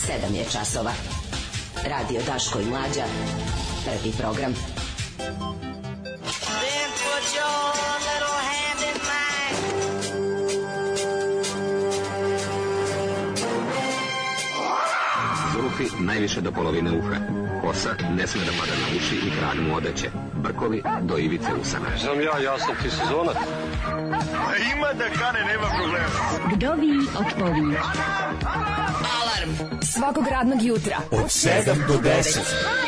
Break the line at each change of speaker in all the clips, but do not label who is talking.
7 je časova. Radio Daško i Mlađa. Prvi program.
Then put your little hand in mine.
Zufi najviše do polovine uha. Kosa ne sme da pada na uši i kralj mu odeće. Brkovi do ivice usana.
Znam ja sam ti sezonac.
Ima da kane, nema problema.
Vdovi otpovi.
Alarm svakog radnog jutra
Od 7 do 10.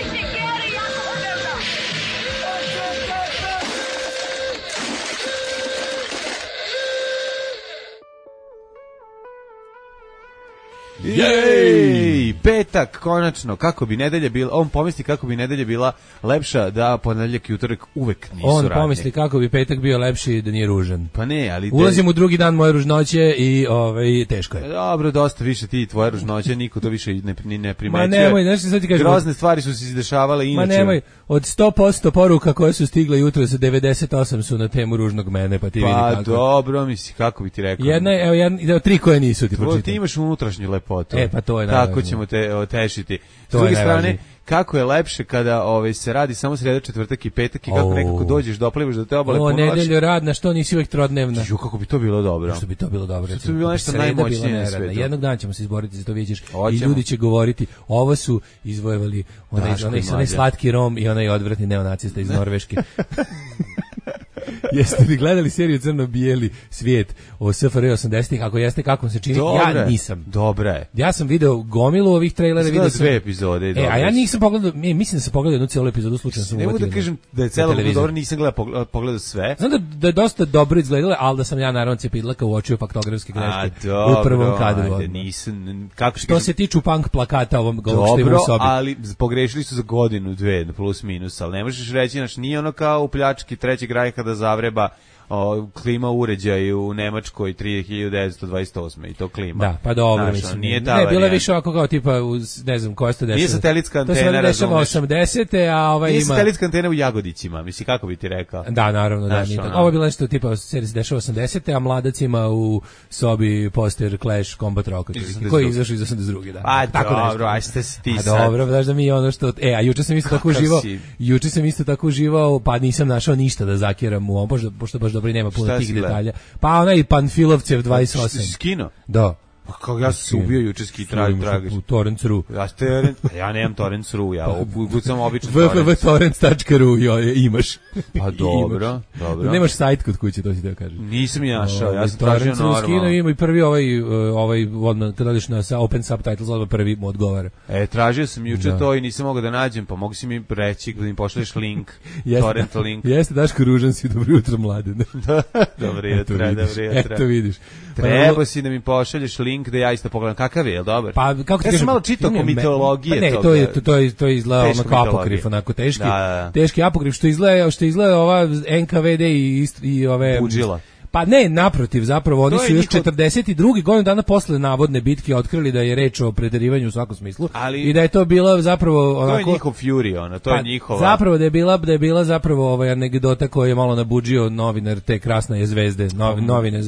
Jej, petak, konačno, kako bi nedelja bila, on pomisli kako bi nedelja bila lepša da ponedeljak i utorak uvek nisu
on
radni.
pomisli kako bi petak bio lepši da nije ružan.
Pa ne, ali...
Ulazim u drugi dan moje ružnoće i teško je.
Dobro, dosta više ti i tvoje ružnoće, niko to više ne primećuje.
Ma nemoj, znaš sad ti kažem...
Grozne stvari su se izdešavale inače.
Ma nemoj, od 100% poruka koje su stigle jutro sa 98 su na temu ružnog mene, pa ti vidi kako.
Pa dobro, misli, kako bi ti rekao.
Jedna je, tri koje nisu ti pročitam.
Ti imaš unutrašnju lepotu.
Pa to je
tako ćemo te otešiti. S druge strane, kako je lepše kada se radi samo sreda, četvrtak i petak i kako nekako dođeš, doplivaš do te obale puno lakše.
Nedelju radna, što nisi uvek trodnevna?
Kako bi to bilo dobro.
Što bi to bilo dobro?
Što bi bilo nešto najmoćnije na svetu.
Jednog dana ćemo se izboriti za to, vidješ. I ljudi će govoriti, ovo su izvojevali onaj slatki Rom i onaj odvratni neonacista iz Norveške. Jeste li gledali seriju Crno-bijeli svijet o SFRJ 80-ih? Ako jeste, kako vam se čini? Ja nisam.
Dobra je.
Ja sam video gomilu ovih trailera.
Vidio sve epizode.
A ja nisam pogledao, mislim da sam pogledao jednu cijelu epizodu, slučajno sam uvatio.
Ne mogu da kažem da je celo dobro, nisam pogledao sve.
Znam da je dosta dobro izgledalo, ali da sam ja naravno cepidlaka uočio faktografske greške u prvom kadru.
Nisam.
Što se tiču punk plakata ovog što ima u sobi.
Ali pogrešili su za godinu, dve, plus minus, ali ne možeš reći, nije ono kao u pljački Trećeg rajha da zavreba klima uređaj u Nemačkoj 1928. i to klima.
Da, pa dobro, mislim.
Nije
bilo je više ovako kao tipa, ne znam, koja se to desilo.
Nije satelitska antena,
razumeš. To se dešava 80-te, a ima...
Nije satelitska antena u Jagodićima, misli, kako bi ti rekao?
Da, naravno, da. Ovo je bilo nešto tipa, serija se dešava 80-te, a mladac ima u sobi poster Clash Combat Rock, koji je izašao iz 82. Da.
A dobro, aj ste ti sad.
Dobro, znaš da mi ono što... a juče sam isto tako uživao, pa nisam našao ništa da zakiram u ovom, pošto baš dobro nema puno tih detalja. Pa onaj Panfilovcev 28.
Skino?
Da.
Pa kako ja sam se ubio jučerski tragaš.
U Torrents.ru.
Ja nemam Torrents.ru, ja ukucam obično
www.torrents.ru imaš.
Pa dobro.
Nemaš sajt kod kuće, to si teo kažem.
Nisam ja našao, ja sam tražio normalno.
Skino ima i prvi ovaj odmah, kad radiš na open subtitles, odmah prvi mu odgovara.
Tražio sam juče to i nisam mogao da nađem, pa mogu si mi reći da mi pošalješ link, torrent link.
Jeste, Daško, ružan si, dobro jutro, mladen.
Dobro jutro.
Eto vidiš.
Treba si da mi pošalješ link da ja isto pogledam kakav je, dobro?
Pa kako ti
kažem, malo čitao oko mitologije
toga. Ne, to izgleda onako apokrif, onako teški apokrif, što izgleda ova NKVD i ove
Budžila.
Pa ne, naprotiv, zapravo oni su još 42. godinu dana posle navodne bitke otkrili da je reč o preterivanju u svakom smislu i da je to bila zapravo onako...
To je njihov Fury, to je njihova...
Zapravo da je bila zapravo anegdota koju je malo nabuđio novinar te Krasne zvezde, novine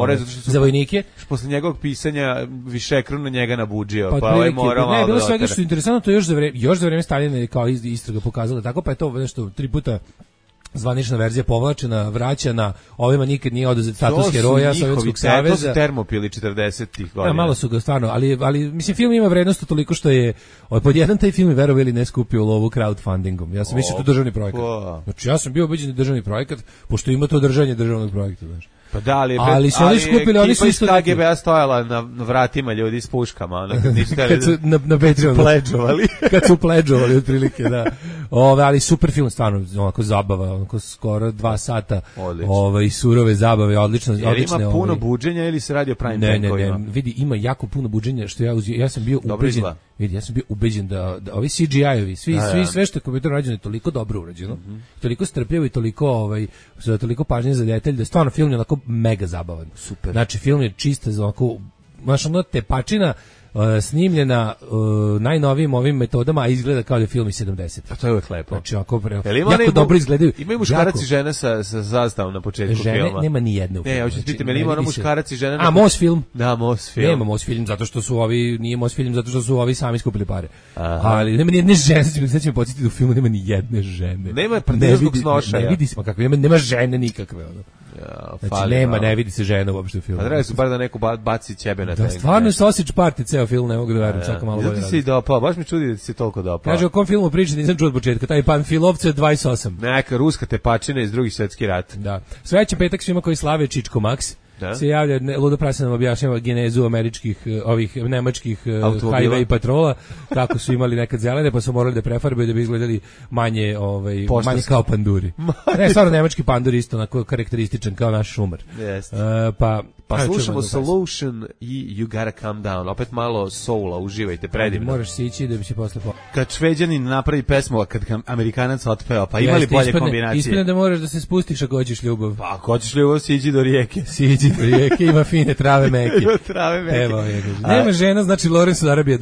za vojnike.
Posle njegovog pisanja višekrvno njega nabuđio, pa ovaj morao malo...
Ne, bilo svega što je interesantno, to još za vreme Staljina je kao istraga pokazala tako, pa je to nešto 3 puta zvanična verzija povlačena, vraćana, ovima nikad nije oduzet status heroja Sovjetskog saveza.
To su termopili 40-ih godina.
Malo su ga stvarno, ali mislim film ima vrednost toliko što je pod jedan taj film je verovali ili ne skupio lovu crowdfundingom. Ja sam mislio to državni projekat. Znači ja sam bio ubeđen državni projekat, pošto ima to držanje državnog projekta, znaš.
Pa da,
ali su oni skupili, oni su isto
KGB-a stojala na vratima ljudi s puškama,
kad su na Patreonu
pledžovali.
Kad su pledžovali otprilike, da. Ali super film, stvarno, onako zabava, onako skoro 2 sata. Surove zabave, odlične.
Jer ima puno buđenja ili se radi o prime tankovima?
Ne, vidi, ima jako puno buđenja, što ja sam bio ubeđen. Vidi, ja sam bio ubeđen da ovi CGI-ovi, sve što je kompjuterom rađeno je toliko dobro urađeno, toliko strpljivo i toliko pažnje za detalj, da stvarno film je onako mega zabavan.
Super.
Znači, film je čista za onako, znaš, ono tepačina snimljena najnovijim ovim metodama, a izgleda kao da je film iz 70.
Pa to je uvek lepo.
Znači, jako dobro izgledaju.
Ima i muškarac i žena sa zastavom na početku filma.
Žene nema ni jedne u filmu.
Ne, hoću ti pitam, ima ono muškarac i žena...
A, Mos film?
Da, Mos film.
Nema Mos film, zato što su ovi, nije Mos film, zato što su ovi sami skupili pare. Ali nema ni jedne žene, sad ćemo podsjetiti, u filmu nema ni jedne žene.
Nema partizanskog snošaja.
Ne vidi se, kakve, nema žene nikakve, ono.
Ja,
znači nema, ne vidi se žena uopšte u filmu.
A treba su bar da neko baci ćebe na
taj. Da, stvarno je sausage party ceo film, ne mogu da verujem, svaka malo bolje.
Zato si dopao, baš mi čudi da ti se toliko dopao.
Kaže, o kom filmu priča, nisam čuo od početka, taj Panfilovce 28.
Neka ruska tepačina iz Drugi svjetski rat.
Da. Srećan petak svima koji slave Čičko Max. Da? Se javlja, Ludo Prasa nam objašnjava genezu američkih, ovih nemačkih highway patrola, kako su imali nekad zelene, pa su morali da prefarbaju da bi izgledali manje, manje kao panduri. Ne, stvarno nemački pandur isto onako karakterističan kao naš šumar.
Yes. Pa slušamo Solution i You Gotta Calm Down. Opet malo soula, uživajte, predivno.
Moraš se ići da bi se posle
kad Šveđanin napravi pesmu, a kad Amerikanac otpeva, pa imali bolje kombinacije.
Ispadne da moraš da se spustiš ako hoćeš ljubav.
Pa ako hoćeš ljubav, siđi do rijeke.
Siđi do rijeke, ima fine trave meke.
Ima trave meke.
Evo, nema žena, znači Lawrence od Arabije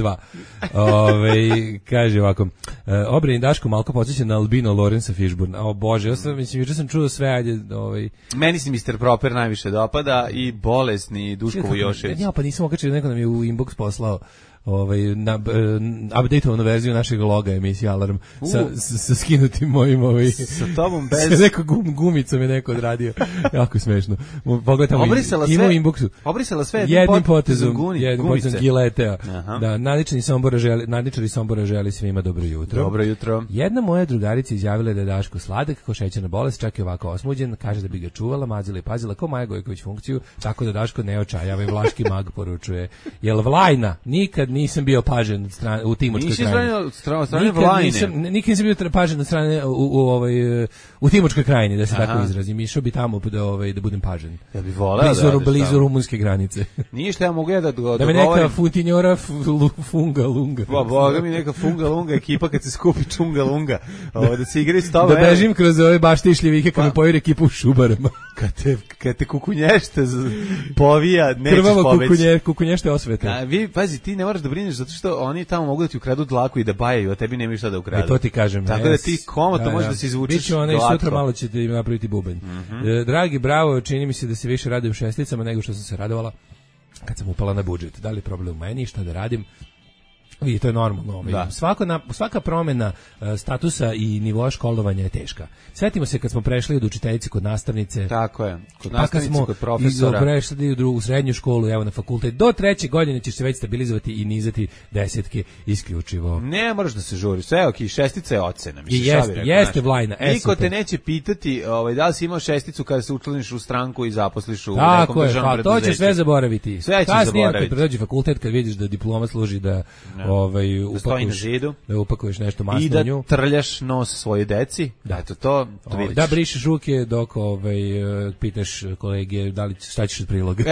2. Kaže ovako, Obreni Daško malko podsjeća na Albino Lawrence Fishburne. O Bože, ja sam, mislim, juče sam čuo sve, ajde,
Meni se Mr. Proper najviše dopada i bolesni Duško Vujošević.
Ja, pa nisam okačio, neko nam je u inbox poslao updateovanu verziju našeg loga emisije Alarm sa skinutim mojim
sa tobom bez
sa nekom gumicom je neko odradio. Jako smešno. Pogledajmo, ima u inboxu.
Obrisala sve
jednim potezom giletea. Da, nadničari Sombora želi svima dobro jutro.
Dobro jutro.
Jedna moja drugarica izjavila da je Daško sladak, ko šećerna bolest, čak i ovako osmuđen, kaže da bi ga čuvala, mazila i pazila ko Maja Gojković funkciju, tako da Daško ne očajava i vlaški mag poručuje. Jel Vlajna, nikad nisam bio pažen u Timočkoj krajini. Nikad nisam bio pažen od strane u Timočkoj krajini, da se tako izrazim. Išao bi tamo da budem pažen.
Ja bih voleo
blizu rumunske granice.
Ništa, ja mogu da
da me neka futinjora funga lunga.
Boga mi neka funga lunga ekipa kad se skupi čunga lunga. Da se igraju s tobom.
Da bežim kroz ove baštišljivike kad me pojuri ekipu u šubarama.
Kad te kukunješte povija, nećeš pobeći.
Krvavo kukunješte osvete.
Pazi, ti ne moraš da brineš zato što oni tamo mogu da ti ukradu dlaku i da bajaju, a tebi nemaju šta da ukradu.
To ti kažem.
Tako da ti komotno možeš da se izvučeš.
Biće ona i sutra malo ćete im napraviti bubanj. Dragi, bravo, čini mi se da se više radujem šesticama nego što sam se radovala kad sam upala na budžet. Da li je problem u meni, šta da radim? I to je normalno. Svaka promjena statusa i nivoa školovanja je teška. Sjetimo se kad smo prešli od učiteljice kod nastavnice.
Tako je. Kod nastavnice, kod profesora.
Pa prešli u srednju školu, evo na fakultet. Do 3. godine ćeš se već stabilizovati i nizati desetke isključivo.
Ne moraš da se žuriš. Sve ok, šestica je ocena.
Jeste Vlajna.
Niko te neće pitati da li si imao šesticu kada se učlaniš u stranku i zaposliš u
nekom
državnom preduzeću.
To ćeš sve zaboraviti.
Sve ćeš zaboraviti.
Kad prođe fakultet, kad vidiš da diploma služi da
stoji na zidu,
da upakuješ nešto masno
i da trljaš nos svoje deci. Eto to vidiš.
Da brišeš ruke dok pitaš kolege da li šta ćeš od priloga.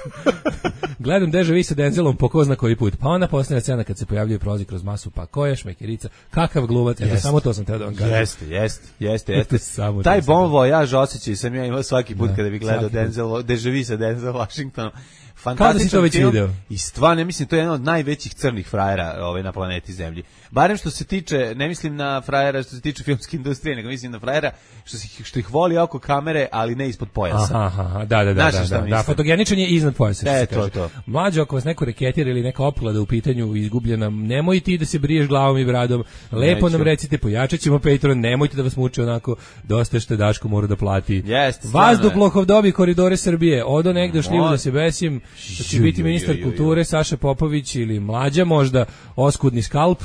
Gledam Deja Vu sa Denzelom po ko zna koji put. Pa ona posljednja scena kad se pojavljuje prolazi kroz masu, pa ko je šmekerica, kakav glumac. Eto, samo to sam teo da vam kažem.
Jeste. Taj bon voyage osjećaj sam ja imao svaki put kada bih gledao Deja Vu sa Denzel Washingtonom.
Fantastičan film video.
I stvarno, mislim, to je jedan od najvećih crnih frajera na planeti Zemlji. Barem što se tiče, ne mislim na frajera što se tiče filmske industrije, nego mislim na frajera što ih voli oko kamere, ali ne ispod pojasa.
Da, fotogeničan je iznad pojasa.
To.
Mlađo, ako vas neko reketira ili neka opklada u pitanju izgubljena, nemoj ti da se briješ glavom i bradom, lepo nam recite, pojačat ćemo Patreon, nemojte da vas muči onako, dosta što Daško mora da plati. Vazduplov dobi koridore Srbije, odo negde šljivu da se besim, da će biti ministar kulture Saša Popović ili Mlađa možda, oskudni skalp.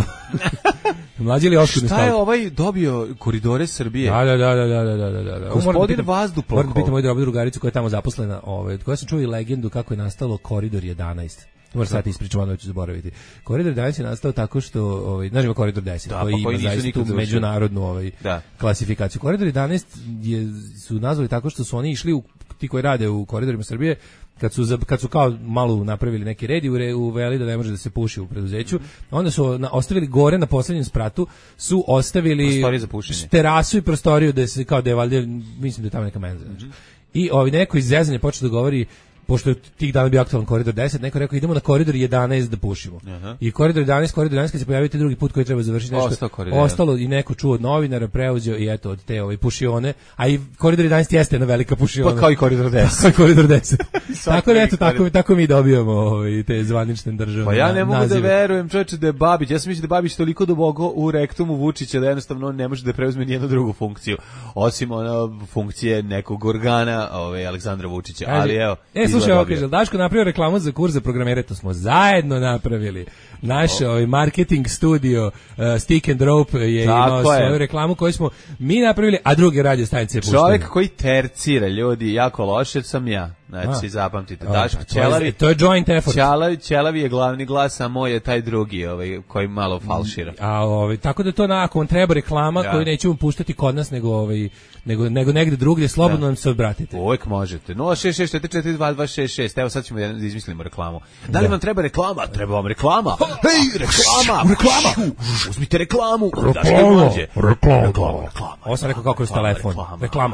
Mlađi ili oskudni skalp?
Šta je ovaj dobio koridore Srbije?
Da.
Gospodin Vazduplov.
Moram pitati moju drugaricu koja je tamo zaposlena, koja sam čuo i legendu kako je nastalo Koridor 11. Moram sad ispričati, onda ću zaboraviti. Koridor 11 je nastao tako što, znaš ima Koridor 10, koji ima zaista tu međunarodnu klasifikaciju. Koridor 11 su nazvali tako što su oni išli, ti koji rade u koridorima Srbije, kad su kao malo napravili neki red i uveli da ne može da se puši u preduzeću, onda su ostavili gore na poslednjem spratu, su ostavili terasu i prostoriju da se kao da je valjda, mislim da je tamo neka menza. I neko iz zezanja počeo da govori, pošto je tih dana bio aktualan koridor 10, neko rekao idemo na koridor 11 da pušimo. I koridor 11 kad se pojavite drugi put koji treba završiti nešto, ostalo i neko čuo od novinara, preuzeo i eto od te pušione, a i koridor 11 jeste jedna velika pušiona.
Pa kao i koridor 10.
Kao i koridor 10. Tako da eto, tako mi dobijamo te zvanične države.
Pa ja ne mogu da verujem, čoveče, da je Babić, ja sam mislio da je Babić toliko duboko u rektumu Vučića da jednostavno ne može da preuzme nijednu drugu funkciju, osim ona funkcije nekog organa Aleksandra Vučića, ali evo.
Slušaj, ovo kaže, Daško napravio reklamu za kurs za programere, to smo zajedno napravili. Naš marketing studio Stick and Rope je imao svoju reklamu koju smo mi napravili, a druge radio stanice puštaju.
Čovjek koji tercira ljudi jako loše sam ja. Znači, zapamtite, Daško Ćelavi.
To je joint effort.
Ćelavi je glavni glas, a moj je taj drugi, koji malo falšira.
Tako da to ako vam treba reklama koju nećemo puštati kod nas, nego negde drugdje, slobodno nam se obratite.
Uvijek možete. 066-442-266, evo sad ćemo da izmislimo reklamu. Da li vam treba reklama? Treba vam reklama. Hej, reklama! Uzmite reklamu. Reklama.
Ovo sam rekao kako je s telefon. Reklama.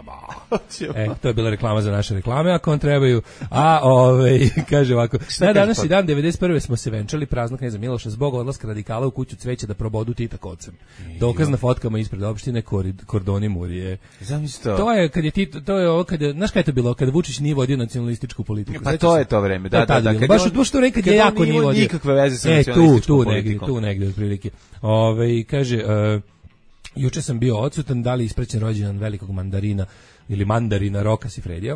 To je bila reklama za naše reklame, ako vam trebaju. Kaže ovako, na današnji dan 91. smo se venčali praznog kneza Miloša zbog odlaska radikala u kuću cveća da probodu Tita kocem. Dokaz na fotkama ispred opštine Kordoni Murije. To je kad je Tito, to je ovo kada, znaš kada je to bilo, kada Vučić nije vodio nacionalističku politiku.
Pa to je to vreme, da.
Baš to rekao je jako nije vodio.
Nikakve veze sa nacionalističkom politikom.
Tu negde otprilike. Kaže, juče sam bio odsutan, da li ispraćen rođendan velikog mandarina ili mandarina Roka Sifredija.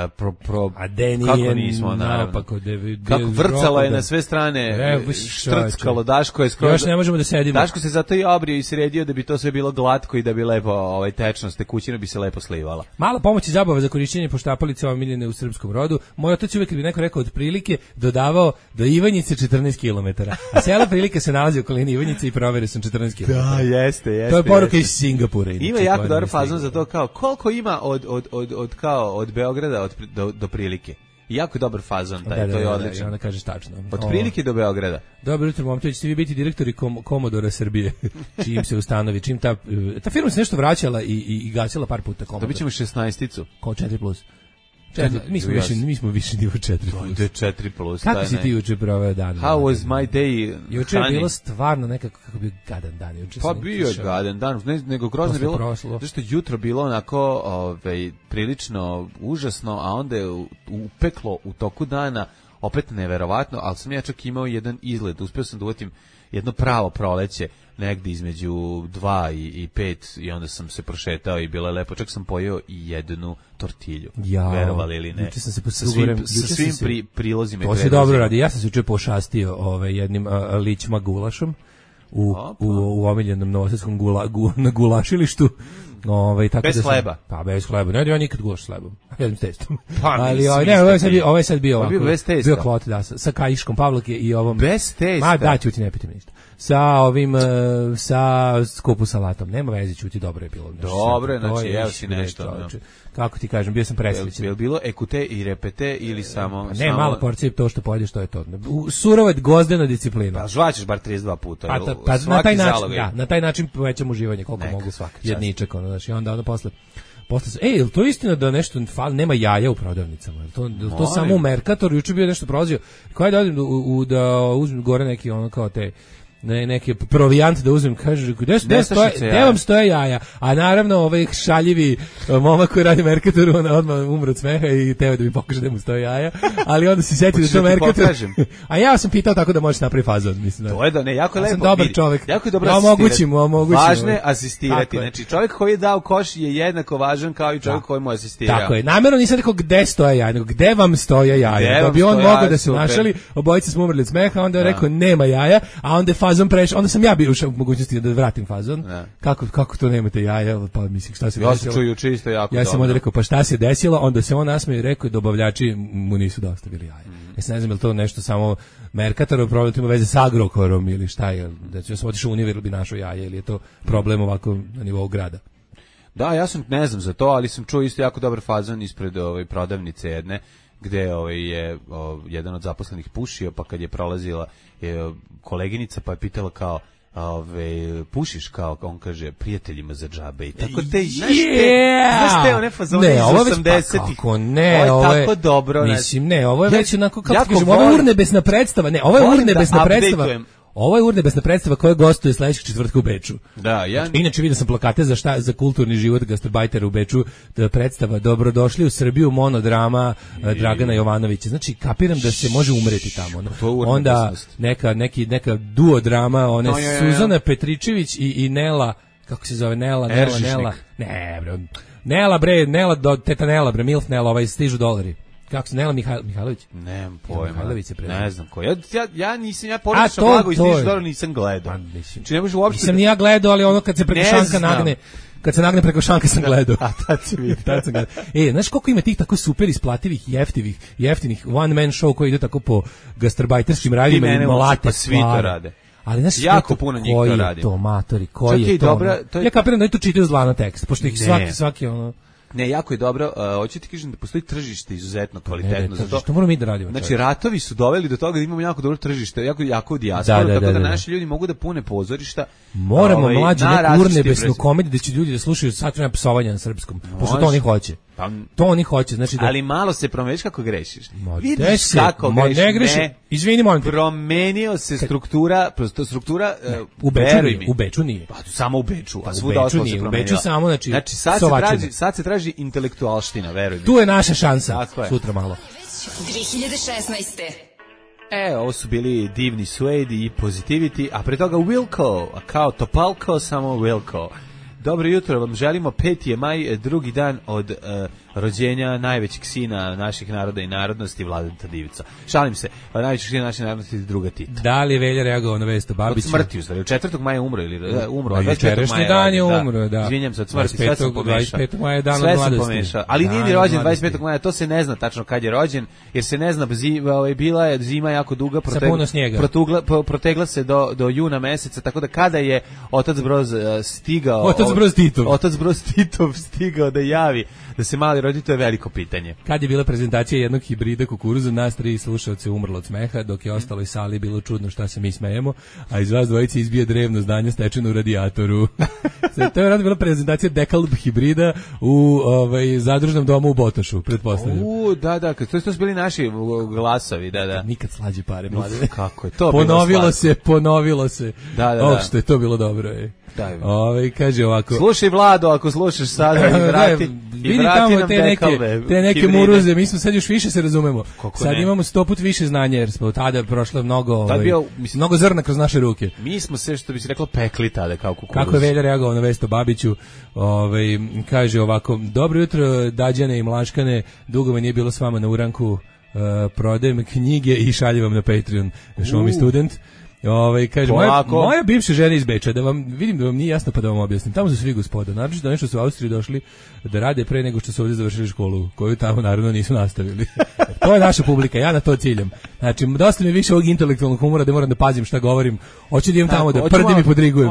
Kako nismo, naravno. Kako vrcala je na sve strane, štrckalo, Daško je skroz...
Još ne možemo da sedimo.
Daško se zato i obrio i sredio da bi to sve bilo glatko i da bi lepo tečnost, tekućina bi se lepo slivala.
Mala pomoć i zabava za korišćenje poštapalice omiljene u srpskom rodu. Moj otac uvijek kad bi neko rekao otprilike dodavao do Ivanjice 14 km. A sela prilike se nalazi u okolini Ivanjice i provere sam 14 km.
Da, jeste.
To je poruka iz Singapura.
Ima jako dobar fazon za to kao koliko ima od Beograda do prilike. Jako dobar fazon, to je odlično.
Ona kaže tačno.
Od prilike do Beograda.
Dobro jutro, momče, ćete vi biti direktori Komodora Srbije. Čim se ustanovi, čim ta firma se nešto vraćala i gasila par puta Komodor.
Dobit ćemo 16-icu.
Ko 4+. Mi smo više nivo 4+.
To je 4+.
Kako si ti juče proveo dan?
How was my day?
Juče je bilo stvarno nekako kako bi gadan dan.
Pa bio je gadan dan, nego grozno je bilo. Zašto jutro bilo onako prilično užasno, a onda je upeklo u toku dana, opet neverovatno, ali sam ja čak imao jedan izlet. Uspio sam da uvatim jedno pravo proleće negdje između 2 i 5 i onda sam se prošetao i bilo je lepo. Čak sam pojeo i jednu tortilju. Verovali ili ne. Sa svim prilozima.
To se dobro radi. Ja sam se juče pošastio jednim lićima gulašom u omiljenom novosadskom na gulašilištu.
Bez hleba.
Pa bez hleba. Ne, ja nikad gulaš s hlebom. Jedem s testom.
Ali
ovo je sad bio ovako.
Bio
klot, da, sa kaiškom Pavlake i ovom.
Bez testa.
Ma da, ćuti, ne pitam ništa. Sa skupu salatom. Nema veze, ćuti, dobro je bilo.
Dobro je, znači, evo si nešto.
Kako ti kažem, bio sam presrećen.
Je li bilo ekute i repete ili samo...
Ne, mala porcija, to što pojedeš, to je to. Surova gozdena disciplina.
Pa žvaćeš bar 32 puta.
Na taj način povećam uživanje koliko mogu. Jedničak, znači, onda posle jel to istina da nešto nema jaja u prodavnicama? To samo u Merkatoru, juče bio nešto prolazio. Kaj da odim da uzmem gore neki ono kao te neki provijant da uzmem, kaže, gde vam stoje jaja? A naravno, šaljivi momak koji radi Merkatoru, on odmah umre od smeha i teo da mi pokaže da mu stoje jaja, ali onda se sjeti da to Merkator. A ja sam pitao tako da možeš napravi fazon, mislim.
To je da, ne, jako je lepo.
Ja sam dobar čovek.
Jako je dobro
asistirati.
Važno je asistirati. Znači, čovjek koji je dao koš je jednako važan kao i čovjek koji mu asistira.
Tako je. Namjerno nisam rekao gde stoje jaja, nego gde vam stoje jaja. Da bi on mogao da se našali, obojice smo umrli od smeha, onda je rekao nema jaja, a onda fazon prešao, onda sam ja bio u mogućnosti da vratim fazon. Kako to nemate jaja? Pa mislim, šta se desilo?
Ja sam čuo čisto jako dobro.
Ja sam onda rekao, pa šta se desilo? Onda se on nasmeo i rekao, dobavljači mu nisu dostavili jaja. Ja se ne znam, je li to nešto samo Merkatorov problem, to ima veze s Agrokorom ili šta je? Da ću sam otišao u univer bi našao jaja ili je to problem ovako na nivou grada?
Da, ja sam, ne znam za to, ali sam čuo isto jako dobar fazon ispred prodavnice jedne, gde je jedan od zaposlenih pušio, pa kad je prolazila koleginica, pa je pitala kao, pušiš kao on kaže prijateljima za džabe i tako te znaš te one fazone iz 80-ih. Ovo je tako dobro.
Mislim, ovo je već onako, kako kažem, ovo je urnebesna predstava. Ne, ovo je urnebesna predstava. Ovo je urnebesna predstava koja gostuje sledećeg četvrtka u Beču.
Da,
Inače vidio sam plakate za kulturni život gastarbajtera u Beču, predstava Dobrodošli u Srbiju, monodrama Dragana Jovanovića. Znači kapiram da se može umreti tamo. Onda neka duodrama, one Suzana Petričević i Nela, kako se zove, Nela. Ne, bro. Nela teta Nela, Milf Nela, stižu dolari. Kako se Nela Mihajlović?
Nemam pojma.
Ne
znam ko. Ja nisam, ja porodično blago iz Niš nisam gledao. Či ne može uopšte...
Nisam ni ja gledao, ali ono kad se preko šanka nagne... Kad se nagne preko šanka sam gledao.
A tad si vidio.
Znaš koliko ima tih tako super isplativih, jeftinih one-man show koji ide tako po gastarbajterskim radijima i malate
svi to rade.
Ali znaš
jako puno njih to radi.
To matori, koji je to? Ja kapiram da je to čitaju zlana tekst, pošto ih svaki ono...
Ne, jako je dobro. Hoću ti kažem da postoji tržište izuzetno kvalitetno za to.
Što moramo mi da radimo?
Znači, ratovi su doveli do toga da imamo jako dobro tržište, jako dijasporu, tako da naši ljudi mogu da pune pozorišta.
Moramo mlađe neku urnebesnu komediju da će ljudi da slušaju sat vremena psovanja na srpskom, pošto to oni hoće. To oni hoće, znači da...
Ali malo se promeniš kako grešiš. Vidiš kako grešiš.
Ne greši. Izvini, molim te.
Promenio se struktura
u Beču. U Beču nije.
Pa samo u Beču, a svuda ostalo se promenilo.
U Beču samo, znači
sad se traži intelektualština, veruj mi.
Tu je naša šansa. Sutra malo.
2016.
Ovo su bili divni Suede i Positivity, a pre toga Wilco, kao Topalko, samo Wilco. Dobro jutro, vam želimo, 5. je maj, drugi dan od rođenja najvećeg sina naših naroda i narodnosti, Vladeta Divica. Šalim se, najvećeg sina naših narodnosti je druga Tita.
Da li je Velja reagovao na vest o Babiću?
Od smrti, u stvari, 4. maja umro ili umro,
a 25. dan je umro, da.
Izvinjam se, od smrti, sve sam pomešao.
25. maja je dan od mladosti.
Ali nije ni rođen 25. maja, to se ne zna tačno kad je rođen, jer se ne zna, bila je zima jako duga, protegla se do juna meseca, tako da kada je Otac Broz stigao, Otac Broz Titov stigao da javi da se mali rodi, to je veliko pitanje.
Kad je bila prezentacija jednog hibrida kukuruza, nas 3 slušalce umrlo od smeha, dok je ostalo i sali bilo čudno šta se mi smejemo, a iz vas dvojice izbije drevno znanje stečeno u radijatoru. To je bila prezentacija Dekalb hibrida u zadružnom domu u Botošu, pretpostavljam.
Da, to su bili naši glasovi, da.
Nikad slađe pare, mlade.
Kako je to
ponovilo se.
Da.
Što je to bilo dobro, kaže ovako.
Slušaj Vlado, ako slušaš sada i vrati.
Vidi tamo te neke muruze, mi smo sad još više se razumemo. Sad imamo 100 put više znanja, jer smo tada prošlo mnogo zrna kroz naše ruke.
Mi smo se, što bi se reklo, pekli tada kao kukuruz.
Kako je Velja reagovao na vest o Babiću, kaže ovako: dobro jutro, Dađane i Mlaškane, dugo me nije bilo s vama na uranku, prodajem knjige i šaljem vam na Patreon. Show me student. Kaže, moja bivša žena iz Beča, vidim da vam nije jasno pa da vam objasnim. Tamo su svi gospoda, naravno da nešto su u Austriji došli da rade pre nego što su ovdje završili školu, koju tamo naravno nisu nastavili. To je naša publika, ja na to ciljam. Znači, dosta mi je više ovog intelektualnog humora da moram da pazim šta govorim. Hoću da idem tamo da prdim i podrigujem.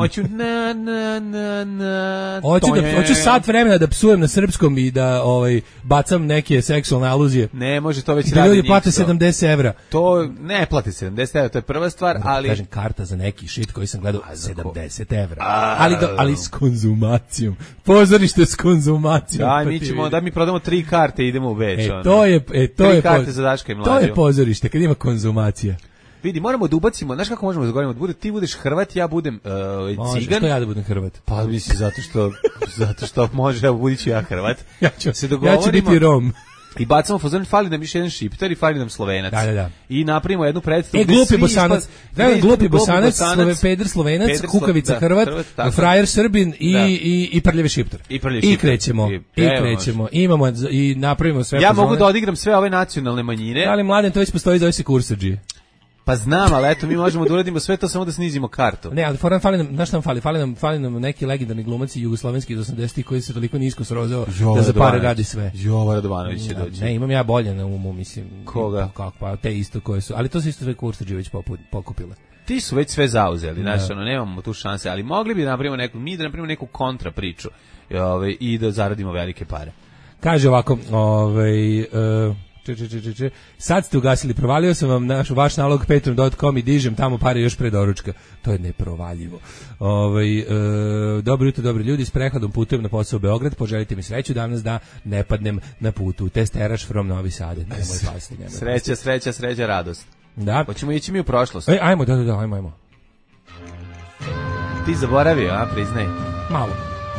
Hoću sat vremena da psujem na srpskom i da bacam neke seksualne aluzije.
Ne, može to već
radi. Da ljudi plate 70 evra.
To ne plate 70 evra, to je prva stvar, ali...
Kažem, karta za neki shit koji sam gledao 70 evra. Ali s konzumacijom. Pozorište s konzumacijom.
Da mi prodamo 3 karte i idemo u Beč.
To
karte za Daška i Mlađu.
To je pozorište, kad ima konzumacija.
Vidi, moramo da ubacimo, znaš kako možemo da govorimo, ti budeš Hrvat, ja budem Cigan.
Što ja da budem Hrvat?
Pa mislim, zato što može, budiću ja Hrvat.
Ja ću biti Rom.
I bacamo fazon, fali nam više jedan Šiptar i fali nam Slovenac.
Da.
I napravimo jednu predstavu.
Glupi Bosanac, glupi Bosanac, peder Slovenac, kukavica Hrvat, frajer Srbin i prljavi Šiptar. I krećemo. Imamo i napravimo sve.
Ja mogu da odigram sve ove nacionalne manjine.
Ali Mladen, to već postoji, zove se kursadži.
Pa znam, ali eto, mi možemo da uradimo sve to samo da snizimo kartu.
Ne, ali fali nam, znaš šta nam fali nam neki legendarni glumac jugoslovenski iz 80-ih koji se toliko nisko srozao da za pare radi sve.
Jova Radovanović će doći.
Ne, imam ja bolje na umu, mislim.
Koga?
Pa te isto koje su, ali to su isto sve kursadži već pokupile.
Ti su već sve zauzeli, znači, nemamo tu šanse, ali mogli bi da napravimo neku kontra priču i da zaradimo velike pare.
Kaže ovako, Sad ste ugasili, provalio sam vam vaš nalog patreon.com i dižem tamo pare još pre doručka. To je neprovaljivo. Dobro jutro, dobri ljudi, s prehladom putujem na posao u Beograd, poželite mi sreću danas da ne padnem na putu. Testeraš from Novi Sad.
Sreća, radost.
Da.
Hoćemo ići mi u prošlost.
Ajmo, ajmo.
Ti zaboravio, a priznaj.
Malo.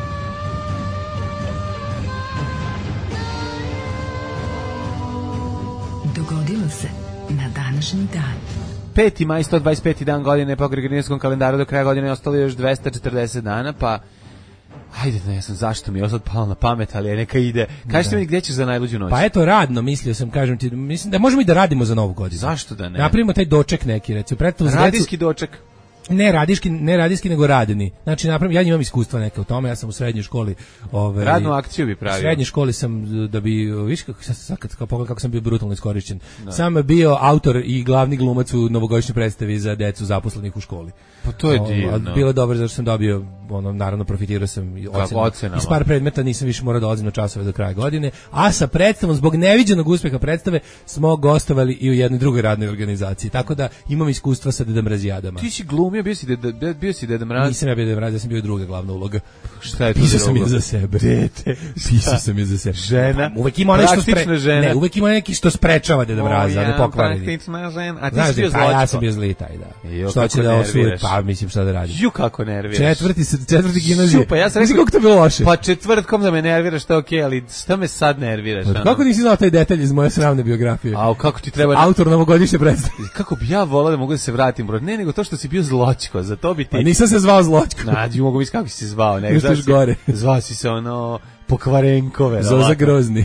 Dogodilo se na današnji dan.
5. maj, 125. dan godine po Gregorijanskom kalendaru, do kraja godine ostalo još 240 dana, pa hajde, ne znam zašto mi je sad palo na pamet, ali neka ide. Kažete mi gdje ćeš za najluđu noć?
Pa eto, radno, mislio sam, kažem ti, mislim da možemo i da radimo za Novu godinu.
Zašto da ne?
Napravimo taj doček neki, recimo.
Radijski doček.
Ne radijski, nego radni. Znači, ja imam iskustva neke u tome, ja sam u srednjoj školi...
radnu akciju bi pravio.
U srednjoj školi sam, da bi, viš kako sam bio brutalno iskorišćen, sam bio autor i glavni glumac u novogodišnjoj predstavi za decu zaposlenih u školi.
Pa to je divno.
Bilo je dobro zato što sam dobio, naravno profitirao sam i ocenama. Iz par predmeta nisam više morao da dolazim na časove do kraja godine, a sa predstavom, zbog neviđenog uspeha predstave, smo gostovali i u jednoj drugoj radnoj organizaciji, tako da imam iskustva sa Deda Mrazijadama.
Ti si glumio, bio si Deda Mraz?
Nisam ja bio Deda Mraz, ja sam bio druga glavna uloga.
Šta je to
Pisao sam je za sebe.
Dete.
Pisao sam je za sebe.
Žena.
Uvek ima uvek ima neki što sprečava Deda Mraza, ne pokvareni.
A ti si bio zločko.
Ja sam bio zlita, da. Što će da osvije, pa mislim šta da radi.
Ju kako nerviraš.
Četvrti gimnazije.
Pa ja sam rekao
kako to bilo loše.
Pa četvrtkom da me nerviraš, to je okej, ali šta me sad nerviraš?
Kako nisi znao taj detalj iz moje sramne biografije?
A kako ti treba
autor novogodišnje predstave?
Kako bi ja voleo da mogu da se vratim, bro? Ne, nego to što si bio zločko, za to bi ti.
A nisam se zvao zločko.
Nađi, mogu biti kako si se zvao, nego
da si gore.
Zvao si se pokvarenkove.
Zoza Grozni.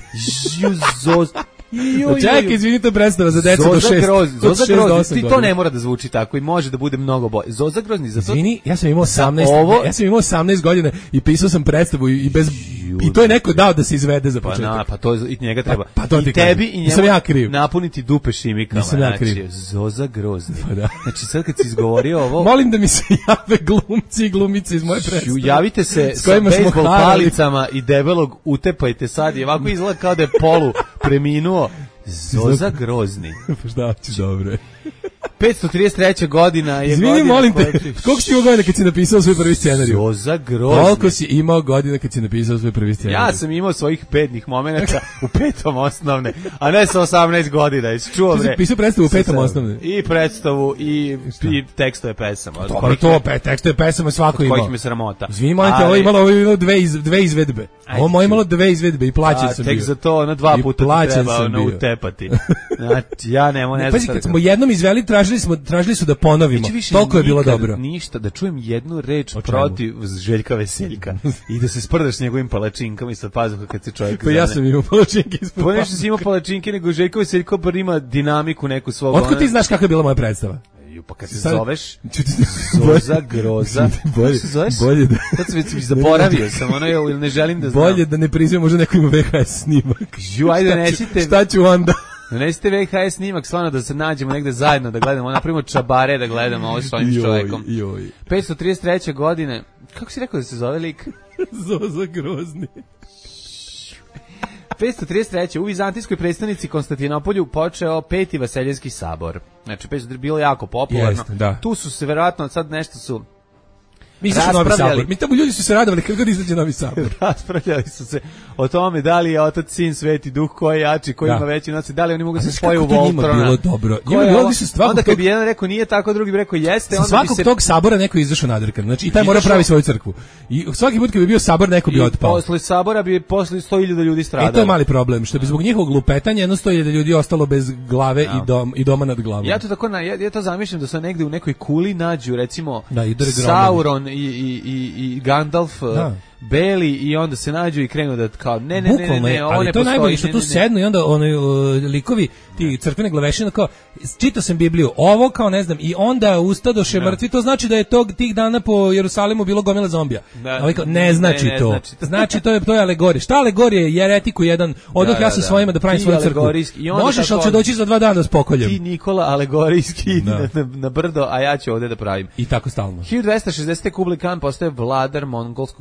Čekaj, izvinite, predstava za decu do 6.
Zoza Grozni, ti to ne mora da zvuči tako i može da bude mnogo bolje. Zoza Grozni, za to...
Izvini, ja sam imao 18 godina i pisao sam predstavu i to je neko dao da se izvede za početak.
Pa to i njega treba.
Pa to
i tebi i njemu
ja kriv.
Napuniti dupe šimikama.
Nisam ja kriv.
Zoza Grozni.
Pa da.
Znači sad kad si izgovorio ovo...
Molim da mi se jave glumci i glumice iz moje predstave.
Javite se sa bejsbol palicama i debelog utepajte sad i ovako izgleda kao da je polu preminuo. Zoza Grozni.
Pa šta ćeš, dobro.
533. godina je godina...
Izvini, molim te, koliko si imao godina kad si napisao svoj prvi scenarij?
Zoza Grozni.
Koliko si imao godina kad si napisao svoj prvi scenarij?
Ja sam imao svojih bednih momenata u 5. osnovne, a ne sa 18 godina. Čuo,
ti si pisao predstavu u 5. osnovne?
I predstavu, i tekstove pesama.
Dobro, to, tekstove pesama svako imao.
Kojih mi sramota.
Izvini, molim te, ovo je imalo dve izvedbe. Ovo je imalo 2 izvedbe i plaćen sam bio.
Tek za to, 2 puta ti treba utepati. Znači, ja ne znam.
Pazi, kad smo jednom izveli, tražili su da ponovimo. Toliko je bilo dobro.
Ništa, da čujem jednu reč protiv Željka Veseljka i da se sprdaš s njegovim palačinkama i sad pazuha kad se čovjek
zane. Pa ja sam imao palačinke ispod.
Pa nešto si imao palačinke, nego Željko Veseljko bar ima dinamiku neku svog.
Otkud ti znaš kakva je bila moja predstava?
Pa kad se zoveš Zoza Groza,
bolje da...
Tad sam već zaboravio sam, ili ne želim da znam.
Bolje da ne prizujem, možda neko ima VHS snimak.
Ajde, nećete...
Šta ću onda?
Donesite VHS snimak, stvarno da se nađemo negde zajedno da gledamo, napravimo čabare da gledamo ovo s ovim čovjekom. 533. godine, kako si rekao da se zove lik?
Zoza Grozni.
533. u vizantijskoj predstavnici Konstantinopolju počeo 5. Vaseljenski sabor. Znači, bilo jako popularno.
Jest,
tu su se verovatno sad nešto su
Novi sabor. Mi tamo ljudi su se radovali kad god izađe Novi sabor.
Raspravljali su se o tome da li je Otac, Sin, Sveti Duh, ko je jači, ko ima veći noci, da li oni mogu se spoje u Voltrona.
Bilo dobro.
Onda kad bi jedan rekao nije tako, drugi bi rekao jeste.
Sa svakog tog sabora neko je izašao nadrkan. Znači i taj mora pravi svoju crkvu. I svaki put kad bi bio sabor neko bi otpao.
Posle sabora bi posle 100.000 ljudi stradalo.
To je mali problem, što bi zbog njihovog lupetanja 100.000 ljudi ostalo bez glave i doma nad glavom.
Ja to tako ja to zamišljam da se negde u nekoj kuli nađu recimo Sauron i Gandalf beli i onda se nađu i krenu da kao ne ovo ne postoji.
To je najbolje što tu sednu i onda likovi ti crkvene glavešine kao čitao sam Bibliju, ovo kao ne znam i onda ustadoše mrtvi, to znači da je tih dana po Jerusalimu bilo gomila zombija. Ne znači to. Znači to je alegorija. Šta alegorija je jeretiku jedan odmah ja sa svojima da pravim svoju crkvu. Možeš ali će doći za 2 dana s pokoljem.
Ti Nikola alegorijski na brdo, a ja ću ovdje da pravim.
I tako stalno.
1260. Kublai Khan postaje vladar mongolskog carstva.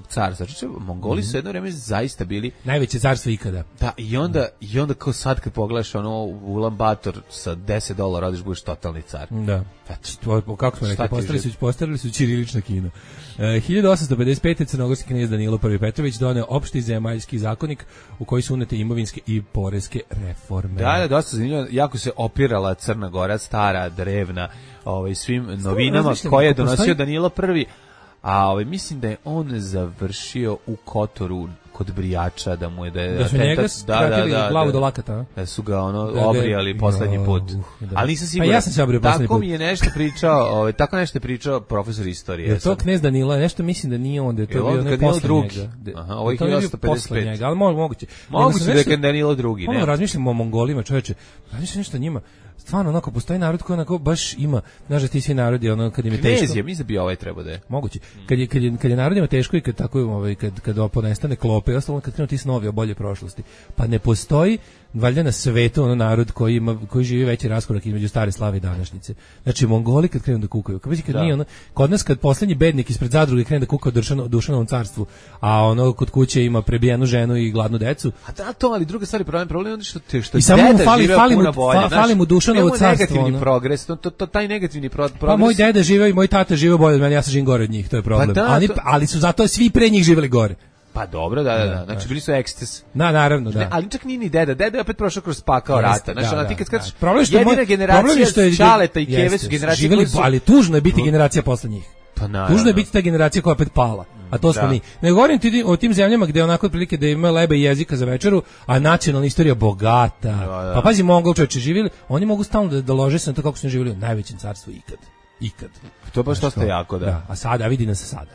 Mongoli su jedno vreme zaista bili
najveće carstvo ikada.
Da, i onda kao sad kad pogledaš ono Ulan Bator sa $10 odeš budeš totalni car.
Da. Kako smo rekli, postavili su ćirilična Kina. 1855. crnogorski knez Danilo I Petrović doneo opšti zemaljski zakonik u koji su unete imovinske i poreske reforme.
Da, dosta zanimljivo, jako se opirala Crna Gora, stara, drevna, svim novinama koje je donosio Danilo I, a mislim da je on završio u Kotoru kod Brijača, da
su njega skratili glavu do lakata,
da su ga obrijali poslednji put. Ali nisam siguran.
Pa ja sam se obrio poslednji put.
Tako mi je nešto pričao, tako nešto je pričao profesor istorije.
Je to knez Danilo, nešto mislim da nije on, da je to bio ne posle njega.
Aha, ovo je 1855.
Ali moguće.
Moguće da je Danilo II.
Ono razmišljamo o Mongolima, čoveče. Razmišljam nešto njima. Stvarno, onako, postoji narod koji onako baš ima, znaš da ti svi narodi, ono, kad im je teško...
Knez je, mislim da bi ovaj trebao da je.
Moguće. Kad je narodima teško i kad tako, kad ponestane klope, ostalo kad krenu ti snovi o bolje prošlosti. Pa ne postoji, valjda na svetu, ono narod koji živi veći raskorak između stare slave i današnjice. Znači, Mongoli kad krenu da kukaju, kad nije ono, kod nas kad poslednji bednik ispred zadruge krene da kuka o Dušanovom carstvu, a ono kod kuće ima prebijenu ženu i gladnu decu.
A da, to, ali druga stvar je problem je što
i samo fali mu Dušanovo carstvo.
Negativni progres, taj negativni progres.
Pa moj deda živeo i moj tata živeo bolje od mene, ja sam živim gore od njih, to je problem. Pa ali su zato svi pre njih živeli gore.
Pa dobro, da. Znači bili su eksces.
Naravno, da.
Ne, ali čak nije ni deda. Deda je opet prošao kroz pakao rata. Znači, ona ti kad skačeš,
jedina
generacija Čaleta i Keve su generacije
živeli, ali tužno je biti generacija posle njih.
Pa naravno.
Tužno je biti ta generacija koja opet pala. A to smo mi. Ne govorim ti o tim zemljama gde onako otprilike da ima leba i jezika za večeru, a nacionalna istorija bogata. Da. Pa pazi, Mongol čoveče živeli, oni mogu stalno da lože se na to kako su živeli u najvećem carstvu ikad.
To je baš dosta jako, da.
A sada, vidi nas sada.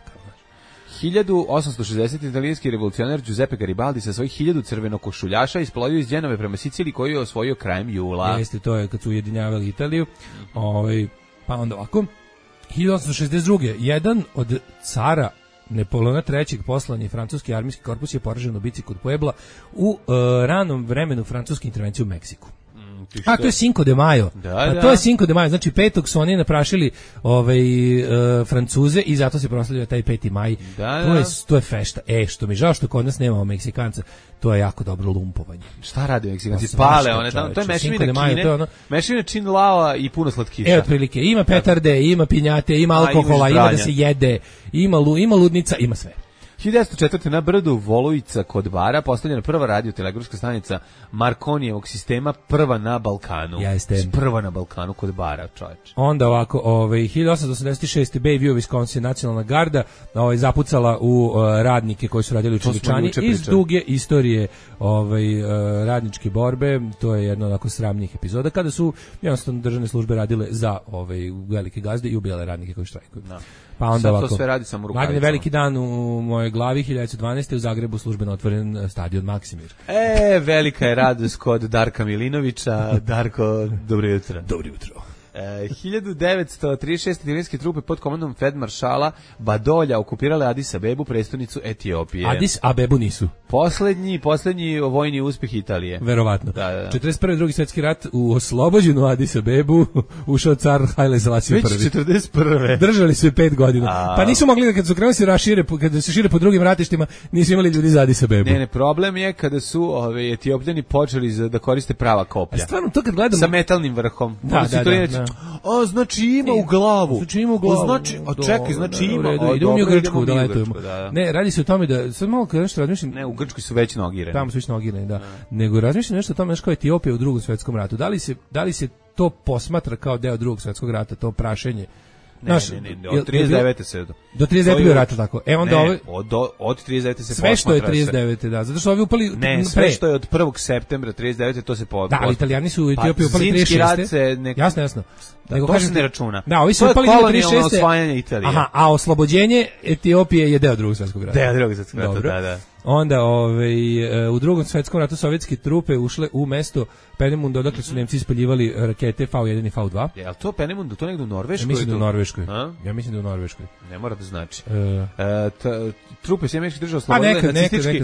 1860. italijanski revolucionar Giuseppe Garibaldi sa svojih 1000 crvenokošuljaša isplovio iz Đenove prema Siciliji koju je osvojio krajem jula.
Jeste, to je kad su ujedinjavali Italiju. Pa onda ovako. 1862. Jedan od cara Napoleona III. Poslani francuski armijski korpus je poražen u bici kod Puebla u ranom vremenu francuske intervencije u Meksiku. A to je Cinco de Mayo. To je Cinco de Mayo, znači 5. su oni naprašili Francuze i zato se proslavlja taj 5. maj. To je fešta. Što mi žao što kod nas nemamo Meksikanca, to je jako dobro lumpovanje.
Šta rade Meksikanci? Pale one tamo, to je mešavina Kine, mešavina Čin Lao i puno slatkiša.
Otprilike, ima petarde, ima pinjate, ima alkohola, ima da se jede, ima ludnica, ima sve.
1904. na brdu Volujica kod Bara postavljena prva radiotelegrafska stanica Markonijevog sistema, prva na Balkanu. Prva na Balkanu kod Bara, čoveče.
Onda ovako, 1886. Bayview, Wisconsin, nacionalna garda zapucala u radnike koji su radili u Čeličani. Iz duge istorije radničke borbe, to je jedna onako sramnih epizoda, kada su jednostavno državne službe radile za velike gazde i ubijale radnike koji štrajkuju. Pa onda ovako,
to sve radi samo rukavicama.
Magni veliki dan u mojoj glavi, 1912. u Zagrebu službeno otvoren stadion Maksimir.
Velika je radost kod Darka Milinovića. Darko, dobro jutro.
Dobro jutro.
1936. italijanske trupe pod komandom feldmaršala Badolja okupirale Adis Abebu, prestonicu Etiopije.
Addis Abebu nisu.
Poslednji vojni uspeh Italije.
Verovatno. 41. drugi svjetski rat u oslobođenu Adis Abebu ušao car Haile Selassie I.
Već 41.
Držali su je 5 godina. Pa nisu mogli, kad su krenuli kada se šire po drugim ratištima, nisu imali ljudi za Adis Abebu.
Ne, problem je kada su Etiopljani počeli da koriste prava koplja.
Stvarno, to kad gledamo
sa metalnim vrhom. Znači ima u glavu. Čekaj, znači ima.
Idemo mi u Grčku da letujemo. Ne, radi se o tome da, sad malo kada nešto razmišljam.
Ne, u Grčkoj su već nogirani.
Tamo su već nogirani, da. Nego razmišljam nešto o tome, kao Etiopija u Drugom svjetskom ratu. Da li se to posmatra kao deo Drugog svjetskog rata, to prašenje?
Ne, od 39. se
do 39. bio rat, tako. Onda
od 39. se
sve što je 39. da, zato što ovi upali
sve što je od 1. septembra 39. to se
Da, ali Italijani su u Etiopiju upali 36. Jasno.
To se ne računa.
Da, ovi su upali 36.
osvajanje Italije.
Aha, a oslobođenje Etiopije je deo Drugog svjetskog rata.
Deo Drugog svjetskog rata, da.
Onda u Drugom svjetskom ratu sovjetske trupe ušle u mesto Penemund, odakle su Nemci ispaljivali rakete V1 i V2.
Je li to Penemund, to negdje u Norveškoj?
Ja mislim da u Norveškoj.
Ne mora da znači. Trupe sjemeničkih država oslobodile nacistički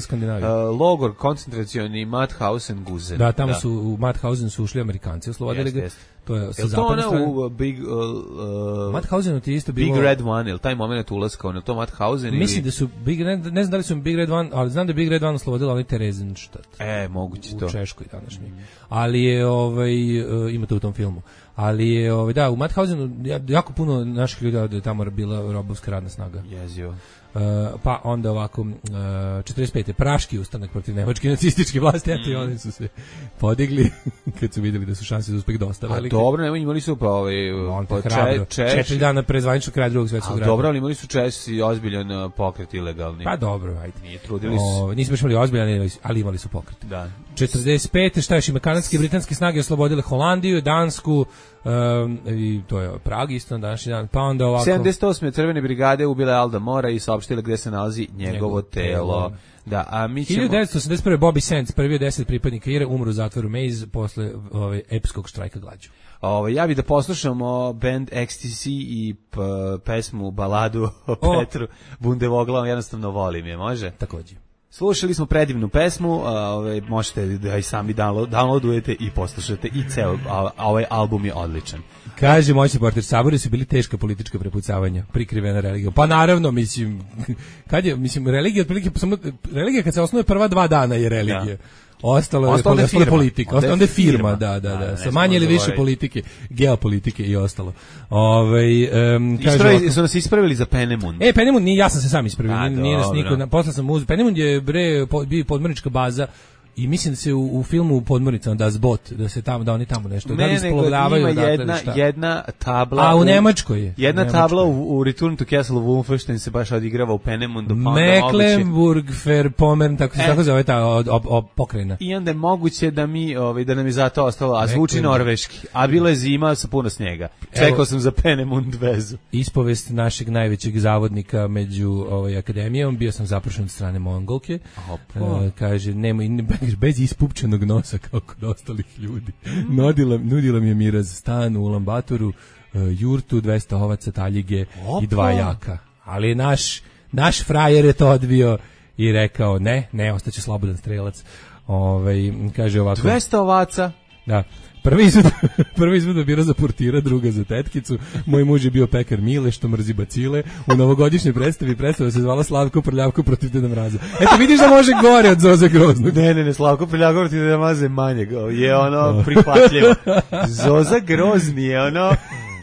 logor koncentracioni Mauthausen Gusen.
Da, tamo su u Mauthausen su ušli Amerikanci, oslobodili ga. To je sa
to
zapadne strane.
u Big
Mauthausenu ti isto bilo...
Big Red One, ili taj moment ulaska, ono to Mauthausen ili...
Mislim da su ne znam da li su Big Red One, ali znam da je Big Red One oslobodila onaj Theresienstadt.
Moguće to.
U Češkoj današnji. Ali je ima to u tom filmu. Ali je da, u Mauthausenu jako puno naših ljudi da je tamo bila robovska radna snaga.
Jezio.
Pa onda ovako 45. Praški ustanak protiv nemačke nacističke vlasti, eto i oni su se podigli kad su vidjeli da su šanse za uspeh dosta velike.
A dobro, imali su pa
Četiri dana pre zvaničnog kraja Drugog svjetskog rata.
Dobro, ali imali su Česi ozbiljan pokret ilegalni.
Pa dobro, ajde.
Nije trudili su.
Nismo imali ozbiljan, ali imali su pokret.
Da.
45. šta još ima, kanadske i britanske snage oslobodile Holandiju, Dansku, i to je Prag isto na današnji dan, pa onda ovako...
78. crvene brigade ubile Alda Mora i saopštile gde se nalazi njegovo telo. Da, a mi ćemo...
1981. Bobby Sands, prvi od 10 pripadnika IRA, umru u zatvoru Maze posle epskog štrajka glađu.
Ja bih da poslušamo band Ecstasy i pesmu, baladu o Petru Bundevoglom, jednostavno volim je, može?
Takođe.
Slušali smo predivnu pesmu, možete da i sami downloadujete i poslušate i ceo, ovaj album je odličan.
Kaže moćni portir, sabori su bili teška politička prepucavanja, prikrivena religija. Pa naravno, mislim, religija otprilike, religija kad se osnuje prva 2 dana je religija. Ostalo je politika, onda je firma, da, sa manje ili više politike, geopolitike i ostalo.
Su nas ispravili za Penemund.
Penemund, ja sam se sam ispravio, nije nas niko, posle sam uzeo. Penemund je bio podmornička baza. I mislim da se u filmu Podmornica da zbot, da oni tamo nešto da isplovljavaju
jedna tabla.
A u Nemačkoj je.
Jedna tabla u Return to Castle Wolfenstein se baš odigrava u Penemundu, pa
Mecklenburg-Vorpommern, tako zove ta pokrajina.
I onda je moguće da da nam je zato ostalo, a zvuči norveški, a bila je zima sa puno snijega. Čekao sam za Penemund vezu.
Ispovest našeg najvećeg zavodnika među akademijom, bio sam zaprošen od strane Mongolke. Kaže, nemoj bez ispupčenog nosa kao kod ostalih ljudi. Nudila mi je miraz stan u Ulambatoru, jurtu, 200 ovaca, taljige i 2 jaka. Ali naš frajer je to odbio i rekao ne, ostaće slobodan strelac. Kaže ovako.
200 ovaca?
Da. Prvi izvod bira za portira, druga za tetkicu. Moj muž je bio pekar Mile, što mrzi bacile. U novogodišnjoj predstava se zvala Slavko Prljavko protiv Deda Mraza. Eto, vidiš da može gore od Zoze Groznog.
Ne, Slavko Prljavko protiv Deda Mraza je manje. Je ono prihvatljivo. Zoza Grozni je ono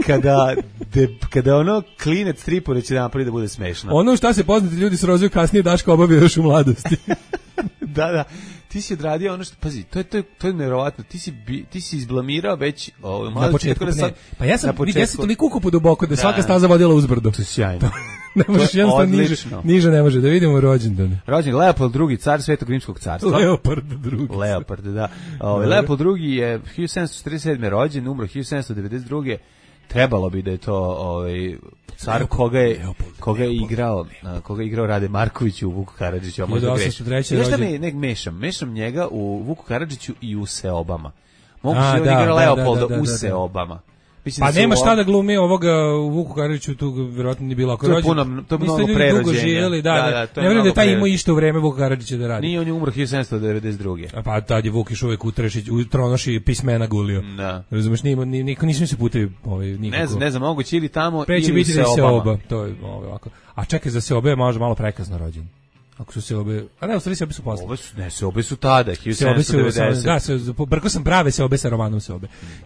kada ono klinec tripore će napravi da bude smešno.
Ono šta se poznati ljudi srozuju kasnije Daško obavio još u mladosti.
Da. Ti si odradio ono što, pazi, to je nevjerovatno, ti si izblamirao već
na početku, pa ja sam toliko ukupno duboko da svaka staza vodila uzbrdo.
To je sjajno.
Ne možeš jednostavno niže ne može, da vidimo rođendan.
Leopold II, car Svetog Rimskog carstva.
Leopard,
da. Leopold II je 1747. rođen, umro 1792. Trebalo bi da je to car koga je igrao Rade Marković u Vuku Karadžiću, a možda grešim. Nešto mešam njega u Vuku Karadžiću i u Seobama. Moguće da on igra Leopolda u Seobama.
Pa nema šta da glumi ovoga u Vuku Karadžiću, tu vjerojatno nije bilo.
To je mnogo prerođenja.
Ne vjerujem da je taj imao isto u vreme Vuka Karadžića da radi.
Nije, on je umro 1792.
Pa tad je Vuk još uvek Utrešić, Tronoši pismena gulio. Razumeš, nismo se putevi nikako.
Ne znam, moguće ili tamo
Preći
ili u Seobama.
To je ovako. A čekaj, za Seobe je možda malo prekasno rođen. Ako su Seobe, a ne, u stvari Seobe su posle.
Seobe su tada, 1790.
Da, brko sam prave Seobe sa romanom Seobe.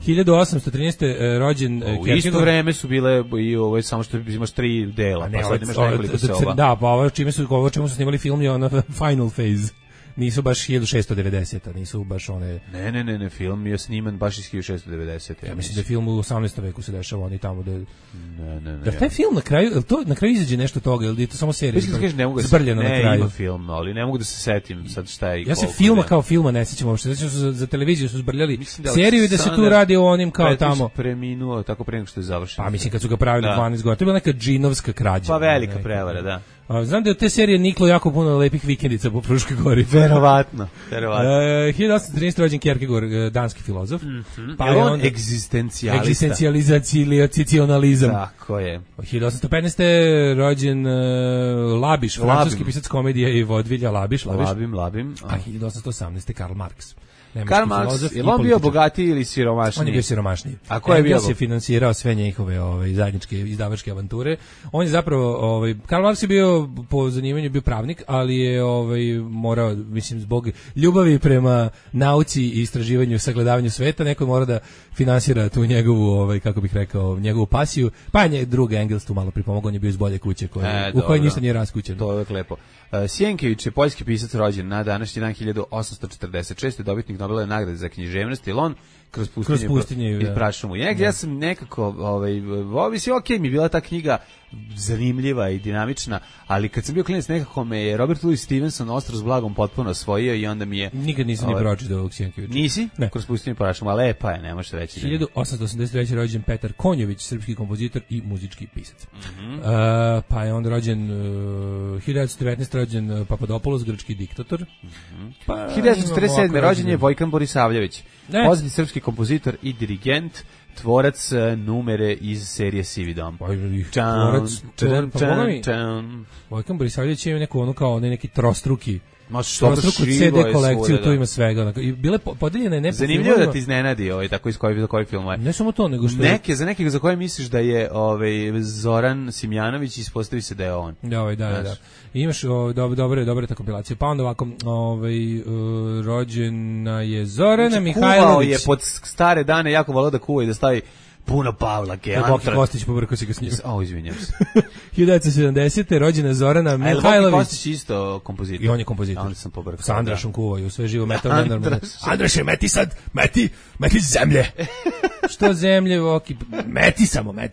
1813. rođen Kierkegaard.
U isto vreme su bile i ovo je samo što imaš 3 dela, pa sad imaš nekoliko Seoba.
Da, pa ovo čemu su snimali film je ono Final Phase. Nisu baš 1690-a, nisu baš one...
Ne, film je sniman baš iz 1690.
Ja mislim da je film u 18. veku se dešava, oni tamo da...
Ne.
Da taj film na kraju izađe nešto toga, ili je to samo serija zbrljeno na kraju?
Ne, ima film, ali ne mogu da se setim sad šta je i
koliko. Ja se filma kao filma ne sjećam uopšte, znači za televiziju su zbrljali seriju i da se tu radi o onim kao tamo...
preminuo tako pre nego što je završeno.
Pa mislim kad su ga pravili 12 godina, to je bila neka džinovska krađa.
Pa velika prevara, da.
Znam da je od te serije niklo jako puno lepih vikendica po Fruškoj gori.
Verovatno.
1813. rođen Kierkegaard, danski filozof.
Pa je on
egzistencijalizam.
Tako je.
1815. rođen Labiš, francuski pisac komedije i vodvilja Labiš.
Labim.
A 1818. Karl Marx.
Karl Marx, je on bio bogatiji ili siromašniji?
On je bio siromašniji.
A ko je bio?
Engels je finansirao sve njihove zajedničke izdavačke avanture. On je zapravo Karl Marx je bio po zanimanju bio pravnik, ali je morao, mislim, zbog ljubavi prema nauci i istraživanju, sagledavanju sveta, neko mora da finansira tu njegovu, kako bih rekao, njegovu pasiju. Pa je drug Engels tu malo pripomogao, on je bio iz bolje kuće u kojoj ništa nije raskućeno.
To je uvek lepo. Sienkiewicz je poljski pisac rođen na današnji dan 1846. dobitnik Nobelove nagrade za književnost, jer on kroz pustinju i prašumu. Ja sam nekako, mislim, okej, mi je bila ta knjiga zanimljiva i dinamična, ali kad sam bio klinac nekako me je Robert Louis Stevenson Ostro s blagom potpuno osvojio i onda mi je...
Nikad nisam ni pročitao ovog Sienkiewicza.
Nisi?
Ne.
Kroz pustinju i prašumu, a lepa je, ne možeš reći.
1883. rođen Petar Konjović, srpski kompozitor i muzički pisac. Pa je onda rođen 1919. rođen Papadopoulos, grčki diktator.
1947. rođen je Vojkan Borisavljević, poznati srpski kompozitor i dirigent, tvorac numere iz serije Sivi dom.
Vojkan Borisavljević ima neku kao neki trostruki
CD
kolekciju, tu ima svega. Bile podeljene ne po
zanimljivo filmovima. Da ti iznenadi tako iz kojeg filma je.
Ne samo to, nego što
za nekih za koje misliš da je Zoran Simjanović, ispostavi se da je on.
Da. Imaš dobre ta kompilacije. Pa onda ovako, rođena je Zorana Mihajlović.
Kuvao je pod stare dane, jako volao da kuva i da stavi puno Pavlake.
Boki Kostić pobrkao si ga s njim.
Izvinjam se.
1970. rođena Zorana Mihajlović.
Boki Kostić isto kompozitor.
I on je kompozitor.
Onda sam pobrkao.
Sa Andrašom kuvaju, sve živo metal. Andraše, meti sad, meti zemlje. Što zemlje, Voki? Meti.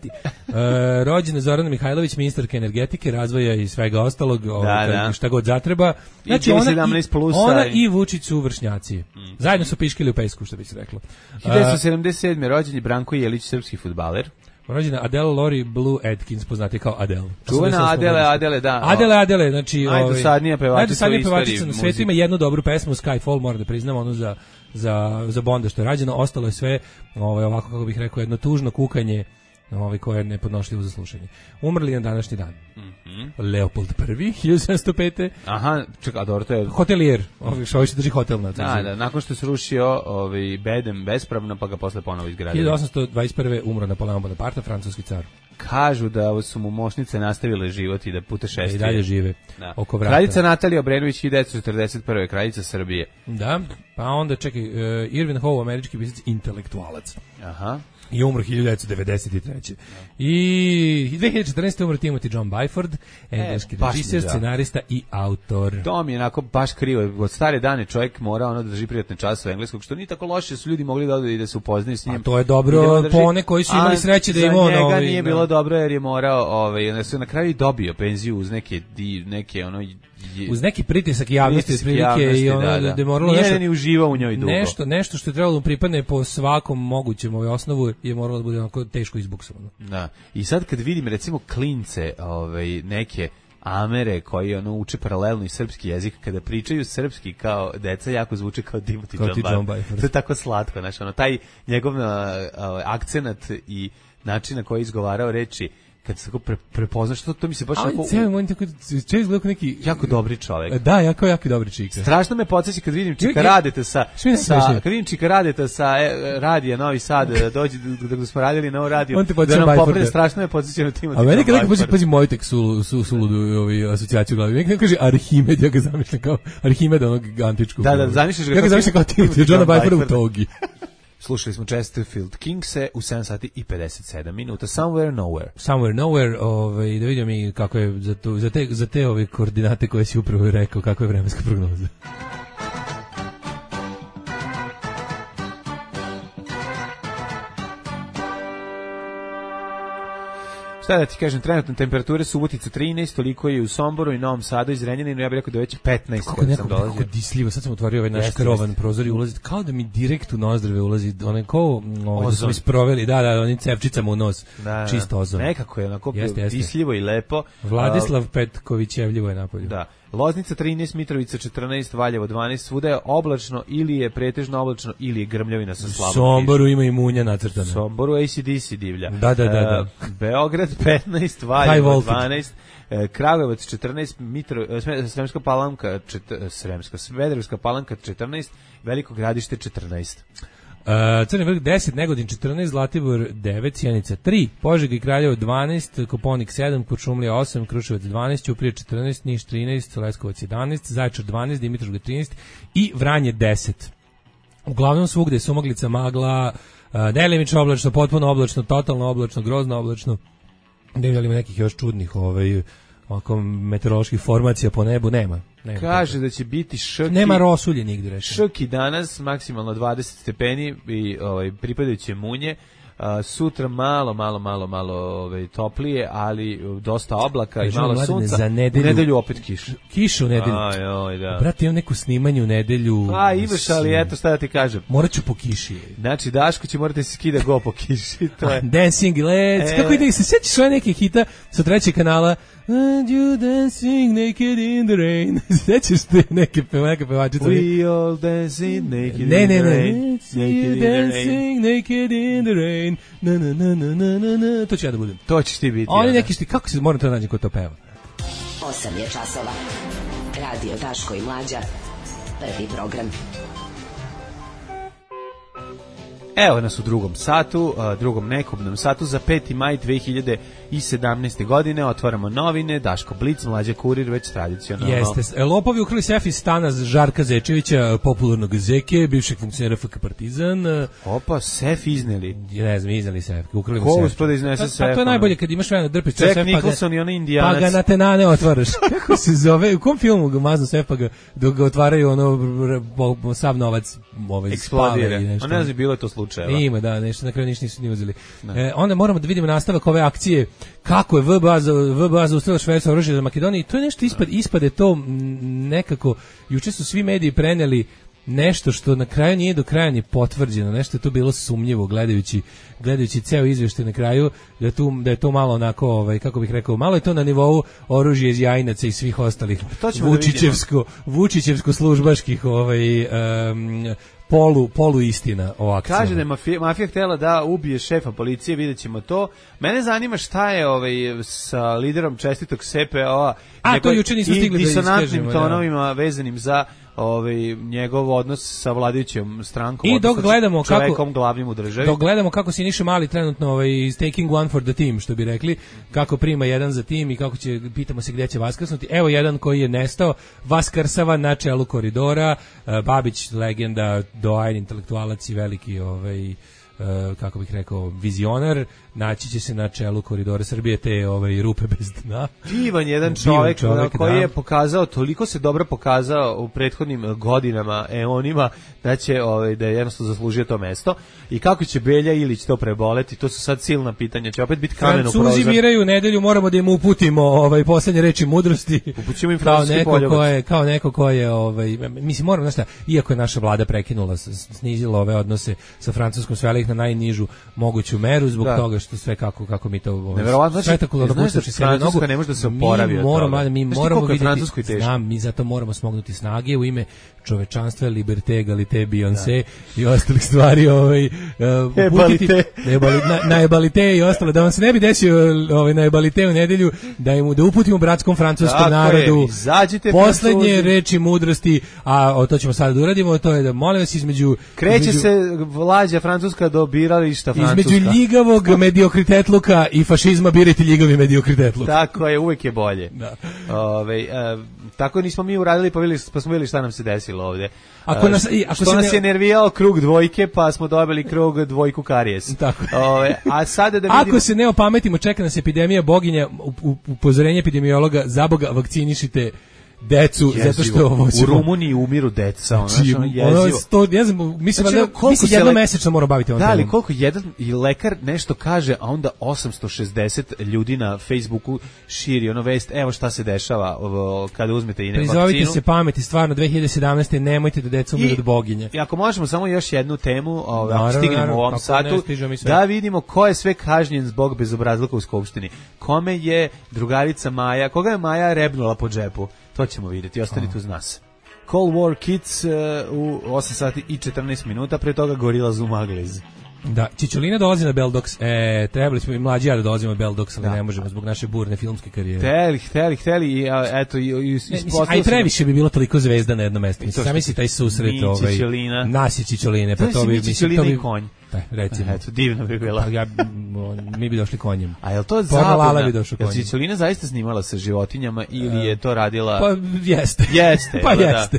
Rođena Zorana Mihajlović, ministarka energetike, razvoja i svega ostalog, šta god zatreba. Znači, ona i Vučić su vršnjaci. Zajedno su piškili u pesku, što bi se reklo.
1977. rođen je Branko Jelić, srpski fudbaler.
Rođena Adele Lori Blue Atkins, poznati kao Adele.
Čuvena Adele, da.
Adele, znači...
Najdosadnija pevačica
na svetu, ima jednu dobru pesmu, Skyfall, moram da priznam, ono za Bonda što je rađeno, ostalo je sve, ovako kako bih rekao, jedno tužno kukanje, koje je nepodnošljivo za slušanje. Umrli na današnji dan. Leopold I, 1705.
Aha, čekaj, dobro, to je...
Hotelijer, što se drži hotel na
to. Da, nakon što se rušio bedem bespravno, pa ga posle ponovo izgradio.
1821. umro Napoleon Bonaparte, francuski car.
Kažu da su mu moćnice nastavile život i da putešestvije.
I dalje žive oko vrata.
Kraljica Natalija Obrenović, 1941. kraljica Srbije.
Da, pa onda čekaj, Irvin Howe, američki pisac, intelektualac.
Aha.
I umro 1993. I 2014. umro Timothy John Byford, engleski režiser, scenarista i autor.
To mi je onako baš krivo. Od stare dane čovjek mora da drži privatne časove engleskog, što nije tako loše, su ljudi mogli da odu i da se upoznaju s njim.
A to je dobro po one koji su imali sreće da im on...
Za njega nije bilo dobro jer je morao, na kraju i dobio penziju uz neke
uz neki pritisak javnosti prilike i ono da je moralo
nešto ni uživao u njoj dugo.
Nešto što je trebalo pripadne po svakom mogućem osnovu je moralo da bude onako teško izbuksovano.
Da. I sad kad vidim recimo klince, neke Amere koji uče paralelno i srpski jezik, kada pričaju srpski kao deca, jako zvuče kao Timothy John Byford. To je tako slatko, taj njegov akcenat i način na koji je izgovarao reči, kad se tako prepoznaš, to mi se baš
onako... Če izgleda neki...
Jako dobri čovek.
Da, jako dobri čika.
Strašno me podsjeća kad vidim Čika Radeta sa radija Novi Sad, dođe da smo radili na ovo radio, da nam poprede, strašno me podsjeća na Timothy.
A meni kad neko pazi moj tek suludu asocijaciju u glavi, neki kaže Arhimed, ja ga zamišljam kao Arhimed onog antičkog.
Da, zamišljaš ga.
Ja ga zamišljam kao Timothy Johna Byforda u togi.
Slušali smo Chesterfield Kingse u 7 sati i 57 minuta. Somewhere
Nowhere, da vidim i kako je za te ove koordinate koje si upravo rekao, kako je vremenska prognoza.
Šta da ti kažem, trenutne temperature Subotica 13, toliko je u Somboru i Novom Sadu i Zrenjaninu, ja bih rekao da je već 15 kada sam dolazio.
Kako disljivo, sad sam otvorio naš krovan prozor i ulazi, kao da mi direkt u nozdrave ulazi, onako, da smo isproveli, da, onim cepčicama u nos, čisto ozon.
Nekako je onako disljivo i lepo.
Vladislav Petković Jevljivo je napolju.
Da. Loznica 13, Mitrovica 14, Valjevo 12, svuda je oblačno ili je pretežno oblačno ili je grmljavina sa slabom kišom.
Somboru ima i munja nacrtana.
Somboru AC/DC divlja.
Da.
Beograd 15, Valjevo 12, Kragujevac 14, Smederevska Palanka 14, Veliko Gradište 14.
Crni vrh 10, Negotin 14, Zlatibor 9, Sjenica 3, Požega i Kraljevo 12, Koponik 7, Kuršumlija 8, Kruševac 12, Ćuprija 14, Niš 13, Leskovac 11, Zaječar 12, Dimitrovgrad 13 i Vranje 10. Uglavnom svugde sumaglica, magla, delimično oblačno, potpuno oblačno, totalno oblačno, grozno oblačno. Da ima nekih još čudnih meteoroloških formacija po nebu, nema.
Kaže da će biti šrki.
Nema rosulje nigde, reći.
Šrki danas, maksimalno 20 stepeni i pripadajuće munje. Sutra malo toplije, ali dosta oblaka i malo sunca.
Za nedelju,
u nedelju opet kiša.
Kiša u nedelju.
Da.
Brate, imam neko snimanje u nedelju.
Imaš, ali eto šta da ti kažem.
Morat ću po kiši.
Znači, Daško će morati se skida go po kiši. To je.
Dancing, let's. Kako ide, se sjećaš ove neke hita sa 3. kanala? And you dancing naked in the rain. Sjećaš te neke pevačice?
We all dancing naked in the rain.
You dancing naked in the rain. Na. To ću ja da budem.
To ćeš ti biti.
Oni neki šti, kako se moram to nađem ko to peva?
8 je časova. Radio Daško i Mlađa. Prvi program.
Evo nas u drugom satu, drugom nekobnom satu za 5. maj 2017. godine. Otvaramo novine, Daško Blic, Mlađa Kurir, već tradicionalno.
Jeste. Lopovi ukrali sef iz stana Žarka Zečevića, popularnog zeke, bivšeg funkcionera FK Partizan.
Opa, sef izneli.
Ne znam, izneli sef. Ukrali mu
sef.
Ko
uspio da iznese sef?
To je najbolje kad imaš vremena drpiš
Jack Nicholson i ona Indijanac.
Pa ga na tenane otvaraš. Kako se zove? U kom filmu ga maznu sef pa dok ga otvaraju sav novac
eksplodira. Ne znam, bilo je to slučajeva.
Ima, da, nešto na kraju ništa nisu ni uzeli. Onda moramo da vidimo nastavak ove akcije, kako je VBA zaustavila šverca oružja za Makedoniju i to je nešto ispade to nekako, juče su svi mediji preneli nešto što na kraju nije do kraja ni potvrđeno, nešto je to bilo sumnjivo gledajući ceo izveštaj na kraju, da je to malo onako, kako bih rekao, malo je to na nivou oružja iz Jajinaca i svih ostalih Vučićevsko službaških polu istina o akcijama.
Kaže da je mafija htjela da ubije šefa policije, vidjet ćemo to. Mene zanima šta je sa liderom čestitog SPO-a
to juče nismo stigli da iskažemo.
Disonantnim tonovima vezanim za njegov odnos sa vladajućom strankom,
i dok gledamo
čovekom glavnim u državi.
Dok gledamo kako Siniša Mali trenutno is taking one for the team, što bi rekli, kako prima jedan za tim i kako će, pitamo se gdje će vaskrsnuti. Evo jedan koji je nestao, vaskrsava na čelu koridora, Babić, legenda, doajen intelektualac i veliki kako bih rekao, vizionar, naći će se na čelu koridora Srbije, te rupe bez dna.
Divan jedan čovjek koji je pokazao, toliko se dobro pokazao u prethodnim godinama, eonima, da će da je jednostavno zaslužio to mesto. I kako će Belja Ilić to preboleti, to su sad silna pitanja, će opet biti kamen u prozor.
Francuzi biraju nedelju, moramo da im uputimo posljednje reči mudrosti.
Upućimo im francuski poljovac.
Kao neko ko je, mislim, moramo, znaš šta, iako je naša vlada prekinula, snizila ove odnose sa Francuskom, svela ih na najnižu moguću meru, zbog toga što sve kako mi to spektakularno puštači se na nogu.
Ne može da se oporavi od toga.
Mi moramo vidjeti, mi zato moramo smognuti snage u ime čovečanstva, liberté, egalité, Beyoncé i ostalih stvari, na ebalite i ostalo, da vam se ne bi desio na ebalite u nedelju, da uputimo bratskom francuskom narodu poslednje reči mudrosti, a to ćemo sada da uradimo, to je da molim vas između
kreće se vlađa francuska do birališta francuska.
Između ljigavog mediokritetluka i fašizma birajte ljigavi mediokritetluka.
Tako je, uvek je bolje.
Da.
Tako nismo mi uradili, pa smo vidjeli šta nam se desilo ovdje.
Što
nas je nervirao krug dvojke, pa smo dobili krug dvojku karijes.
Tako.
A sada da vidimo...
Ako se ne opametimo, čeka nas epidemija, boginja, upozorenje epidemiologa, zaboga, vakcinišite decu, zato što
u Rumuniji umiru deca,
mislim jednom mesečno mora baviti
da, ali koliko jedan lekar nešto kaže, a onda 860 ljudi na Facebooku širi vest, evo šta se dešava kada uzmete i vakcinu.
Prizovite se pameti, stvarno 2017. nemojte da deca umiru od boginje.
I ako možemo samo još jednu temu, ako stignemo u ovom satu, da vidimo ko je sve kažnjen zbog bezobrazluka u Skupštini. Kome je drugarica Maja, koga je Maja rebnula po džepu? To ćemo vidjeti, ostanite uz nas. Cold War Kids u 8 sati i 14 minuta, pre toga Gorillaz u Maglez.
Da, Čičolina dolazi na Beldox. Trebali smo i mlađi ja da dolazimo na Beldox, ali ne možemo zbog naše burne filmske karijere.
Hteli i eto
a i previše bi bilo toliko zvezda na jednom mestu. Sam misli taj susret nas i Čičoline, pa to bi
Čičoline i konj.
Recimo.
Eto, divno bi bilo.
Mi bi došli konjem.
A je to zabavno? Je Čičolina zaista snimala sa životinjama ili je to radila?
Pa jeste.
Pa
jeste.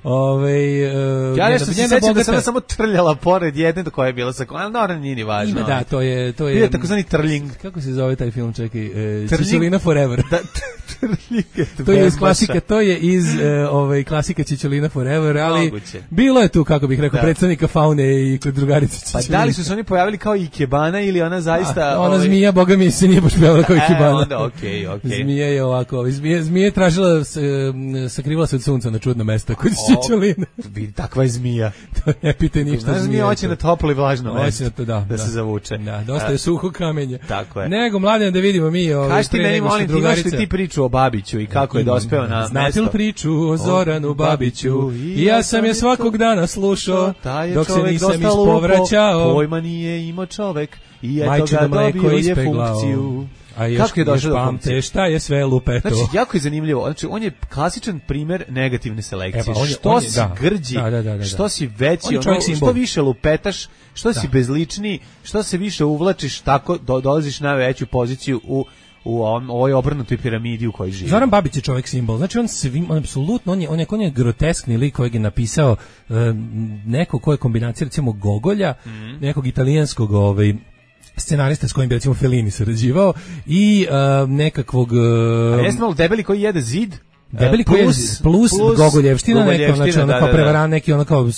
Ja nešto se sećam da sam samo trljala pored jedne koja je bila sa konjem, ali naravno nije ni važno.
Da, to je
bio takozvani trljing.
Kako se zove taj film, čekaj? Čičolina Forever.
Trljing.
To je iz klasika Čičolina Forever, ali bilo je tu, kako bih rekao, predstavnika faune i kod drugarice Čičolina.
Da li su se oni pojavili kao Ikebana ili ona zaista...
Ona zmija, boga mi, se nije baš pojavila kao Ikebana.
Onda, okej.
Zmija je ovako, zmija je tražila, sakrivala se od sunca na čudno mesto kod Čičoline.
Takva je zmija.
To ne pite ništa.
Znaš, zmija hoće na toplo i vlažno mesto.
Da
se zavuče.
Da, dosta je suho kamenje.
Tako je.
Nego, mladen, da vidimo mi
kaži ti meni, molim, ti imaš li ti priču o Babiću i kako je dospeo na mesto?
Znate li priču o Zoranu Babiću? I ja sam je svakog dana slušao, dok se nisam ispovraćao.
Pojma nije imao čovek i eto ga dobio je funkciju.
A još pamte šta je sve lupeto.
Znači, jako je zanimljivo. Znači, on je klasičan primer negativne selekcije. Što si grđi, što si veći, što više lupetaš, što si bezličniji, što se više uvlačiš, tako dolaziš na veću poziciju u ovoj obrnutoj piramidi u kojoj živi.
Zoran Babić je čovjek simbol. Znači on apsolutno on je groteskni lik kojeg je napisao neko ko je kombinacija recimo Gogolja, nekog italijanskog scenarista s kojim bi recimo Fellini sarađivao i nekakvog...
A jeste malo debeli koji jede zid?
Debeli koji plus Gogoljevština, neki prevaran, neki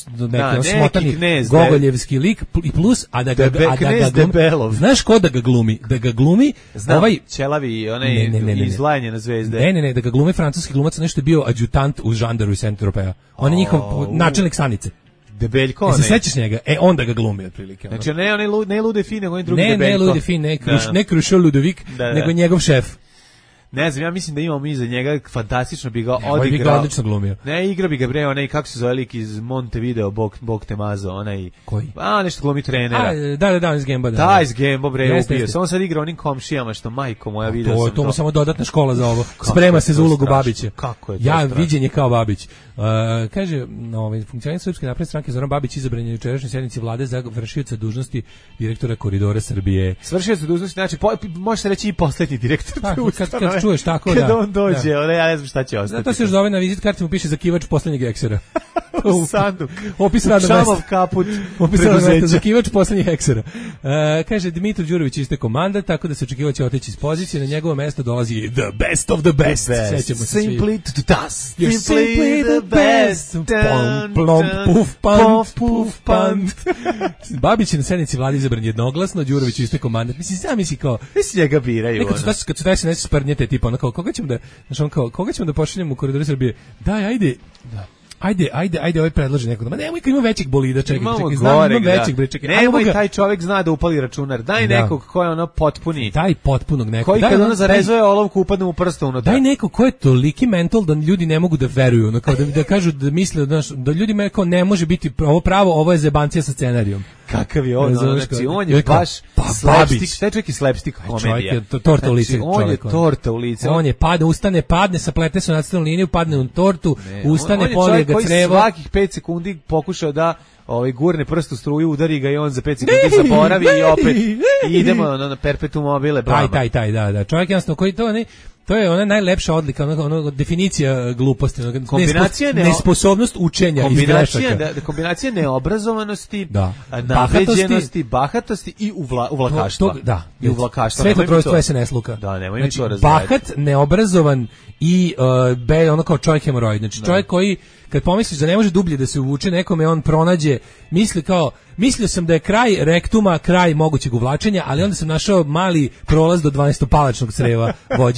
smotani Gogoljevski lik i plus, a da ga glumi. Znaš ko da ga glumi? Da ga glumi
ovaj ćelavi, onaj izlajanje na zvezde.
Ne, da ga glumi francuski glumac, nešto je bio adjutant u žandaru iz Saint-Tropeza. On je njihov načelnik stanice.
Debeljko, onaj.
Se sećaš njega? onda ga glumi otprilike.
Znači, ne Lude Fin, nego on drugi Debeljko.
Ne Lude Fin, ne Krušo Ludovik, nego njegov šef.
Ne znam, ja mislim da imamo mi za njega, fantastično bi ga odigrao.
Bi ga odlično glumio.
Ne, igra bi ga bre, onaj, kako se zove lik iz Montevideo, Bog te mazo, onaj...
Koji?
Nešto glumi trenera.
Da, iz Gemba.
Da, iz Gemba, bre, ubio. Samo sad igra onim komšijama, što majko moja video sam to.
To mu samo dodatna škola za ovo. Sprema se za ulogu Babića.
Kako je to
strašno? Viđen je kao Babić. Kaže, funkcioner Srpske napredne stranke Zoran Babić izabran je u jučerašnjoj sednici vlade za vršioca dužnosti direktora Koridora Srbije.
Vršioca dužnosti, znači, može se reći i poslednji direktor.
Kad čuješ tako, da.
On dođe, ja ne znam šta će ostati.
To se još zove na vizit karti, mu piše zakivač poslednjeg eksera.
U sanduk.
Opis radnog mesta.
Šamov kaput.
Opis radnog mesta, zakivač poslednjeg eksera. Kaže, Dimitar Đurović istekao mandat, tako da se očekivao će otići iz pozicije, na njegovo mesto dolazi the best of the best. Sećamo se svi.
Simply to dust.
You're simply the best. Plom, puf, pant. Babić je na sednici vlade izabran jednoglasno, Đurović istekao mandat. Mislim kao...
Mislim njega biraju.
Kad su desi nešto sprnjete, tipa ono kao, koga ćemo da pošaljemo u Koridoru Srbije? Daj, ajde. Da. Ajde, ovaj predloži nekog. Ma nemoj, ima većeg bolida, čekaj,
Nemoj, taj čovjek zna da upali računar. Daj nekog ko je ono potpuni.
Daj potpunog nekog.
Koji kad ono zarezuje olovku upadne u prst unutra.
Daj nekog ko je toliki mental da ljudi ne mogu da veruju, ono kao da kažu da misle da ljudima kao ne može biti ovo pravo, ovo je zebancija sa scenarijom.
Kakav je on, znači on je baš slapstick, taj čovjek je slapstick komedija.
Čovjek je torta u lice.
On je torta u lice.
On je padne, saplete se na crvenu liniju, padne u tortu, ustane, polije ga crevo.
Svakih 5 sekundi pokušao da gurne prst u struju, udari ga i on za 5 sekundi zaboravi i opet idemo na perpetuum mobile.
Taj, da. Čovjek jasno koji to je ona najlepša odlika, ono definicija gluposti, nesposobnost učenja iz grešaka.
Kombinacija neobrazovanosti, naveđenosti, bahatosti i uvlakaštva. I uvlakaštva.
Svetotrojstvo SNS-luka.
Da, nemoj mi to razrediti.
Bahat, neobrazovan i ono kao čovjek hemoroid. Znači čovjek koji, kad pomisliš da ne može dublje da se uvuče nekome, on pronađe, mislio sam da je kraj rektuma, kraj mogućeg uvlačenja, ali onda sam našao mali prolaz do 12-palačnog creva vođenog. I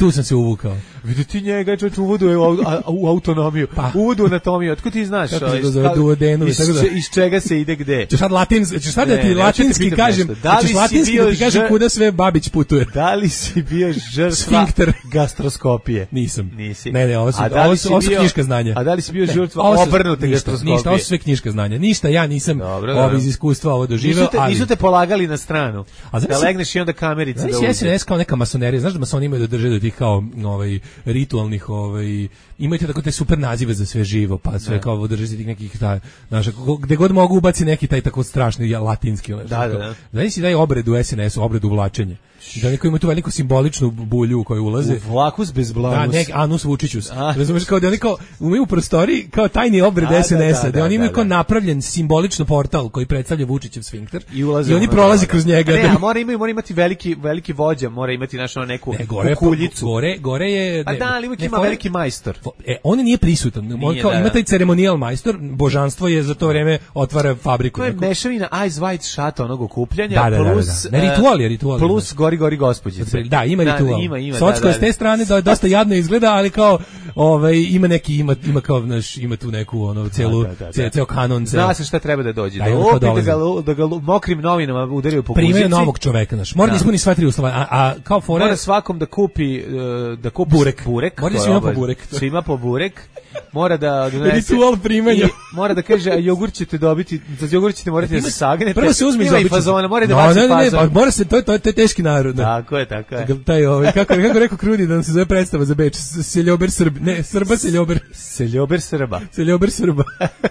tu sam se uvukao.
Vidi ti njega, čovječ, uvodu u autonomiju, uvodu u anatomiju, otko ti znaš? Iz čega se ide gde?
Ćeš sad da ti latinski kažem, kuda sve Babić putuje.
Da li si bio žrtva gastroskopije?
Nisam.
Nisi.
Ne, ovo su knjiška znanja.
A da li si bio žrtva obrnute gastroskopije?
Ništa, ovo su sve knjiška znanja. Ništa, ja nisam iz iskustva ovo doživeo.
Nisu te polagali na stranu. Da legneš i onda kamerice da uđe.
SNS kao neka masonerija. Znaš da masoni imaju da drže do tih kao ritualnih, imaju tako te super nazive za sve živo, pa sve kao drže tih nekih, gde god mogu ubaci neki taj tako strašni latinski.
Da.
Znaš si daj obred u SNS-u, obred uvlačenje. Da neko ima tu veliku simboličnu bulju u kojoj ulaze.
U vlakus bez blanus.
Da, anus Vučićus. Razumeš, kao da oni kao imaju u prostoriji kao tajni obred SNS-a, da oni imaju kao napravljen simbolično portal koji predstavlja Vučićev sfinkter i oni prolaze kroz njega.
Ne, mora imati veliki vođa, mora imati neku kuljicu.
Gore je...
Pa da, ali uvijek ima veliki majstor.
On nije prisutan. Ima taj ceremonijal majstor, božanstvo je za to vreme otvara fabriku.
To je mešavina Eyes Wide Shut, onog okupljanja, plus...
Ritual.
Plus gori gospođice.
Da, ima ritual. Socko je s te strane da dosta jadno izgleda, ali kao ima neki ima kao ima tu neku ceo kanon.
Zna se šta treba da dođe. Da ga mokrim novinama udaraju po guzici.
Primjer novog čoveka, mora da ispuni sva tri uslova, a kao fora
mora svakom da kupi burek.
Mora svima po burek.
Svima po burek. Mora da donese
ritual primanja.
Mora da kaže, a jogurt ćete dobiti, za jogurt ćete morati da se sagnete.
Prvo se uzme iz
fazona, mora da baci fazon.
Mora se, to je teški narod.
Tako je.
Taj kako rekao Krudi da nam se zove predstava za Beč, Seljober Srb, ne, Srba Seljober. Seljober Srba.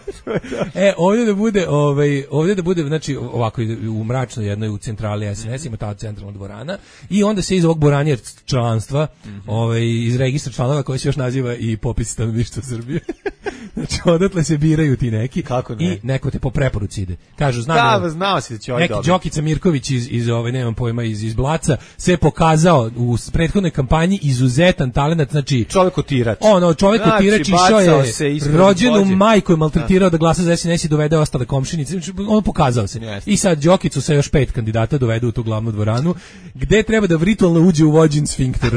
Ovdje da bude, znači ovako u mračnoj jednoj u centrali SNS ima ta centralna dvorana i onda se iz ovog boranjer članstva, iz registra članova koji se još naziva i popis stanovništva Srbije. Znači odatle se biraju ti neki.
Kako ne?
I neko te po preporuci ide. Kažu
znao si da će ovaj
neki Đokica Mirković iz nemam pojma iz Blaca se pokazao u prethodnoj kampanji izuzetan talenat, znači
čovjek otirač.
Čovjek otirač išao je rođenu majku je maltretirao da glasa za SNS i dovede ostale komšinice. On pokazao se. I sad Đokicu sa još 5 kandidata dovede u tu glavnu dvoranu gde treba da ritualno uđe u vođin sfinkter.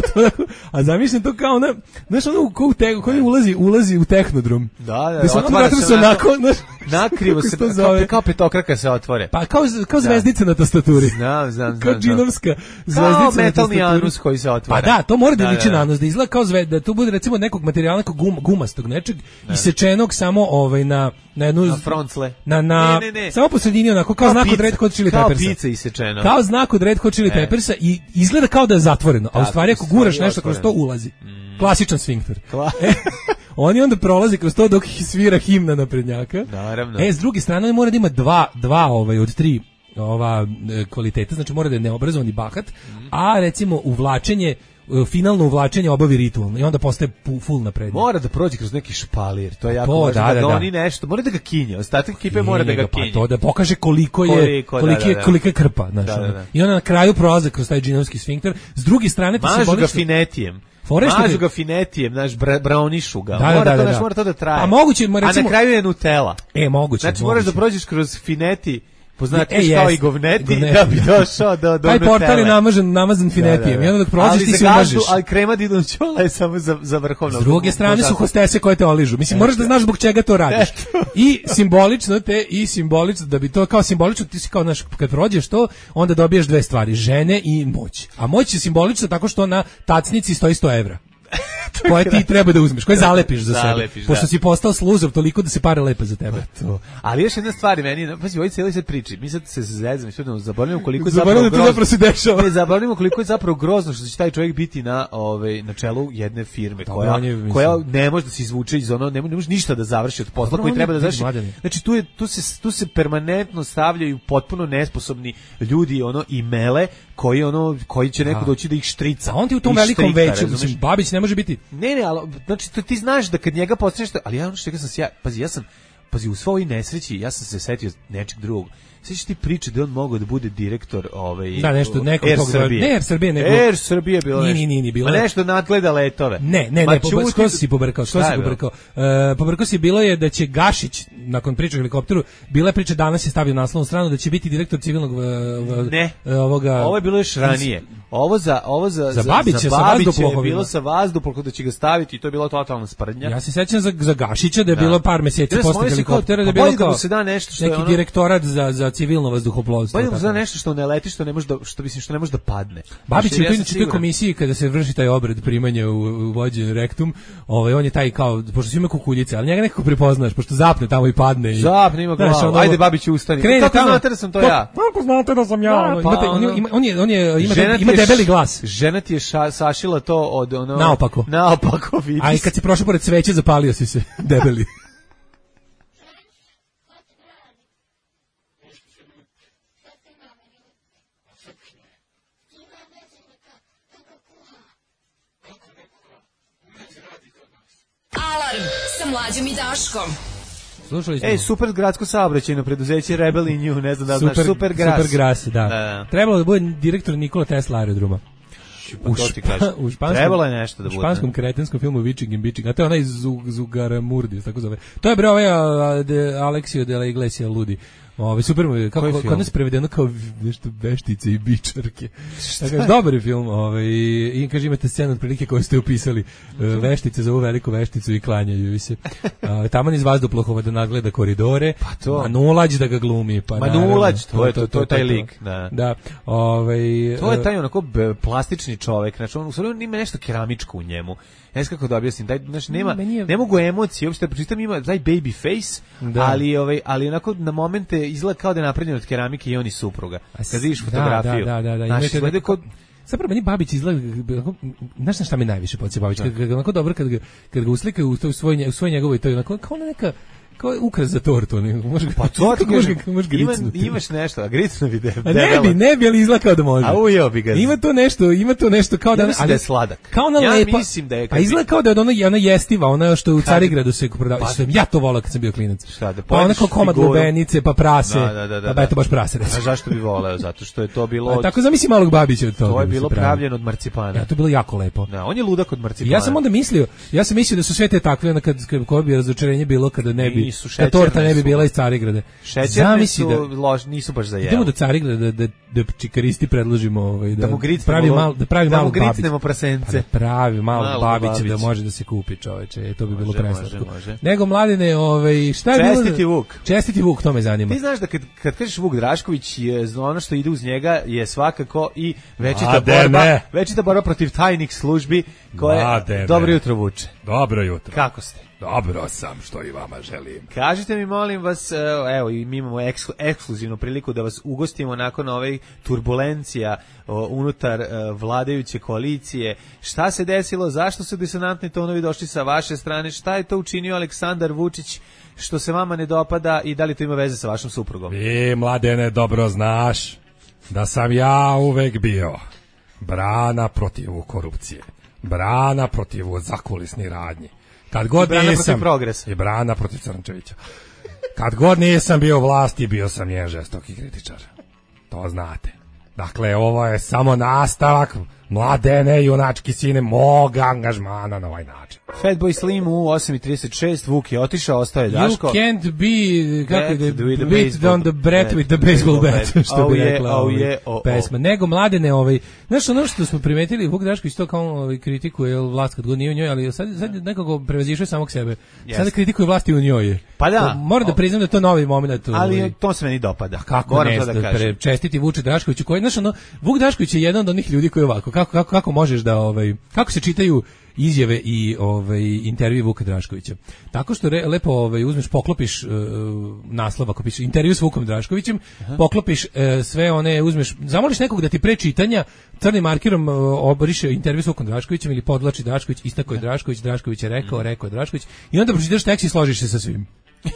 A zamišljam to kao ona, znaš koji ulazi u tehnodrom.
Da,
otvara se onako,
nakrivo se, kao petokraka se otvore.
Pa kao zvezdica na tastaturi.
Znam.
Kao džinovska zvezdica na tastaturi. Kao
metalni anus koji se otvara.
Pa da, to mora da liči na anus, da izgleda kao da tu bude recimo nekog materijala, nekog gumastog nečeg, isečenog samo na jednu...
Na froncle.
Ne. Samo po sredini onako, kao znak od Red Hot Chili Peppersa.
Kao pizza isečeno.
Kao znak od Red Hot Chili Peppersa i izgleda kao da je zatvoreno, a u stvari ako guraš nešto kroz to ulazi. Klasičan sfinkter. Oni onda prolaze kroz to dok svira himna naprednjaka.
Naravno.
S druge strane on mora da ima dva od tri kvaliteta, znači mora da je neobrazovan i bahat, a recimo finalno uvlačenje obavi ritualno i onda postaje full naprednjak.
Mora da prođe kroz neki špalir, to je jako važno, da oni nešto, mora da ga kinje, ostatak ekipe mora da ga kinje.
Pa to da pokaže kolika je krpa. I onda na kraju prolaze kroz taj džinovski sfinkter, s druge strane...
Mažu ga finetijem. Mažu ga finetijem, braunišu ga. Mora to da traje.
A moguće,
a na kraju je Nutella.
Moguće.
Znači moraš da prođeš kroz fineti, poznati kao i govneti, da bi došao do
Taj portal je namazan finetijem. I onda dok prođeš ti se umažeš.
Ali krema Dinućola je samo za vrhovno.
S druge strane su hostese koje te oližu. Mislim, moraš da znaš zbog čega to radiš. I simbolično da bi to kao simbolično, ti si kao, znaš, kad prođeš to, onda dobiješ dve stvari, žene i moć. A moć je simbolično tako što na tacnici stoji 100 evra. koje ti treba da uzmeš, koje zalepiš za sebe. Pošto si postao sluzov toliko da se pare lepe za tebe.
Ali još jedna stvar meni, pazi, ovaj cijeli sad priči, mi sad se zezamo, što zaboravimo koliko je
zapravo se dešava.
Ne zaboravimo koliko je zapravo grozno što će taj čovjek biti na čelu jedne firme koja ne može da se izvuče iz ne može ništa da završi od posla koji treba da završi. Znači tu se permanentno stavljaju potpuno nesposobni ljudi i mele koji će neko doći da ih štrica.
A on ti u tom velikom veću, mislim, Babić ne može biti.
Ne, ali znači ti znaš da kad njega postaneš, ali ja što sam pazi, ja sam pazi, u svojoj nesreći, ja sam se setio nečeg drugog. Sećaš ti priče da on mogao da bude direktor
da, nešto, nekog
Air Srbije.
Ne, Air Srbije, nego...
Air Srbije bilo nešto.
Nije bilo.
Ma nešto nadgleda letove.
Ne, skoro si pobrkao. Pobrkao si, bilo je da će Gašić, nakon priče o helikopteru, bila je priča, danas je stavio naslovnu stranu, da će biti direktor civilnog
ne,
ovoga...
Ovo je bilo još ranije. Ovo za
Babića,
je bilo sa vazduhoplohom da će ga staviti i to je bilo totalna sprdnja.
Ja se sećam za Gašića da je bilo par meseci posle helikoptera, da je bilo kao neki direktorat za civilno vazduhoplovstvo.
Pa za nešto što ne leti, što ne može da padne.
Babić je u toj komisiji kada se vrši taj obred primanja u vođe rektum, on je taj kao, pošto svi ima kukuljice, ali njega nekako prepoznaš, pošto zapne tamo i padne.
Zapne, ima glavu. Ajde Babić ustani. Kako znate da sam to ja?
Kako znate da sam ja? Ima debeli glas.
Žena ti je sašila to od ono...
Naopako,
vidiš.
A i kad si prošao pored sveće, zapalio si se, debeli.
Alarm sa Mlađom i Daškom.
Slušali smo.
Super gradsko saobraćajno preduzeće Rebel in You, ne znam da znaš, Supergras,
da. Trebalo da bude direktor Nikola Tesla aerodroma.
Trebalo je nešto da bude.
U španskom kretenskom filmu Witching and Bitching, a to je onaj Zugaramurdi, tako zove. To je bre ovaj Alexio de la Iglesia ludi. Super mu je, kako kod nas prevedeno kao nešto veštice i bičarke. Dakle, dobar je film, i kaže imate scenu otprilike koju ste upisali. Veštice za ovu veliku vešticu i klanjaju se. Taman iz vazduhoplova da nadgleda koridore, a Nulađ da ga glumi. Pa
Nulađ, to je taj lik.
Da.
To je taj onako plastični čovek, znači on ima nešto keramičko u njemu. Ne znam kako da objasnim, ne mogu emocije, uopšte pročitam, ima taj baby face, ali onako na momente izgleda kao da je napravljen od keramike i on i supruga. Kad vidiš fotografiju.
Da. Zapravo meni Babić izgleda, znaš na šta mi najviše podsjeća Babić, onako dobro kad ga uslikaju u svoj njegovoj, to je onako kao neka kao ukras za tortu,
pa to ti imaš nešto, a gricno bi
ne bi, ali izgleda kao da može.
A ujeo bi ga.
Ima to nešto kao da,
ali da je sladak.
Kao ona lepa.
Mislim da je.
A izgleda kao da je ona jestiva, ona što u Carigradu se prodava. Ja to voleo kad sam bio klinac.
Šta da
pa ona kao komad lubenice, pa prase. Pa eto baš prase.
A zašto bi voleo? Zato što je to bilo.
Tako zamisli malog Babića od toga.
To je bilo pravljeno od marcipana.
Ja, to je bilo jako lepo.
Da, on je ludak od marcipana.
Ja sam onda mislio da su sve te takve, kad bi razočarenje bilo kada ne bi torta ne bi bila iz Carigrada.
Šećerne nisu baš za jelo.
Idemo do Carigrada da čikaristi predložimo da mu pravi malu
gricnemo prasence.
Pravi malu babicu da može da se kupi, čoveče. To bi bilo preslatko. Nego Mladene, šta je bilo? Čestiti Vuk, to me zanima.
Ti znaš da kad kažeš Vuk Drašković, ono što ide uz njega je svakako i večita borba protiv tajnih službi koja dobro jutro Vuče.
Dobro jutro.
Kako ste?
Dobro sam, što i vama želim.
Kažite mi, molim vas, evo, i mi imamo ekskluzivnu priliku da vas ugostimo nakon ove turbulencija unutar vladajuće koalicije. Šta se desilo, zašto su disonantni tonovi došli sa vaše strane, šta je to učinio Aleksandar Vučić, što se vama ne dopada i da li to ima veze sa vašom suprugom?
Mladene, dobro znaš da sam ja uvek bio brana protiv korupcije, brana protiv zakulisnih radnji. Kad god nisam
progresa
i brana protiv Crnčevića. Kad god nisam bio u vlasti, bio sam njen žestoki kritičar. To znate. Dakle, ovo je samo nastavak, Mladene, junački sine, mog angažmana na ovaj način.
Fatboy Slim u 8:36, Vuk je otišao, ostao je Daško.
You can't be, kako je, beat on the brat with the baseball bat, što bi rekla pesma. Nego Mladene, znaš ono što smo primetili, Vuk Drašković to kao kritikuje vlast kad god nije u njoj, ali sad nekako prevazišao samog sebe. Sada kritikuje vlast i u njoj.
Pa da.
Moram da priznam da je to novi moment.
Ali to se meni dopada.
Kako ne, čestiti Vuče Draškoviću, koji, znaš ono, Vuk Drašković je jedan od onih ljudi koji ovako, kako možeš da, kako se čitaju izjave i intervju Vuka Draškovića. Tako što lepo uzmeš, poklopiš naslov, ako piše intervju s Vukom Draškovićem, poklopiš sve one, uzmeš, zamoliš nekog da ti pre čitanja crnim markerom obriše intervju s Vukom Draškovićem ili podvlači Drašković, istako je Drašković je rekao je Drašković i onda pročitaš tekst i složiš se sa svim.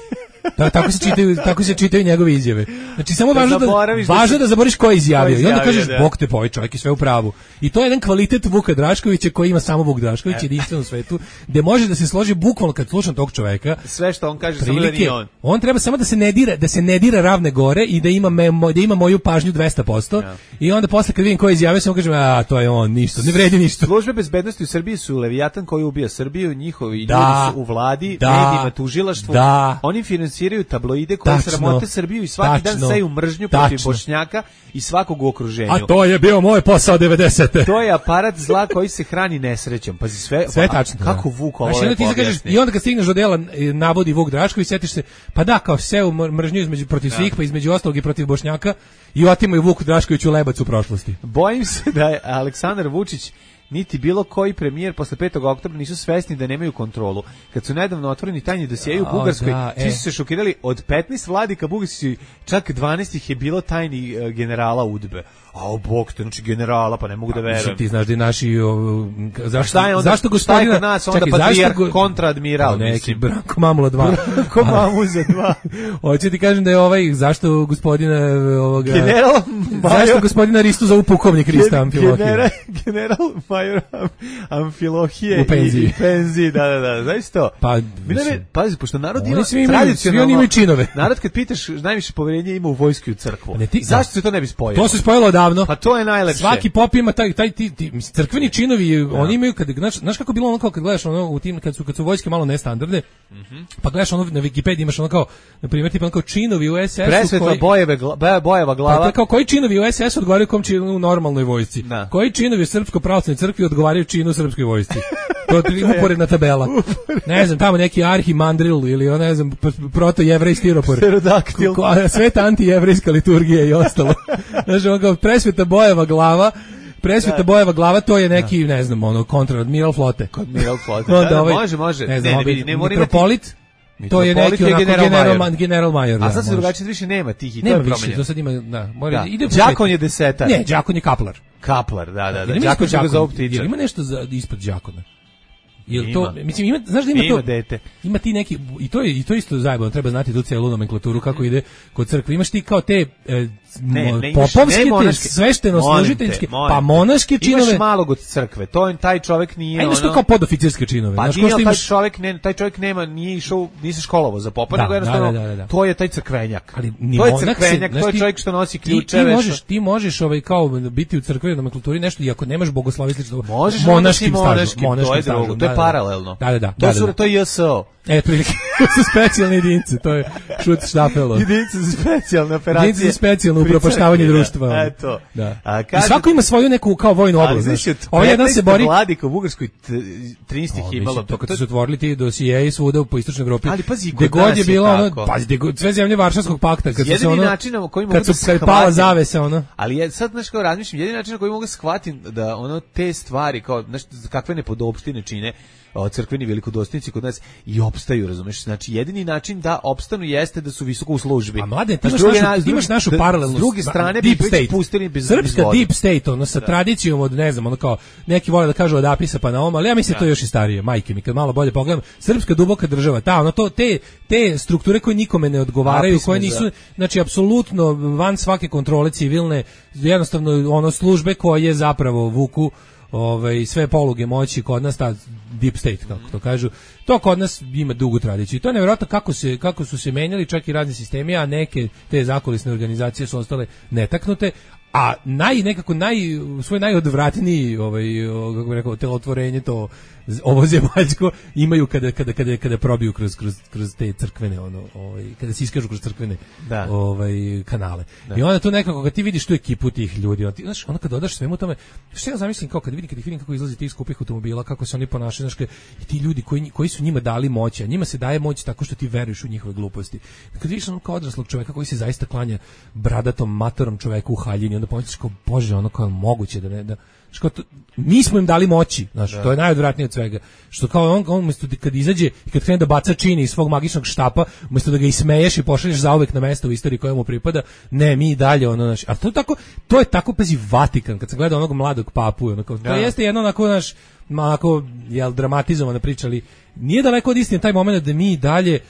Tako se čitaju njegove izjave. Znači samo važno da zaboraviš ko je izjavio. I onda kažeš bog te poji, čovjek je sve u pravu. I to je jedan kvalitet Vuka Draškovića koji ima samo Vuk Drašković jedinstven u svetu, gde može da se složi bukvalno kad slušam tog čoveka.
Sve što on kaže samo da nije on.
On treba samo da se ne dira ravne gore i da ima moju pažnju 200%. I onda posle kad vidim ko je izjavio, samo kažem to je on, ništa, ne vredi ništa.
Službe bezbednosti u Srbiji su Leviatan koji ubija Srbiju, njihovi ljudi su u vladi, medijima, tužilaštvu. Oni finansiraju tabloide koji sramote Srbiju i svaki dan seju mržnju protiv Bošnjaka i svakog u okruženju.
A to je bio moj posao 90.
To je aparat zla koji se hrani nesrećom. Pazi sve
tačno.
Kako Vuk ovo objasni.
I onda kad stigneš do dela navodi Vuk Drašković, setiš se, pa da, kao seju mržnju protiv svih, pa između ostalog i protiv Bošnjaka, i otimaju Vuk Draškoviću lebac u prošlosti.
Bojim se da je Aleksandar Vučić niti bilo koji premijer posle 5. oktobra nisu svesni da nemaju kontrolu. Kad su nedavno otvoreni tajni dosjei u Bugarskoj, svi su se šokirali, od 15 vladika Bugarskoj, čak 12 ih je bilo tajni generala UDBE. A bog te, znači generala, pa ne mogu da verujem.
Ti znaš da naši
zašto gospodina šta je nas onda patrijarh kontraadmiral,
neki Branko Mamula 2.
Branko Mamuza 2.
Hoće ti kažem da je zašto gospodina
general
zašto gospodina Ristu za pukovnik Rista Amfilohije.
General major Amfilohije
u
penziji, da, znaš to?
Pa
pazi, pošto narod ima
tradicionalno imaju činove.
Narod kad pitaš, najviše poverenja ima u vojsku i u crkvu. Zašto se to ne bi spojilo?
To se spojilo davno.
Pa to je najlepše.
Svaki pop ima taj crkveni činovi, oni imaju kad znaš kako bilo ono kao kad gledaš ono u tim kad su vojske malo nestandardne. Pa gledaš ono na Wikipediji imaš ono kao na primjer tipa kao činovi u SS-u
presvetla bojeva glava.
Pa kao koji činovi u SS-u odgovaraju kom činu u normalnoj vojsci. Koji činovi u Srpsko-pravoslavnoj crkvi odgovaraju činu u srpskoj vojsci. To je uporedna tabela. Ne znam, tamo neki arhimandril ili ne znam, proto-jevrej stiropor. Sveta anti-jevrejska liturgija i ostalo. Znaš, ono kao presveta bojeva glava, to je neki, ne znam, ono, kontraadmiral flote.
Admiral flote, da, može.
Ne znam, mitropolit, to je neki onako general major.
A sad se drugačije više nema tih i to je promenjeno. Nema više, to
sad ima, da.
Đakon je desetar.
Ne, Đakon je kaplar.
Kaplar, da. Đakon će ga za optičar.
Ima nešto ispod Đakona? Jel to, mislim, ima, znaš da ima to,
dete.
Ima ti neki, i to isto zajebano, treba znati tu celu nomenklaturu kako ide kod crkve. Imaš ti kao te popovske, te svešteno-služiteljske, pa monaške činove.
Imaš malog od crkve, taj čovjek nije ono...
A imaš to kao podoficirske činove.
Pa nije, taj čovjek nema, nije išao, nisi školovo za popa, nego jednostavno, to je taj crkvenjak. To je crkvenjak, to je čovjek što nosi ključeve.
Ti možeš kao biti u crkvenoj nomenklaturi nešto, i ako nemaš bogosloviteljstvo,
monaškim stažom, to je paralelno. To je JSO.
Prilike, to su specijalne jedinice, to je šut štapelo.
Jedinice za specijalne operacije.
Jedinice za specijalno upropaštavanje društva.
Eto.
I svako ima svoju neku kao vojnu oblast.
Ovaj jedan se bori... Vladika u Bugarskoj 13 ih imalo.
To kad su otvorili ti dosije svuda po istočnoj Evropi.
Ali pazi,
gde god je bilo ono, sve zemlje Varšavskog pakta, kad su ono, kad su pala zavese ono.
Ali sad znaš kao razmišljam, jedini način na koji mogu shvatim da ono te stvari kao znaš kakve nepodopštine čine crkveni velikodostojnici kod nas i opstaju, razumeš? Znači jedini način da opstanu jeste da su visoko u službi.
A mladen, ti imaš našu paralelnu.
S druge strane
deep state.
Pustili bez
srpska deep state, ono sa tradicijom od ne znam, ono kao neki vole da kažu od Apisa pa na ovom, ali ja mislim to je još i starije. Majke mi, kad malo bolje pogledam, srpska duboka država, ono to te strukture koje nikome ne odgovaraju, koje nisu, znači apsolutno van svake kontrole civilne, jednostavno ono službe koje zapravo vuku sve poluge moći kod nas, ta deep state, kako to kažu, to kod nas ima dugu tradiciju. I to je nevjerojatno kako su se menjali čak i razni sistemi, a neke te zakulisne organizacije su ostale netaknute, a svoj najodvratniji kako bih rekao, telotvorenje, to ovo zemaljsko imaju kada probiju kroz te crkvene kada se iskažu kroz crkvene kanale. Da. I onda tu nekako kad ti vidiš tu ekipu tih ljudi, znaš, onda kad dodaš svemu tome, što ja zamislim kao kad ih vidim kako izlazi tih skupih automobila, kako se oni ponašaju, znaš, i ti ljudi koji su njima dali moć, a njima se daje moć tako što ti veruješ u njihove gluposti. Kad vidiš ono kao odraslog čoveka koji se zaista klanja bradatom matorom čoveku u haljini, onda pomisliš kao bože, ono kao moguće da mi smo im dali moći, znaš, to je najodvratnije od svega. Što kao on umjesto kad izađe i kad krene da baca čini iz svog magičnog štapa, umjesto da ga ismeješ i pošalješ zauvek na mesto u istoriji koje mu pripada, ne, mi dalje ono, znaš, a to je tako pazi Vatikan, kad sam gledao onog mladog papu, to jeste jedno onako dramatizovana priča, ali nije daleko od istine taj moment da mi dalje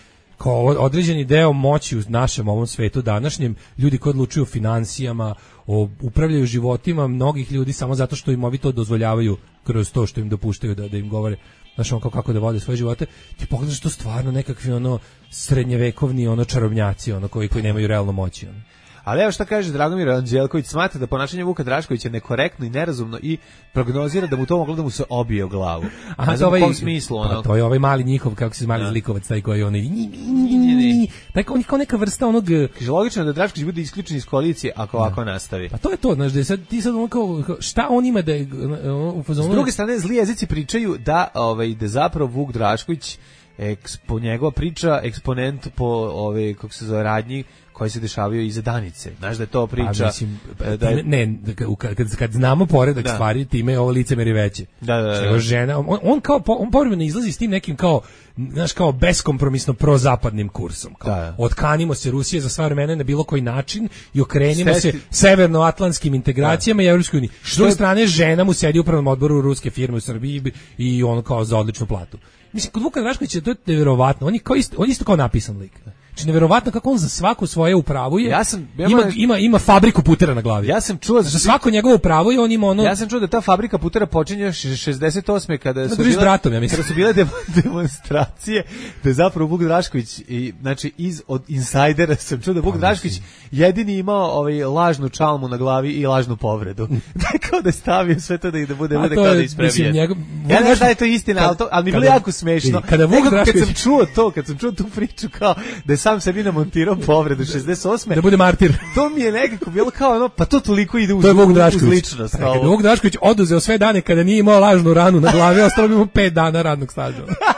kao određeni deo moći u našem ovom svetu današnjem, ljudi koji odlučuju o financijama, upravljaju životima mnogih ljudi samo zato što im ovi to dozvoljavaju kroz to što im dopuštaju da im govore, znaš, on kako da vode svoje živote. Ti pogledaš to stvarno nekakvi srednjevekovni čarobnjaci, koji nemaju realno moći.
Ali evo šta kaže Dragomir Anđelković, smatra da ponašanje Vuka Draškovića je nekorektno i nerazumno i prognozira da mu to moglo da mu se obije o glavu.
A to
u kom smislu ono?
To je ovaj mali njihov, kako se mali zlikovac, taj koji on tako on je kao neka vrsta onog.
Kaže logično da Drašković bude isključen iz koalicije ako ovako nastavi.
Pa to je to, znaš, da sad ti sad kao šta on ima da u fazonu.
S druge strane zli jezici pričaju da da zapravo Vuk Drašković po njegova priča eksponent po kako se zove radnji koji se dešavaju iza Danice. Znaš da je to priča...
da je... Ne, kad znamo poredak stvari, time je ovo licemerje veće.
Da.
Žena, on povremeno izlazi s tim nekim kao, znaš, kao beskompromisno prozapadnim kursom. Kao, otkanimo se Rusije za sva vremena na bilo koji način i okrenimo se severnoatlantskim integracijama i Evropskoj uniji. S druge strane, žena mu sedi u upravnom odboru ruske firme u Srbiji i on kao za odličnu platu. Mislim, kod Vuka Draškovića to je nevjerovatno. On isto kao napisan lik. Znači neverovatno kako on za svako svoje upravuje. Ima fabriku putera na glavi.
Ja sam čuo
za svako njegovo upravuje, on ima ono.
Ja sam čuo da ta fabrika putera počinje 68. kada su bile demonstracije, da je zapravo Vuk Drašković i znači od insajdera sam čuo da Vuk Drašković jedini imao lažnu čalmu na glavi i lažnu povredu. Da kao da je stavio sve to da bude kao da isprevije. Ja ne znam da je to istina, ali mi bilo jako smešno. Kad sam čuo tu priču kao da sam sebi namontirao povredu 68.
Da bude martir.
To mi je nekako bilo kao pa to toliko ide uz ličnost.
Kada Vuk Drašković oduzeo sve dane kada nije imao lažnu ranu na glavi, ostalo bi mu 5 dana radnog staža.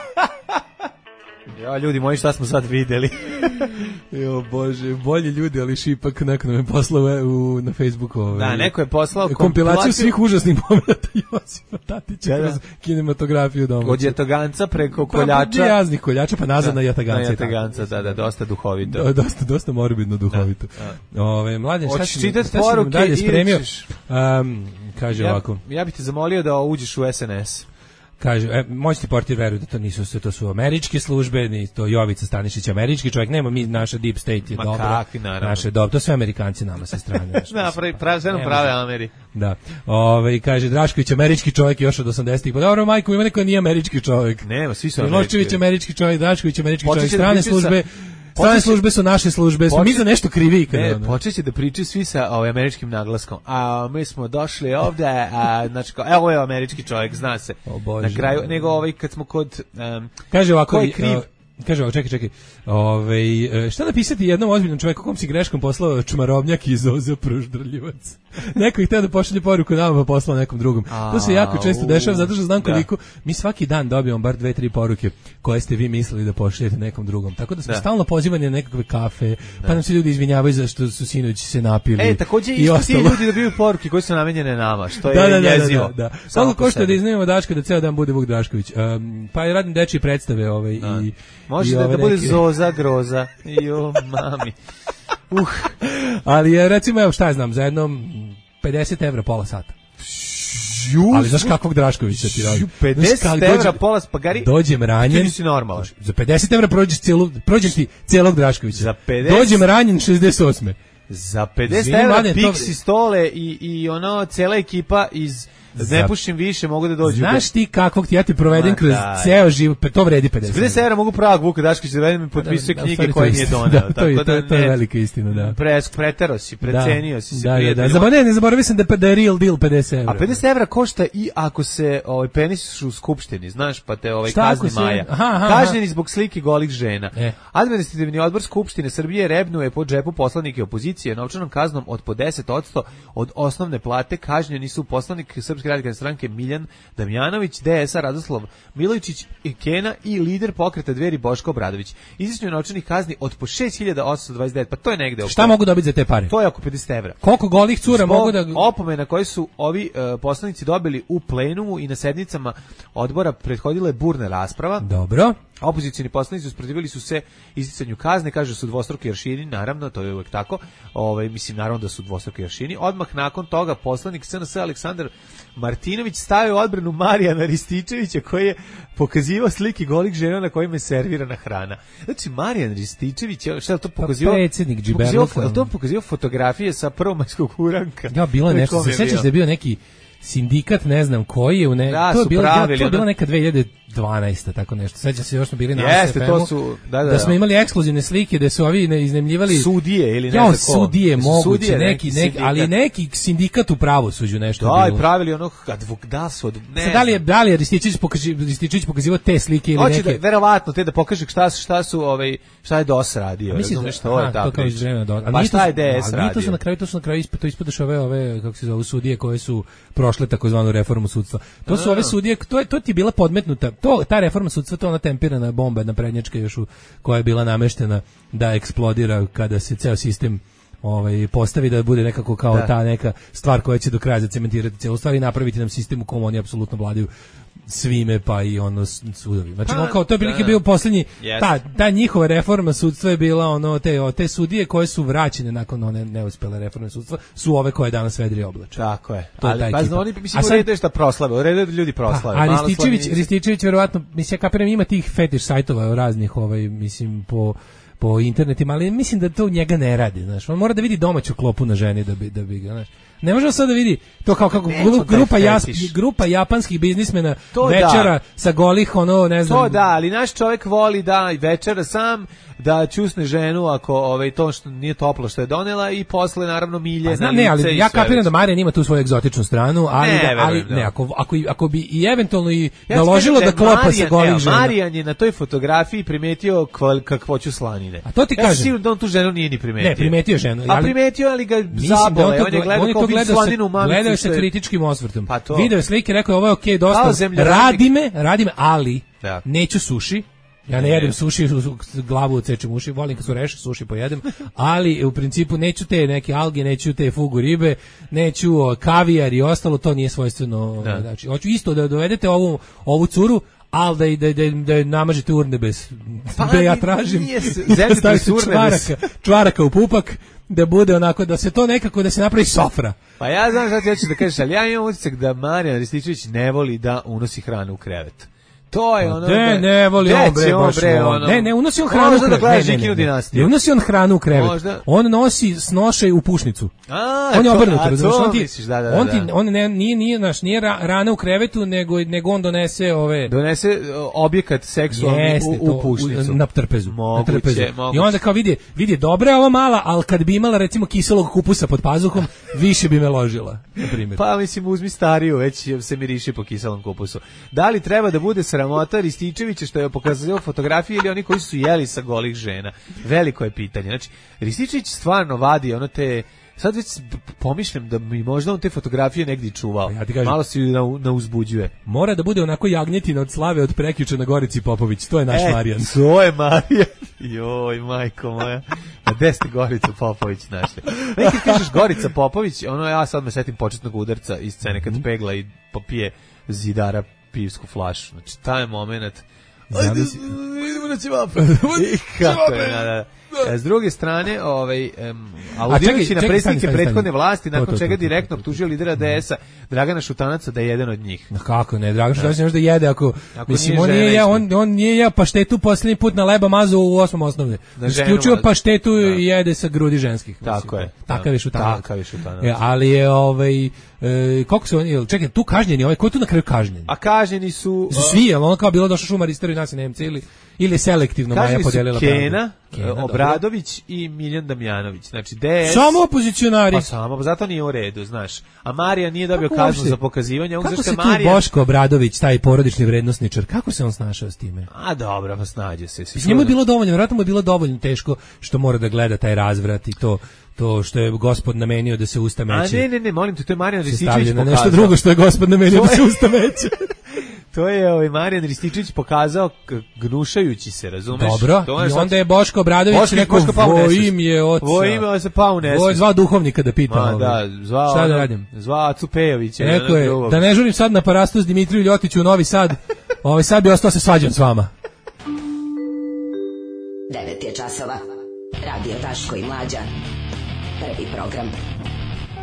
Ja, ljudi moji, šta smo sad videli?
Jo, bože, bolji ljudi, ali šipak neko nam je poslao na Facebooku.
Da, neko je poslao
kompilaciju svih užasnih momenta Josipa Tatića kroz kinematografiju doma.
Od Jataganca preko koljača.
Pa raznih koljača, pa nazad na Jataganca.
Na Jataganca, da, dosta duhovito.
Dosta morbidno duhovito. Mladen, šta
ćeš čitati poruke ili ćeš?
Kaže ovako.
Ja bih te zamolio da uđeš u SNS.
Kaže, moćni portir veruje da to nisu sve, to su američke službe, ni to Jovica Stanišić američki čovjek, nema mi, naša deep state je dobra. Naše dobro, to sve Amerikanci nama sa strane.
Prave Ameri.
Da. Kaže Drašković američki čovjek još od 80-ih. Pa dobro, majko, ima neko nije američki čovjek.
Nema, svi su
američki. Milošević američki čovjek, Drašković američki čovjek, strane službe. Strane službe su naše službe, smo mi za nešto krivi.
Počeće da pričaju svi sa američkim naglaskom. A mi smo došli ovde, znači, evo je američki čovjek, zna se. Na kraju, nego kad smo kod...
Kaže ovako, kaže ovako, čekaj. Šta napisati jednom ozbiljnom čovjeku kom si greškom poslao čmarobnjak i zoza proždrljivac? Neko ih htio da pošalje poruku nama, pa poslao nekom drugom. To se jako često dešava, zato što znam koliko mi svaki dan dobijamo bar 2-3 poruke koje ste vi mislili da pošaljete nekom drugom. Tako da smo stalno pozivani na nekakve kafe, pa nam se ljudi izvinjavaju za što su sinoć se napili.
Takođe i ti ljudi dobiju poruke koje su namenjene nama, što je jezivo.
Da. Samo košta da iznajmimo Daška da ceo dan bude Vuk Drašković. Pa i radim dečije predstave i
može da bude zoza, groza. Jo, mami.
Ali recimo, evo šta ja znam, za jednom 50 evra pola sata. Ali znaš kakvog Draškovića ti radi?
50 evra pola sata, pa gari...
Dođem ranjen...
Ti si normalan.
Za 50 evra prođeš ti cijelog Draškovića.
Za 50...
Dođem ranjen 68.
Za 50 evra Pixi stole i cijela ekipa iz... Ne pušim više, mogu da dođu.
Znaš ti kakvog ti ja ti provedem kroz ceo život, to vredi 50.
50 evra mogu pravog Vuka Draškovića da mi potpisuje knjige koje mi je doneo.
To je velika istina, da.
Pretero si, precenio si.
Ne zaboravio sam da je real deal 50 evra.
A 50 evra košta i ako se peniš u skupštini, znaš, pa te kazni Maja. Kažnjeni zbog slike golih žena. Administrativni odbor Skupštine Srbije rebnuje po džepu poslanike opozicije novčanom kaznom od po 10% od osnovne plate. Kažnjeni su poslanik Srpske radikalne stranke Miljan Damjanović, DS-a Radoslav Milojičić, Kena i lider pokreta Dveri Boško Obradović. Izvršenje novčanih kazni od po 6.829, pa to je negde oko...
Šta mogu dobiti za te pare?
To je oko 50 evra.
Koliko golih cura mogu da...
Opomena koje su ovi poslanici dobili u plenumu i na sednicama odbora prethodila je burna rasprava.
Dobro.
Opozicioni poslanici usprotivili su se izricanju kazne, kaže su dvostruki aršini, naravno, to je uvek tako. Mislim naravno da su dvostruki aršini. Odmah nakon toga poslanik SNS Aleksandar Martinović stavio odbranu Marijana Rističevića koji je pokazivao slike golih žena na kojima je servirana hrana. Znači, Marijan Rističević, šta je to pokazivao?
Predsjednik Džiberluka.
Je to pokazivao fotografije sa prvomajskog uranka?
Ja, bilo je nešto, se sjećaš da je bio neki sindikat, ne znam koji je, to je bilo neka 2012, tako nešto. Seća se, još smo bili na ASFM-u, da smo imali ekskluzivne slike da su ovi iznemljivali
sudije ili ne znam ko.
Sudije, moguće, neki, ali neki sindikat u pravosuđu nešto bilo.
Da, i pravili ono,
da li je Rističević pokazivao te slike ili neke?
Hoće verovatno te da pokaže šta je DOS radio.
Razumeš što je ta priča.
Pa šta je DS radio?
To su na kraju ispadaš ove, kako se zove, sudije koje su prošle takozvanu reformu sudstva. To su ove sudije, to ti je bila podmetnuta. Ta reforma sudstva, to ona tempirana bomba naprednjačka još koja je bila nameštena da eksplodira kada se ceo sistem postavi da bude nekako kao ta neka stvar koja će do kraja zacementirati cijelu stvar i napraviti nam sistem u kom oni apsolutno vladaju svime, pa i ono sudovi. Znači, kao to je bio posljednji, ta njihova reforma sudstva je bila te sudije koje su vraćene nakon one neuspjele reforme sudstva, su ove koje danas vedri oblače.
Tako je. Ali pa oni mislim u redu je šta proslave, u redu je da ljudi proslave.
A Rističević verovatno, mislim, ja kapiram, ima tih fetiš sajtova raznih, mislim, po internetima, ali mislim da to njega ne radi, znaš. On mora da vidi domaću klopu na ženi da bi ga, znaš. Ne može sad da vidi to kao grupa japanskih biznismena večera sa golih, ne znam.
To da, ali naš čovjek voli da večera sam da čusne ženu ako to što nije toplo što je donela i posle naravno milje na lice.
Ne, ali ja kapiram da Marijan ima tu svoju egzotičnu stranu, ako bi i eventualno i naložilo da klopa sa golih žena.
Marijan je na toj fotografiji primetio kakvoću slanine.
A to ti kažem.
Sigurno da on tu ženu nije ni primetio.
Ne, primetio ženu.
A primetio, ali ga zabole. On je gledao kao vid slaninu u mamicu.
Gledao se kritičkim osvrtom. Video je slike, rekao je ovo je okej, dosta. Radi me, ali neću suši. Ja ne jedem suši, glavu odsečem uši, volim kad su reše, suši pojedem, ali u principu neću te neke alge, neću te fugu ribe, neću kavijar i ostalo, to nije svojstveno. Znači, hoću isto da dovedete ovu curu, ali da namažete urne bez, da ja tražim, da stavite čvaraka u pupak, da bude onako, da se to nekako, da se napravi sofra.
Pa ja znam šta ti hoćeš da kažeš, ali ja imam utisak da Marijan Rističević ne voli da unosi hranu u krevet. To je ono.
Ne voli on bre, ne unosi on hranu u krevet. Ne unosi on hranu u krevet. On nosi snošaj u pušnicu. On je obrnuto, razumiješ? On nije rana u krevetu, nego on donese
objekat seksualni u pušnicu.
Na trpezu.
Moguće.
I onda kao vidi dobra je ova mala, ali kad bi imala recimo kiselog kupusa pod pazuhom, više bi me ložila, na primjer.
Pa mislim, uzmi stariju, već se miriši po kiselom kupusu. Da li treba da bude sramota Rističevića što je pokazao fotografije ili oni koji su jeli sa golih žena? Veliko je pitanje. Znači, Rističević stvarno vadi te... Sad već pomišljam da mi možda on te fotografije negdje čuvao. Ja kažem, malo se uzbuđuje.
Mora da bude onako jagnjetina od slave od prekjuče na Gorici Popović. To je naš Marijan.
To je Marijan. Joj, majko moja. A gde ste Goricu Popović našli? Nekad kažeš Gorica Popović, ja sad me setim početnog udarca iz scene kad pegla i popije zidara pivsku flašu. Znači, taj moment... idemo na ćevape. I kako je, S druge strane, aludirajući na predsjednike prethodne vlasti, nakon čega direktno optužio lidera DS-a Dragana Šutanaca da je jedan od njih.
Kako ne, Dragan Šutanac ne može da jede ako mislim, on nije jeo paštetu posljednji put na leba mazu u 8. osnovne. Isključio paštetu i jede sa grudi ženskih.
Tako je.
Takav je Šutanac. Ali je koliko se on, čekaj, tu kažnjeni, ko je tu na kraju kažnjeni?
A kažnjeni su...
Svi, ali ono kao bilo došao šumar istoriju nas i Nemci ili selektivno Maja podelila
pravdu. Kena, Obradović i Miljan Damjanović. Znači, DS...
Samo opozicionari.
Pa samo, zato nije u redu, znaš. A Marija nije dobio kaznu za pokazivanje.
Kako se tu Boško Obradović, taj porodični vrednosničar, kako se on snašao s time?
A dobro, pa snađe se.
Njemu je bilo dovoljno, vjerojatno mu je bilo dovoljno teško što mora da gleda taj razvrat i to što je gospod namenio da se usta meće.
A ne, molim te, to je Marijan Rističević pokazao.
Nešto drugo što je gospod namenio da se usta meće.
To je Marijan Rističević pokazao gnušajući se, razumeš?
Dobro, i onda je Boško Obradović rekao, vojim je oca.
Vojim se pa uneseš.
Zvao duhovnika da pita.
Šta da radim? Zvao Acu Pejovića.
Rekao je, da ne žurim sad na parastu s Dimitriju Ljotiću u Novi Sad, sad bi ostao se svađam s vama.
9 je časova. Radio Daško i Mlađa. Prvi program.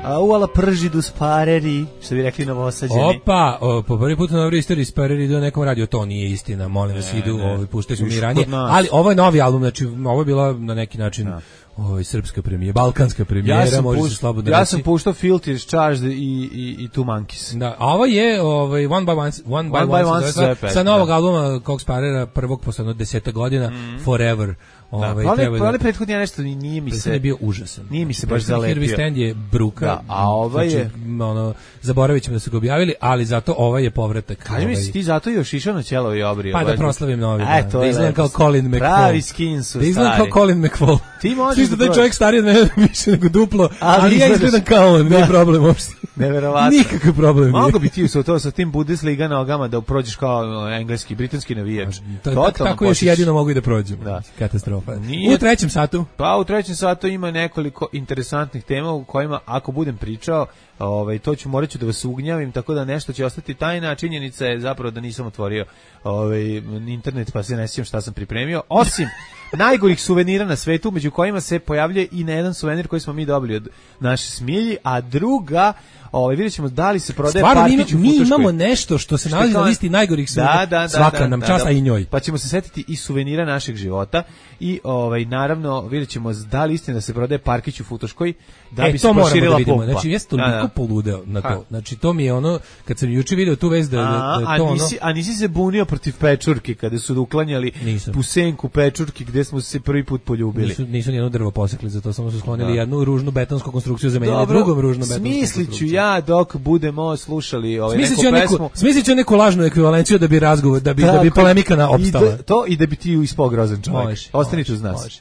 Uala pržidu spareri, što bi rekli Novosađeni.
Opa, po prvi put u novoj istoriji spareri idu na nekom radio, to nije istina, molim vas, idu, puštali smo mi ranije, ali ovo je novi album, znači ovo je bila na neki način srpska premijera, balkanska premijera, može se slobodno reći.
Ja sam puštao Filthy Charged i Two Monkeys.
Da, a ovo je One by One sa novog albuma Kog Sparera, prvog posle 10 godina, Forever.
Ali prethodni nešto nije mi se
bio užasan.
Nije mi se baš zalepio.
Hirvi Stand je bruka.
Da, a ovaj je
zaboravit ćemo da su ga objavili, ali zato ovaj je povratak.
Kaži mi si ti zato još išao na ćelo i obrio.
Pa da proslavim novi. Da izgledam kao Colin McFall.
Pravi skin su stari.
Da izgledam kao Colin McFall.
Ti možeš
da je čovjek stariji od mene više nego duplo, ali ja izgledam kao on, nije problem uopšte.
Neverovatno.
Nikakav problem.
Mogu bi ti sa tim Bundesliga nogama da prođeš kao engleski, britanski navijač.
Tako još jedino mogu i da prođem. Katastrofa. U trećem satu?
Pa u trećem satu ima nekoliko interesantnih tema u kojima, ako budem pričao, to ću morat da vas ugnjavim, tako da nešto će ostati tajna, a činjenica je zapravo da nisam otvorio internet, pa se ne sjećam šta sam pripremio, osim najgorih suvenira na svetu, među kojima se pojavljuje i na jedan suvenir koji smo mi dobili od naše Smilji, a druga, vidjet ćemo da li se prodaje parkić u Futoškoj.
Mi imamo nešto što se nalazi na listi najgorih suvenira, svaka nam čast, a i njoj.
Pa ćemo se setiti i suvenira našeg života i naravno vidjet ćemo da li istina da se prodaje parkić u Futoškoj, da bi se proširila pumpa.
Znači, jesi toliko poludeo na to. Znači, to mi je ono, kad sam juče video tu vez da to ono...
A nisi se bunio protiv pečurke, kada su uklanjali pusenku pečurki gde smo se prvi put poljubili.
Nisu nijedno drvo posekli, zato samo su sklonili jednu ružnu betonsku konstrukciju za menjanje drugom ružnu betonsku konstrukciju.
Smislit ću ja dok budemo slušali neku pesmu.
Smislit ću neku lažnu ekvivalenciju da bi razgovor, da bi polemika opstala.
I da bi ti ispao grozan čovjek. Ostanite uz nas.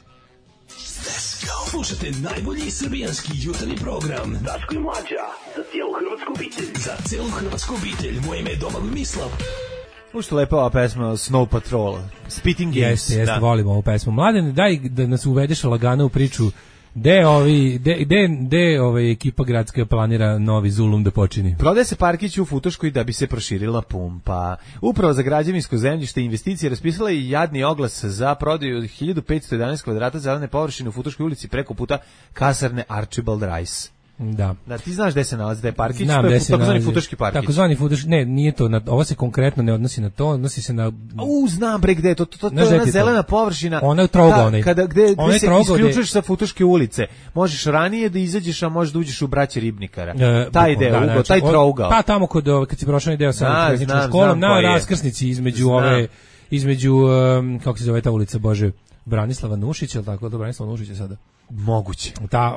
Slušajte najbolji srbijanski jutarnji program Daško i Mlađa, za cijelu hrvatsku obitelj. Za cijelu hrvatsku obitelj, moje ime je Domagoj Mislav.
Ušto lepa ova pesma Snow Patrol, Spitting Games.
Jeste, volimo ovu pesmu. Mladen, daj da nas uvedeš lagano u priču. Gde ekipa gradska planira novi zulum da počini?
Prodaje se parkić u Futoškoj da bi se proširila pumpa. Upravo za građevinsko zemljište i investicije raspisala je jadni oglas za prodaju 1511 kvadrata zelene površine u Futoškoj ulici preko puta kasarne Archibald Rice.
Da.
Da, ti znaš gde se nalazi, da je parkić,
to
je takozvani Futoški parkić.
Takozvani Futoški, ne, nije to, ovo se konkretno ne odnosi na to, odnosi se na...
znam bre gde je, to je ona zelena površina.
Ona je trouga, onaj.
Gde se isključuješ sa Futoške ulice, možeš ranije da izađeš, a možeš da uđeš u Braće Ribnikara. Taj deo, taj trougao.
Pa tamo kad si prošao deo sa tehničkom školom, na raskrsnici između, kako se zove ta ulica, Bože, Branislava Nušića, ili tako, to Branislava Nušića sada?
Moguće.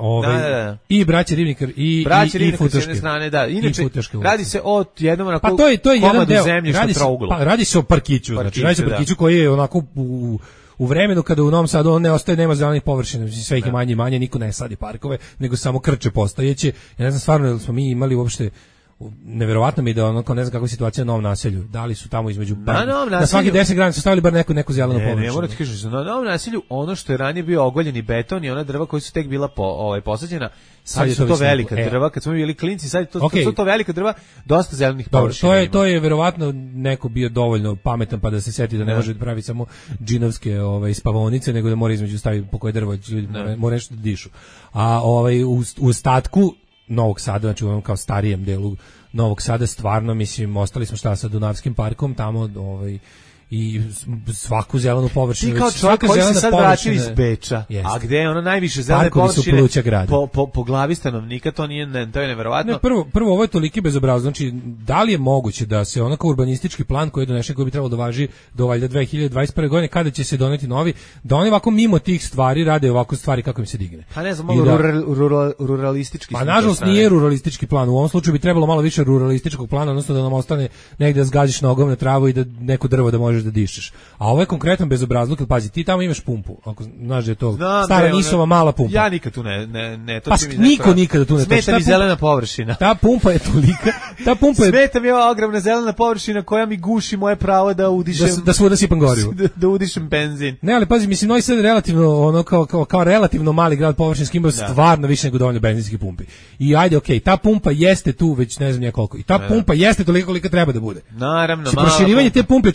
I Braće Ribnikar i Futoške.
S jedne strane, da. Inače, radi se o jednom onako
komadu
zemljišta trouglu.
Radi se o parkiću, znači radi se o parkiću koji je onako u vremenu kada u Novom Sadu on ne ostaje, nema zelenih površina, sve ih je manje i manje, niko ne sadi parkove, nego samo krče postojeće. Ja ne znam stvarno da smo mi imali uopšte, neverovatno mi da ono, ne znam kakva je situacija na Novom naselju. Da li su tamo između na svaki 10 grana su stavili bar neku zelenu površinu.
Ne, moram ti kažem, na Novom naselju ono što je ranije bio ogoljeni beton i ona drva koja su tek bila posađena, sad su to velika drva, kad smo bili klinci, sad su to velika drva, dosta zelenih površina.
To je verovatno neko bio dovoljno pametan pa da se seti da ne može pravi samo džinovske spavaonice, nego da mora između staviti po koje drvo ljudi mora nešto da dišu. A u ostatku Novog Sada, znači u ovom kao starijem delu Novog Sada, stvarno, mislim, ostali smo šta sa Dunavskim parkom, tamo, i svaku zelenu površinu.
Ti kao čovjek koji se sad vratio iz Beča, a gde je ono najviše zelene površine po glavi stanovnika, to je neverovatno.
Ne, prvo, ovo je toliki bezobrazno, znači, da li je moguće da se onako urbanistički plan koji je donešen, koji bi trebalo da važi do valjda 2021. godine, kada će se doneti novi, da oni ovako mimo tih stvari rade ovako stvari kako im se digne.
Pa ne znam, malo ruralistički.
Pa nažalost nije ruralistički plan, u ovom slučaju bi trebalo malo više ruralističkog plana, odnosno da nam ostane negde da zgađiš nogom na travu i da neko drvo da možeš da dišeš. A ovo je konkretan bezobrazluk, jer pazi, ti tamo imaš pumpu. Ako znaš da je to stara Nisova mala pumpa.
Ja nikad tu ne
pa niko nikada tu ne.
Smeta mi zelena površina.
Ta pumpa je tolika.
Smeta mi ova ogromna zelena površina koja mi guši moje pravo da udišem.
Da svuda sipam gorivo.
Da udišem benzin.
Ne, ali pazi, mislim, Novi Sad je relativno ono kao relativno mali grad površinski, ima stvarno više nego dovoljno benzinskih pumpi. I ajde, okej, ta pumpa jeste tu već ne znam ja koliko. I ta pumpa jeste toliko koliko treba da bude.
Naravno,
proširivanje te pumpe čisti idiotizam.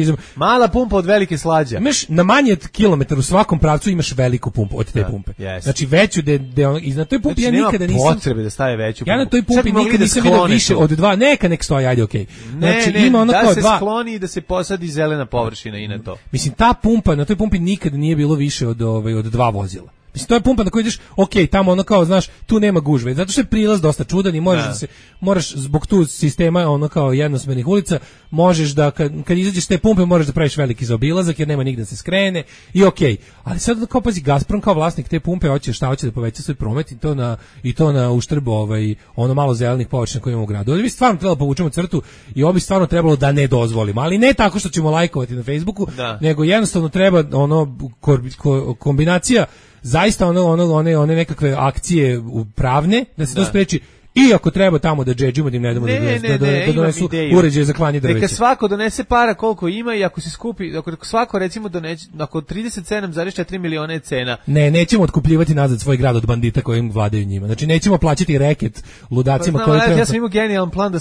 turizam.
Mala pumpa od velike slađa.
Imaš na manje od kilometar u svakom pravcu imaš veliku pumpu od te pumpe.
Yes.
Znači veću i na toj pumpi
znači,
ja nikada nisam
potrebe da stave veću pumpu.
Ja na toj pumpi nikada nisam vidio više od 2, neka nek stoji, ajde okej. Znači
ne,
ima ono
da
kao
se
2.
skloni i da se posadi zelena površina i na to.
Mislim ta pumpa, na toj pumpi nikada nije bilo više od 2 vozila. Mislim, to je pumpa na kojoj ideš, tamo ono kao, znaš, tu nema gužve, zato što je prilaz dosta čudan i moraš zbog tu sistema ono kao jednosmernih ulica, možeš da, kad izađeš s te pumpe, moraš da praviš veliki zaobilazak, jer nema nigde da se skrene, i ali sad kao, pazi, Gazprom kao vlasnik te pumpe, hoće da poveća svoj promet i to na uštrb ono malo zelenih površina koje imamo u gradu. Ovdje bi stvarno trebalo povučemo crtu i ovo bi stvarno trebalo da ne dozvolimo, ali ne tako što ćemo lajkovati na Facebooku, nego jednostavno treba kombinacija zaista one nekakve akcije pravne da se to spreči. I ako treba tamo da džedžimo da im ne damo da donesu uređaje za klanje drveća.
Neka svako donese para koliko ima i ako se skupi, ako svako recimo donese, ako 37,4 miliona je cena.
Nećemo otkupljivati nazad svoj grad od bandita koji im vladaju njima. Znači nećemo plaćati reket ludacima koji treba.
Ja sam imao genijalan plan da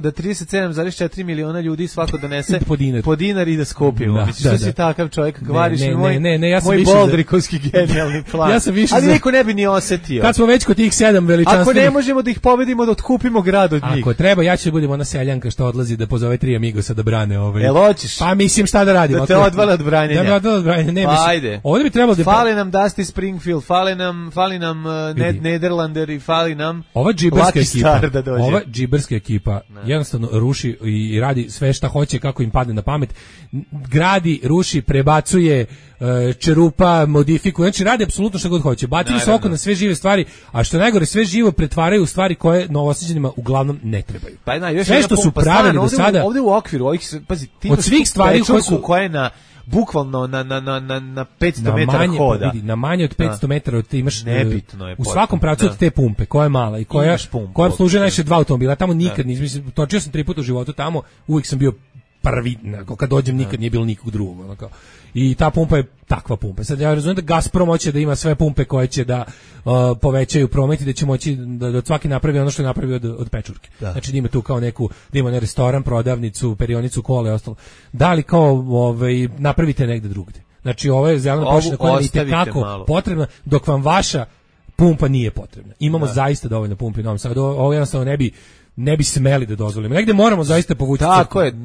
37,4 miliona ljudi svako donese po dinar i da skupimo. Mislim, si takav čovjek, kvariš mi moj boldrikovski genijalni plan. Ali niko ne bi ni osetio.
Kad smo već kod tih 7 veličanstvenih.
Ako ne možemo da ih pobedimo, da otkupimo grad od njih.
Ako treba, ja ću da budem ona seljanka što odlazi da pozove 3 amigosa da brane
Jel hoćeš?
Pa mislim šta da radimo.
Da te odvale od branjenja.
Da me odvale od branjenja. Ne,
pa ajde.
Ovdje bi trebalo da...
Fali nam Dusty Springfield, fali nam Ned Nederlander i fali nam
ova džiberska ekipa jednostavno ruši i radi sve šta hoće kako im padne na pamet. Gradi, ruši, prebacuje, čerupa, modifikuje, znači radi apsolutno što god hoće. Bacili su oko na sve žive stvari, a što najgore, sve živo pretvaraju u stvari koje novosađenima uglavnom ne trebaju.
Pa
sve što su pravili do sada...
Ovdje u okviru ovih, pazi, ti
od svih stvari
koje je bukvalno na 500 metara hoda.
Na manje od 500 metara ti imaš
nebitno je
u svakom pravcu od te pumpe, koja je mala i koja služi najviše 2 automobila. Tamo nikad nisam, točio sam 3 puta u životu tamo, uvijek sam bio prvi, kad dođem nikad nije bilo nikog drugog. I ta pumpa je takva pumpa. Sad ja razumijem da Gazprom hoće da ima sve pumpe koje će da povećaju promet i da će moći da svaki napravi ono što je napravio od pečurke. Znači da ima tu kao neku, da ima restoran, prodavnicu, perionicu, kola i ostalo. Da li kao napravite negde drugdje. Znači ovo je zelena površina koja je itekako potrebna, dok vam vaša pumpa nije potrebna. Imamo zaista dovoljno pumpi u Novom Sadu. Ovo jednostavno ne bi smeli da dozvolimo. Negde moramo zaista povući.
Tako je.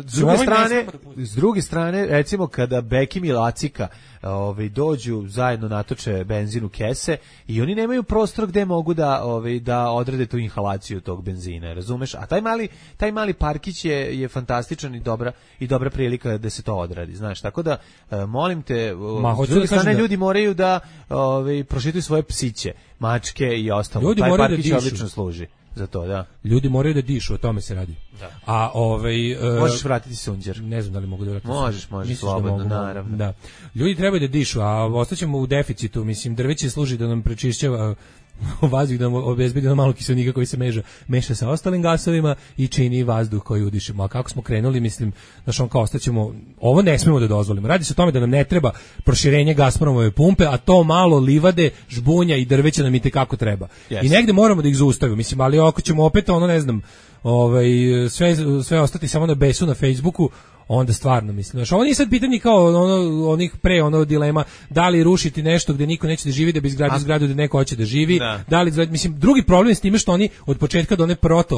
S druge strane, recimo kada Bekim i Lacika dođu zajedno natoče benzin u kese i oni nemaju prostor gde mogu da odrede tu inhalaciju tog benzina, razumeš? A taj mali parkić je fantastičan i dobra prilika da se to odradi, znaš. Tako da molim te, s druge strane ljudi moraju da prošetuju svoje psiće, mačke i ostalo. Taj parkić odlično služi za to, da.
Ljudi moraju da dišu, o tome se radi.
Da.
A
možeš vratiti sunđer.
Ne znam da li mogu da vratim.
Možeš slobodno, naravno.
Da. Ljudi trebaju da dišu, a ostaćemo u deficitu, mislim, drveće služi da nam prečišćava vazduh, da nam obezbedi malo kiselnika koji se meša sa ostalim gasovima i čini vazduh koji udišemo. A kako smo krenuli, mislim, kao ostaćemo, ovo ne smemo da dozvolimo. Radi se o tome da nam ne treba proširenje Gazpromove pumpe, a to malo livade, žbunja i drveća nam itekako treba. Yes. I negde moramo da ih zaustavimo, mislim, ali ako ćemo opet ne znam, sve ostati samo na besu na Facebooku, onda stvarno mislim. Znači, ovo nije sad pitanje kao onih pre dilema da li rušiti nešto gde niko neće da živi da bi izgradio zgradu gde neko hoće da živi. Da li, mislim, drugi problem s time što oni od početka do one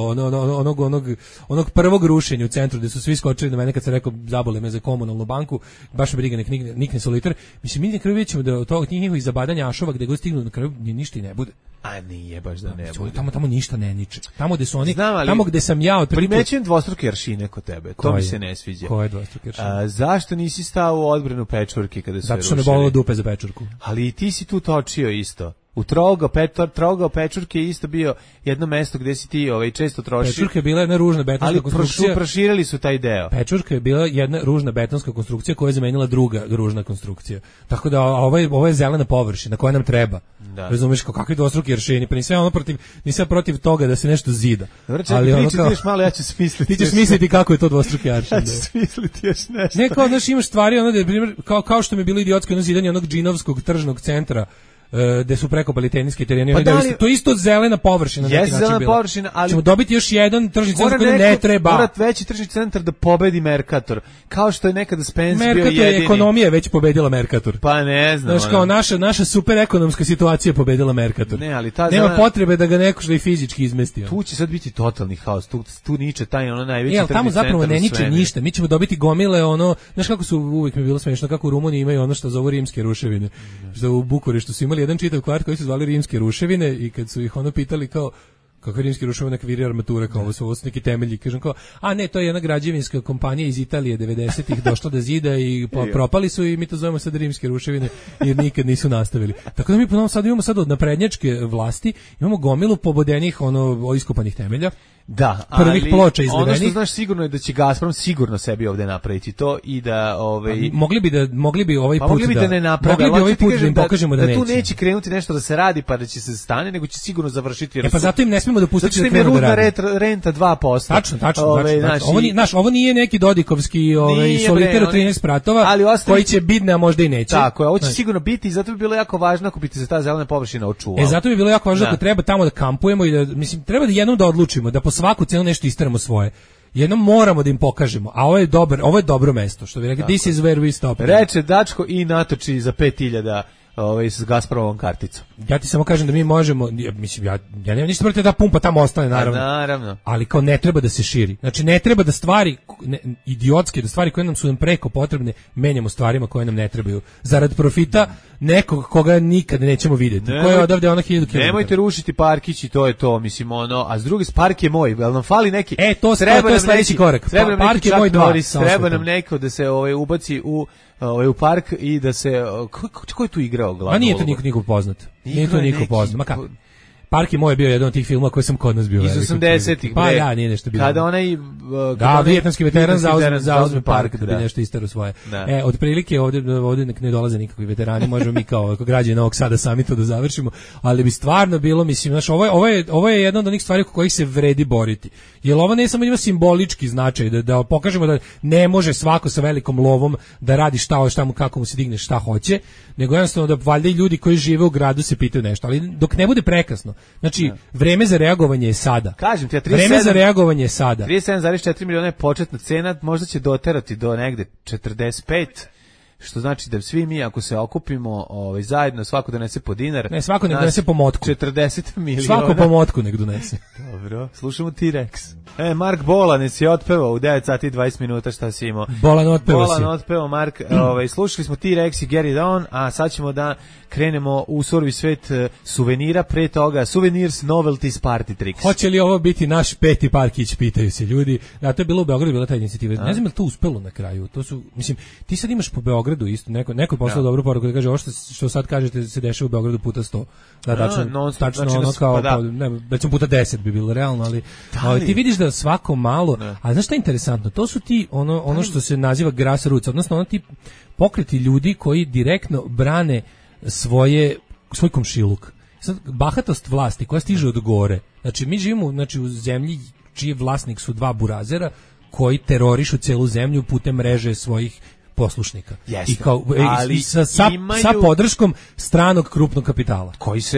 onog prvog rušenja u centru gde su svi skočili na mene kad sam rekao zabole me za komunalnu banku, baš me briga nek nikne solitar. Mislim, mi na kraju vidjet ćemo da od tog njihovih zabadanja ašova gde god stignu na kraju ništa i ne bude.
A nije baš da ne bude.
Tamo ništa ne niče. Tamo gde su oni, tamo gde sam ja
primećujem dvostruke aršine kod tebe. To mi se ne sviđa.
Koje dvostruke aršine?
Zašto nisi stao u odbranu pečurke kada su
zato što ne bolilo dupe za pečurku.
Ali i ti si tu točio isto. U Trogao pečurke je isto bio jedno mesto gde si ti često trošio.
Pečurka je bila jedna ružna betonska konstrukcija.
Ali proširili su taj deo.
Pečurka je bila jedna ružna betonska konstrukcija koja je zamenila druga ružna konstrukcija. Tako da ovo je zelena površina koja nam treba. Razumeš kakvi dvostruki aršini, pa nisam protiv toga da se nešto zida.
Ali malo ja ću smisliti.
Ti ćeš misliti kako je to dvostruki aršin.
Ja ću smisliti još nešto.
Ne, kao znaš, imaš stvari, kao što mi je bilo idiotsko zidanje onog džinovskog tržnog centra gde su prekopali teniske terene,
Pa
to je isto zelena površina.
Jeste zelena površina, ali
ćemo dobiti još jedan tržni centar koji ne treba.
Mora veći tržni centar da pobedi Mercator, kao što je nekada Spence bio jedini.
Mercator je ekonomija već pobedila Mercator.
Pa ne znam.
Znaš, kao naša super ekonomska situacija je pobedila Mercator.
Ne, ali
nema potrebe da ga neko što i fizički izmesti.
Tu će sad biti totalni haos, tu niče taj najveći tržni centar.
Tamo zapravo ne niče ništa. Mi ćemo dobiti gomile znaš kako su uvijek mi bilo smiješno, kako u Rumuniji imaju ono što zovu rimske ruševine. Što u Bukureštu su imali jedan čitav kvart koji se zvali rimske ruševine i kad su ih pitali kao kakve rimske ruševine, neka viri armature, kao ovo su neki temelji, kažem kao, a ne, to je jedna građevinska kompanija iz Italije 90-ih došla da zida i propali su i mi to zovemo sad rimske ruševine jer nikad nisu nastavili. Tako da mi po novom Sadu imamo sad od naprednjačke vlasti, imamo gomilu pobodenih iskopanih temelja.
Da,
prvih ploča izvedenih.
Ono što znaš sigurno je da će Gazprom sigurno sebi ovde napraviti to i da
mogli bi ovaj put
da ne naprave,
mogli bi ovaj put da im pokažemo da neće.
Tu neće krenuti nešto da se radi pa da će se stane, nego će sigurno završiti.
Pa zato im ne smemo dopustiti da krenu da radi.
Renta 2%.
Tačno. Ovo nije neki Dodikovski soliter od 13 spratova koji će biti, a možda i neće.
Tako je, ovo će sigurno biti i zato bi bilo jako važno ako bi se ta zelena površina očuvala.
Zato bi bilo jako važno ako treba tamo da kampujemo i da, mislim, treba da jednom da odlučimo da po svaku cenu nešto isteramo svoje. Jednom moramo da im pokažemo, a ovo je dobro mesto, što bi rekli, this is where we stop.
Reče Dačko i natoči za 5.000 s Gazpromovom karticom.
Ja ti samo kažem da mi možemo, mislim, ja nemam ništa protiv da pumpa tamo ostane, naravno. Ali kao ne treba da se širi. Znači ne treba da stvari, idiotske, da stvari koje su nam preko potrebne, menjamo stvarima koje nam ne trebaju. Zarad profita nekog koga nikad nećemo vidjeti. Ko je odavde 1000 km.
Nemojte rušiti parkić i to je to, mislim, a s druge park je moj, jel nam fali neki?
To je sledeći korak.
Park je moj 2. Treba nam neko da se ubaci u park i da se ko je tu igrao glavnu?
A nije to niko poznat. Nije to niko poznat. Ma kako? Park je moj bio jedan od tih filmova koji sam kod nas bio.
Iz 80-ih.
Pa ja, nije nešto bilo.
Kada onaj
vijetnamski veteran zauzme park da bi nešto isteru svoje. Otprilike ovdje ne dolaze nikakvi veterani, možemo mi kao građani Novog Sada sami to da završimo, ali bi stvarno bilo, mislim, znaš, ovo je jedna od onih stvari oko kojih se vredi boriti. Jer ovo ne samo ima simbolički značaj, da pokažemo da ne može svako sa velikom lovom da radi šta mu, kako mu se digne, šta hoće, nego jednostavno da valjda i ljudi koji žive u gradu se pitaju nešto, ali dok ne bude prekasno. Znači, vreme za reagovanje je sada.
Kažem ti,
vreme za reagovanje je sada.
37,4 miliona je početna cena, možda će doterati do negde 45, što znači da svi mi, ako se okupimo zajedno, svako donese po dinar.
Ne, svako nek donese po motku.
40 miliona.
Svako po motku nek donese.
Dobro, slušamo T-Rex. Mark Bolanec je otpevao u 9 sati i 20 minuta, šta si imao?
Bolan
otpevao, Mark. Slušali smo T-Rex i Get It On, a sad ćemo da krenemo u surovi svet suvenira, pre toga Souvenirs Novelties Party Tricks.
Hoće li ovo biti naš peti parkić, pitaju se ljudi. Da, to je bilo u Beogradu, bila ta inicijativa. Ne znam je li to uspelo na kraju. To su, mislim, ti sad imaš po Beogradu isto, neko je poslao dobru poruku da kaže, ovo što sad kažete se dešava u Beogradu puta 100. Da, tačno ono kao, recimo puta 10 bi bilo realno, ali ti vidiš da svako malo, a znaš šta je interesantno, to su ti ono što se naziva grassroots, odnosno ono ti pokreti ljudi koji direktno brane svoj komšiluk. Sad, bahatost vlasti koja stiže od gore. Znači, mi živimo u zemlji čiji vlasnik su dva burazera koji terorišu celu zemlju putem mreže svojih poslušnika.
Jeste,
I sa podrškom stranog krupnog kapitala.
Koji se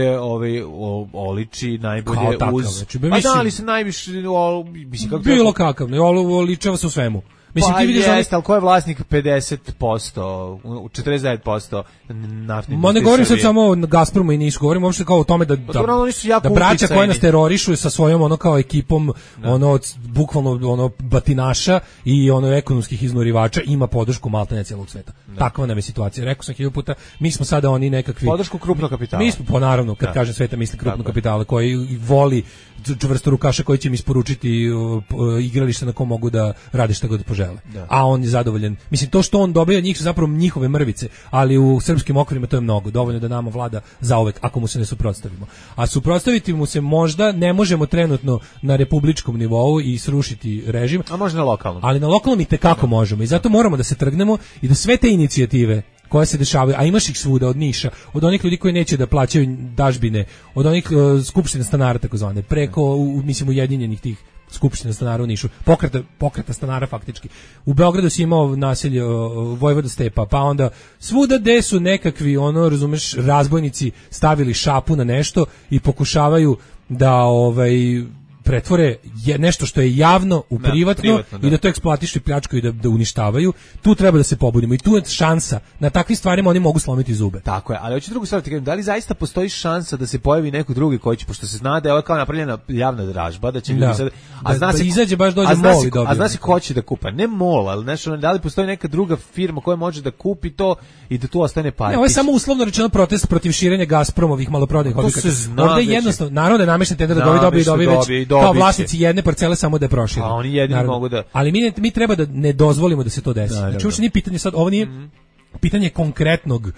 oliči najbolje
kao takav,
uz...
Znači,
ali se najviše...
Bilo kakav, oličava se u svemu.
Mislim, ti vidiš ali ko je vlasnik 50%, 49% naftnih.
Ma ne govorim sad samo o Gazpromu i nisu, govorim uopšte kao o tome da braća koje nas terorišu sa svojom kao ekipom bukvalno batinaša i ekonomskih iznurivača ima podršku maltene celog sveta. Takva nam je situacija. Rekao sam 1000 puta, mi smo sada oni nekakvi...
Podršku krupnog kapitala.
Mi smo, naravno, kad kažem sveta, mislim krupnog kapitala, koji voli čvrsto rukaša koji će im isporučiti igralište na kom mogu da rade šta god požele. A on je zadovoljan. Mislim, to što on dobija njih su zapravo njihove mrvice, ali u srpskim okvirima to je mnogo. Dovoljno da nama vlada zauvek, ako mu se ne suprotstavimo. A suprotstaviti mu se možda ne možemo trenutno na republičkom nivou i srušiti režim.
A možda na lokalnom.
Ali na lokalnom i tekako možemo. I zato moramo da se trgnemo i da sve te inicijative koje se dešavaju, a imaš ih svuda, od Niša, od onih ljudi koji neće da plaćaju dažbine, od onih skupština stanara takozvane, preko, mislim, ujedinjenih tih skupština stanara u Nišu, pokreta stanara faktički. U Beogradu si imao naselje Vojvoda Stepa, pa onda svuda gde su nekakvi, razumeš, razbojnici stavili šapu na nešto i pokušavaju da pretvore nešto što je javno u privatno i da to eksploatišu i pljačkaju i da uništavaju. Tu treba da se pobudimo i tu je šansa. Na takvim stvarima oni mogu slomiti zube.
Tako je, ali hoću drugu stvar ti kažem, da li zaista postoji šansa da se pojavi neko drugi koji će, pošto se zna da je ovo kao napravljena javna dražba, da će ljudi sad,
da izađe baš dođe mol i dobije.
A zna se ko će da kupa, ne mol, ali nešto, da li postoji neka druga firma koja može da kupi to i da tu ostane pare.
Ne, ovo je samo uslovno rečeno protest protiv širenja Gazpromovih maloprodajnih objekata. Ovde je jednostavno narod je namešten tender da dobije kao vlasnici jedne parcele samo da je prošire.
A oni jedini mogu da.
Ali mi treba da ne dozvolimo da se to desi. Znači uopšte nije pitanje sad, ovo nije pitanje konkretnog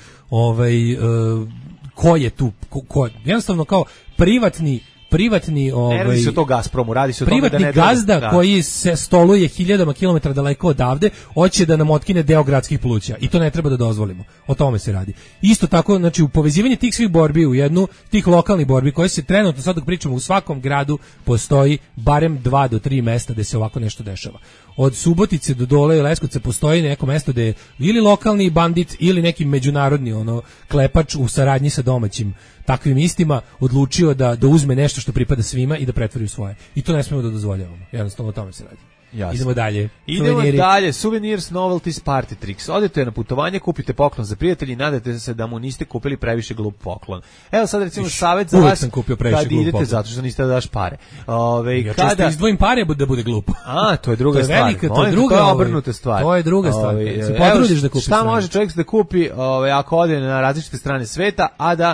ko je tu, jednostavno kao privatni
ne radi se o to Gazpromu, radi se o tome da ne
gazda koji se stoluje hiljadama kilometara daleko odavde, hoće da nam otkine deo gradskih pluća i to ne treba da dozvolimo. O tome se radi. Isto tako, znači u povezivanje tih svih borbi u jednu tih lokalnih borbi koje se trenutno sad dok pričamo u svakom gradu postoji barem 2 do 3 mesta gde se ovako nešto dešava. Od Subotice do Dole i Leskovca postoji neko mesto gde je ili lokalni bandit ili neki međunarodni klepač u saradnji sa domaćim takvim istima odlučio da uzme nešto što pripada svima i da pretvori u svoje. I to ne smemo da dozvoljavamo. Jednostavno o tome se radi. Jasne. Idemo dalje.
Souvenirs, novelties, party tricks. Odete na putovanje, kupite poklon za prijatelja i nadate se da mu niste kupili previše glup poklon. Evo sad recimo savjet za vas kad idete poklon. Zato što niste da daš pare.
Ja često izdvojim pare da bude glupo.
To je druga stvar. To je obrnuta stvar.
To je druga stvar. Se potrudiš da kupiš.
Šta može čovjek da kupi ako ode na različite strane sveta, a da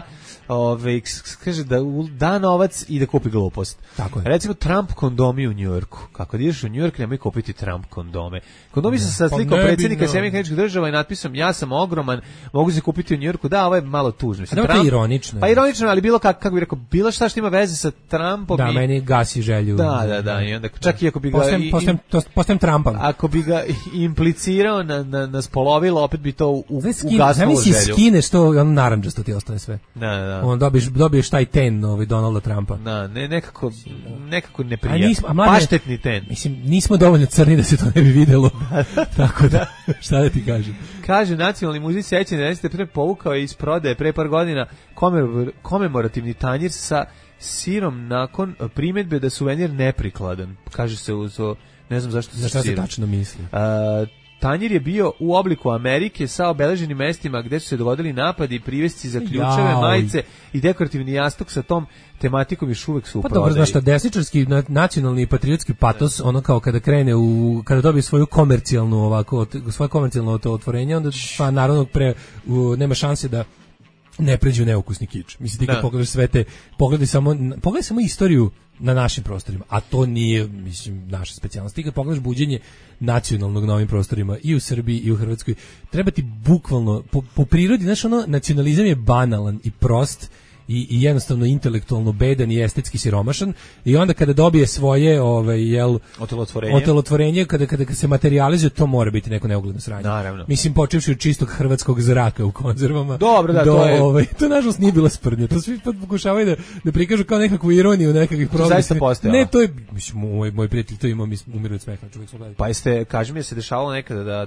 kaže da da novac i da kupi glupost.
Tako je.
Recimo Trump kondomi u Njujorku. Kako ideš u Njujork, nemoj kupiti Trump kondome. Kondomi su sa slikom predsjednika Sjedinjenih Američkih Država i natpisom ja sam ogroman, mogu se kupiti u Njujorku. Da, ovo je malo tužno.
Mislim, Trump, ironično.
Pa ironično, ali bilo kako bih rekao, bilo šta što ima veze sa Trumpom.
Da, meni gasi želju.
Da, i onda čak i ako bi ga
postem Trumpa.
Ako bi ga implicirao na spolovilo, opet bi to ugasnulo želju.
Zamisli skineš to, narandžasto ti ostane sve.
Da.
On dobiješ taj ten Donalda Trumpa.
Da, nekako neprijatno. Paštetni ten.
Mislim, nismo dovoljno crni da se to ne bi videlo. Tako da, šta da ti kažem?
Kaže, Nacionalni muzej sećanja 90. povukao je iz prodaje pre par godina komemorativni tanjir sa sirom nakon primedbe da suvenir neprikladan. Kaže se uz ne znam zašto se
se tačno misli.
Tanjir je bio u obliku Amerike sa obeleženim mestima gde su se dogodili napadi, privesci za ključeve, majice i dekorativni jastuk sa tom tematikom još uvek su u prodaji.
Pa dobro, znaš šta, desničarski nacionalni i patriotski patos, ono kao kada krene kada dobije svoju komercijalnu svoje komercijalno otvorenje, onda pa naravno nema šanse da ne pređe u neukusni kič. Mislim, ti kad pogledaš sve te, pogledaj samo istoriju na našim prostorima, a to nije, mislim, naša specijalnost. Ti kad pogledaš buđenje nacionalnog na ovim prostorima i u Srbiji i u Hrvatskoj, treba ti bukvalno, po prirodi, znaš, nacionalizam je banalan i prost i jednostavno intelektualno bedan i estetski siromašan i onda kada dobije svoje otelotvorenje kada se materializuje, to mora biti neko neugledno sranje.
Naravno.
Mislim, počevši od čistog hrvatskog zraka u konzervama.
Dobro, da, to je
to nažalost nije bila sprdnja. To svi pokušavaju da prikažu kao nekakvu ironiju nekakvih problema.
Zaista postoje.
Ne, to je, mislim, moj prijatelj to ima, umiru od smeha, čovjek se gleda.
Pa kaži mi, se dešavalo nekada da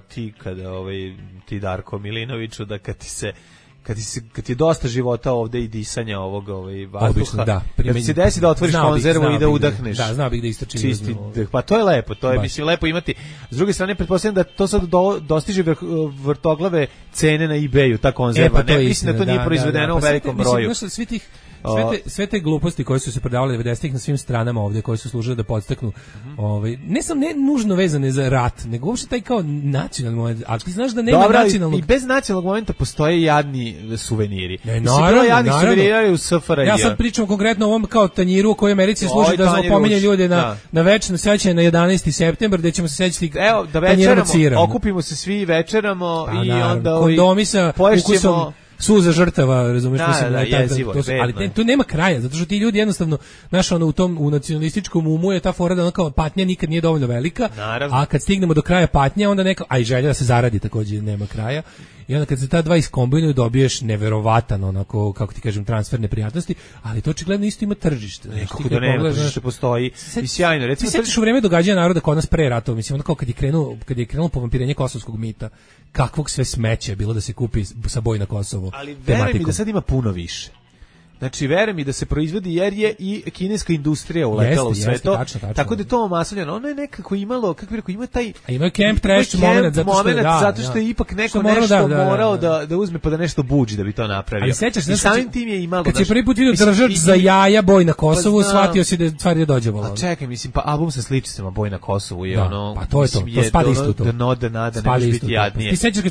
ti Darko Milinoviću, da kad ti je dosta života ovde i disanja ovog vazduha,
obično, da,
kad se desi da otvoriš konzervu i da udahneš.
Da, znao bih da istrčim.
Čisti, pa to je lepo, to je, mislim, lepo imati. S druge strane, pretpostavljam da to sad dostiže vrtoglave cene na eBayu, ta konzerva. Mislim da to nije proizvedeno u velikom broju.
Mislim, sve te gluposti koje su se prodavale 90-ih na svim stranama ovdje, koje su služile da podstaknu, ne nužno vezane za rat, nego uopšte taj kao nacionalni moment, a ti znaš da nema nacionalnog...
I bez nacionalnog momenta postoje jadni suveniri.
Naravno.
Jadni suveniri u SFRJ.
Ja sad pričam konkretno o ovom kao tanjiru koji Americi služi da opominje ljude na večno sećanje na 11. septembar, gde ćemo se sećati
da večeramo, okupimo se svi, večeramo i onda
kondomi sa ukusom suza žrtava, razumeš,
jezivo,
ali tu nema kraja, zato što ti ljudi jednostavno, znaš, ono, u nacionalističkom umu je ta fora da ono kao patnja nikad nije dovoljno velika, a kad stignemo do kraja patnje, onda neka, a i želja da se zaradi takođe nema kraja. I onda kad se ta dva iskombinuju dobiješ neverovatan onako, kako ti kažem, transfer neprijatnosti, ali to očigledno isto ima tržište.
Kako da nema, tržište postoji i sjajno.
Recimo, sećaš u vreme događanja naroda kod nas pre ratova, mislim, onda kao kad je krenulo povampirenje kosovskog mita, kakvog sve smeća je bilo da se kupi sa Boj na Kosovo.
Ali veruj mi da sad ima puno više. Znači, verujem mi da se proizvodi jer je i kineska industrija uletala u sve to. Tako da je to omasovljeno. Ono je nekako imalo, kako bih rekao, ima taj...
A ima camp trash moment,
zato što je ipak neko nešto morao da uzme pa da nešto buđi da bi to napravio.
Ali sećaš se,
samim tim je imalo...
Kad si prvi put vidio držač za jaja Boj na Kosovu, shvatio si da je stvar dođevala.
A čekaj, mislim, pa album sa sličicama Boj na Kosovu je ono...
Pa to je to, to spada isto to.
Da nada, ne može biti jadnije.
Ti sećaš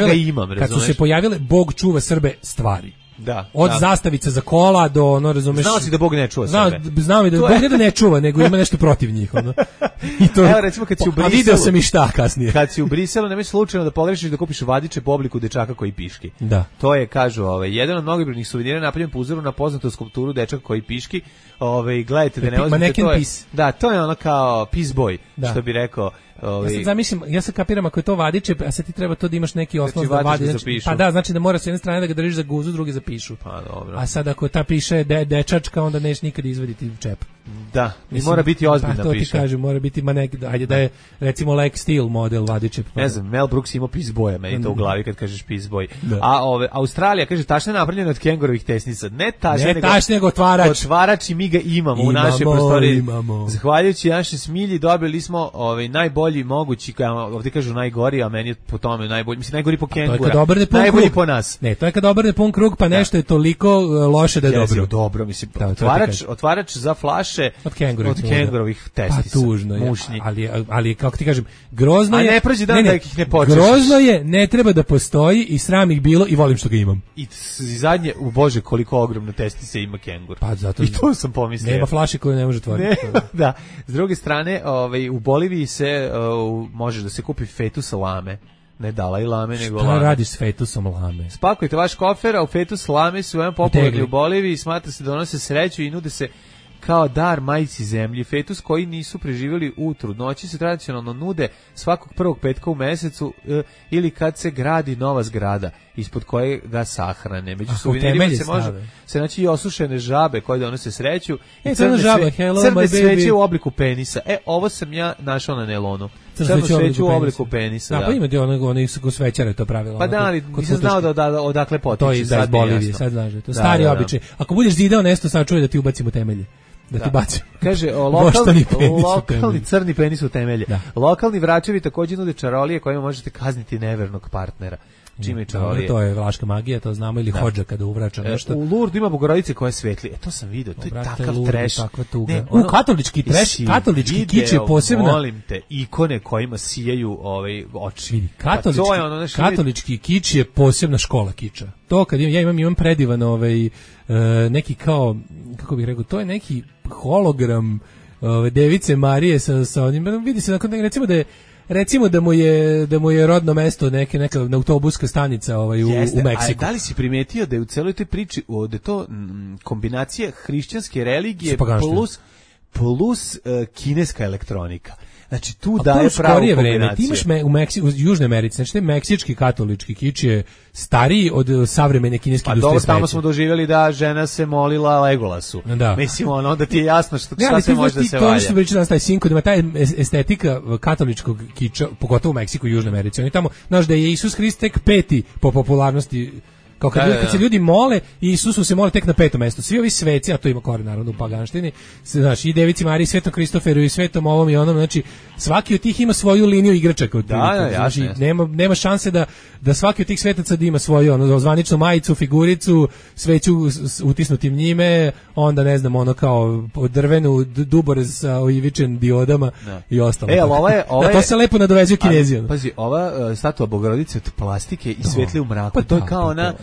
kad su se pojavile Bog čuva Srbe stvari.
Da,
od zastavica za kola do ono, razumeš.
Znao si da Bog ne čuva sebe.
Znam i da Bog ne čuva, nego ima nešto protiv njih, ono. I to.
Evo recimo kad si u Briselu.
A video sam i šta kasnije.
Kad si u Briselu, nemoj slučajno da pogrešiš da kupiš vadiče po obliku dečaka koji piški.
Da.
To je, kažu, jedan od mnogobrojnih suvenira napravljen po uzoru na poznatu skulpturu dečaka koji piški. Gledajte da ne uzmete, to je. Da, to je ono kao peace boy, što bi rekao.
Ja sad zamislim, ja sad kapiram ako je to vadiče, a sad ti treba to da imaš neki osnov da vadi, pa da, znači da mora s jedne strane da ga držiš za guzu, drugi za pišu.
Pa dobro.
A sad ako ta piše dečačka, onda neš nikad izvaditi čep.
Da, mislim, mora biti ozbiljna piša.
Pa to ti kažem, mora biti ajde da je recimo Lex Steel model vadiče.
Ne znam, Mel Brooks ima peace boya, meni to u glavi kad kažeš peace boy. A Australija kaže tašna je napravljena od kengurovih tesnica. Ne tašna,
nego otvarač.
Otvarač i mi ga imamo u našoj prostoriji. Zahvaljujući našoj Smilji dobili smo najbolji mogući, ovdje kažu najgori, a meni je po tome najbolji, mislim najgori po kengura, najbolji po nas.
Ne, to je kad obrne pun krug, pa nešto je toliko loše da je dobro.
Dobro, mislim, otvarač za flaše od kengurovih testica.
Pa tužno je, ali kako ti kažem, grozno je.
A ne prođe dan da ih ne počeš.
Grozno je, ne treba da postoji i sram ih bilo i volim što ga imam.
I zadnje, u Bože, koliko ogromno testice ima kengur.
Pa zato
i to sam pomislio.
Nema flaše koju ne može otvoriti.
Da. S druge strane, u Boliviji se može da se kupi fetus lame. Ne Dalaj Lame, nego lame.
Šta radiš s fetusom lame?
Spakujte vaš kofer, a u fetus lame su popularni u Boliviji i smatra se da donose sreću i nude se kao dar majci zemlji. Fetus koji nisu preživjeli u trudnoći se tradicionalno nude svakog prvog petka u mesecu ili kad se gradi nova zgrada ispod koje ga sahrane. Među suvenirima se može se naći i osušene žabe koje donose sreću i crne sveće u obliku penisa. Ovo sam ja našao na nelonu. Crnu sveću u obliku penisa.
Da, pa ima oni su ko svećare to pravilo.
Pa da, ali nisam znao da odakle potiče.
To je iz Bolivije, sad znaš. To stari običaj. Ako budeš zidao nešto, sad čuje da ti ubacimo temelje. Da ti bacim.
Kaže, lokalni crni penis u temelje. Da. Lokalni vračevi također nude čarolije kojima možete kazniti nevernog partnera. Čime je čarolije?
To je vlaška magija, to znamo, ili hodža kada uvrača nešto.
U Lurdu ima Bogorodice koja svetli. To sam vidio, to je takav treš.
Katolički treš, katolički kič je posebno.
Molim te, ikone kojima sijaju oči.
Katolički kič je posebna škola kiča. To kad ja imam predivan neki kao, kako bih rekao, to je neki hologram Device Marije sa onim, vidi se recimo da mu je rodno mesto neka autobuska stanica u Meksiku.
A da li si primetio da je u celoj toj priči da je to kombinacija hrišćanske religije plus kineska elektronika? Znači tu daje pravu kombinaciju.
Ti imaš u Južnoj Americi, znači meksički katolički kič je stariji od savremene kineske industrije.
Dobro, tamo smo doživjeli da žena se molila Legolasu.
Da.
Mislim, da ti je jasno šta se može da se valja.
To što već danas taj sinko, da ima taj estetika katoličkog kiča, pogotovo u Meksiku i Južnoj Americi. Oni tamo, znaš da je Isus Hrist tek peti po popularnosti. Kao kad se ljudi mole, Isusu se mole tek na 5. mestu. Svi ovi sveci, a to ima koren naravno u paganštini, znači i Devici Mariji, i Svetom Kristoferu i Svetom ovom i onom, znači svaki od tih ima svoju liniju igračaka. Znači nema šanse da svaki od tih svetaca ima svoju zvaničnu majicu, figuricu, sveću utisnutim njime, onda ne znam, kao drvenu duborez sa oivičen diodama i ostalo. To se lepo nadovezuju Kinezi.
Pazi, ova statua Bogorodice od plastike i svetli u mraku. To je kao ona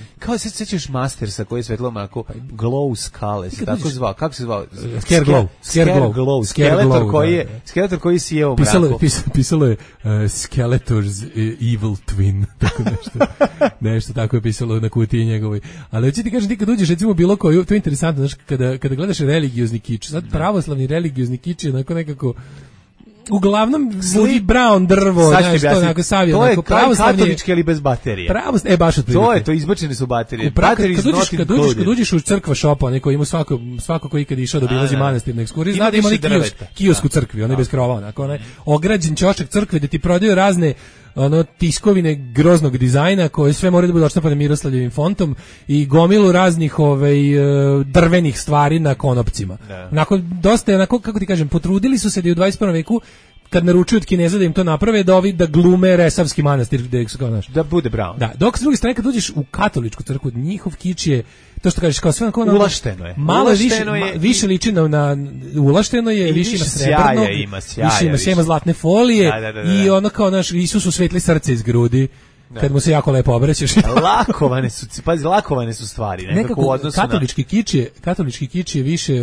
Kao se sećaš Mastersa koji je svetlo onako glow skale, se tako zvao, kako se zvao?
Scare
Skeletor koji je, Skeletor koji sije u mraku.
Pisalo je Skeletor's Evil Twin, tako nešto tako je pisalo na kutiji njegovoj. Ali hoću ti kažem, ti kad uđeš recimo bilo koju, to je interesantno, znaš, kada gledaš religiozni kič, sad pravoslavni religiozni kič je onako nekako uglavnom Woody Brown drvo, znaš, to onako savio,
to je
pravoslavni
katolički, ali bez baterije.
Baš otprilike.
To izbačene su baterije.
Kad uđeš u crkva šopa, neko ima svako ko ikad išao da obilazi manastir na ekskurziji, zna da ima kiosk u crkvi, onaj bez krova, onako, onaj ograđen ćošak crkve da ti prodaju razne tiskovine groznog dizajna koje sve moraju da budu odštampane Miroslavljevim fontom i gomilu raznih drvenih stvari na konopcima. Onako, dosta je, onako, kako ti kažem, potrudili su se da u 21. veku kad naručuju od Kineza da im to naprave, da glume Resavski manastir,
da bude Brown.
Da, dok s druge strane kad uđeš u katoličku crkvu, njihov kič je, to što kažeš, kao sve onako
ulašteno je.
Malo više liči na ulašteno je, više na srebrno, više ima zlatne folije i ono kao naš Isus u svetli srce iz grudi. Kad mu se jako lepo obraćaš.
lakovane su stvari, nekako u odnosu
katolički kič je više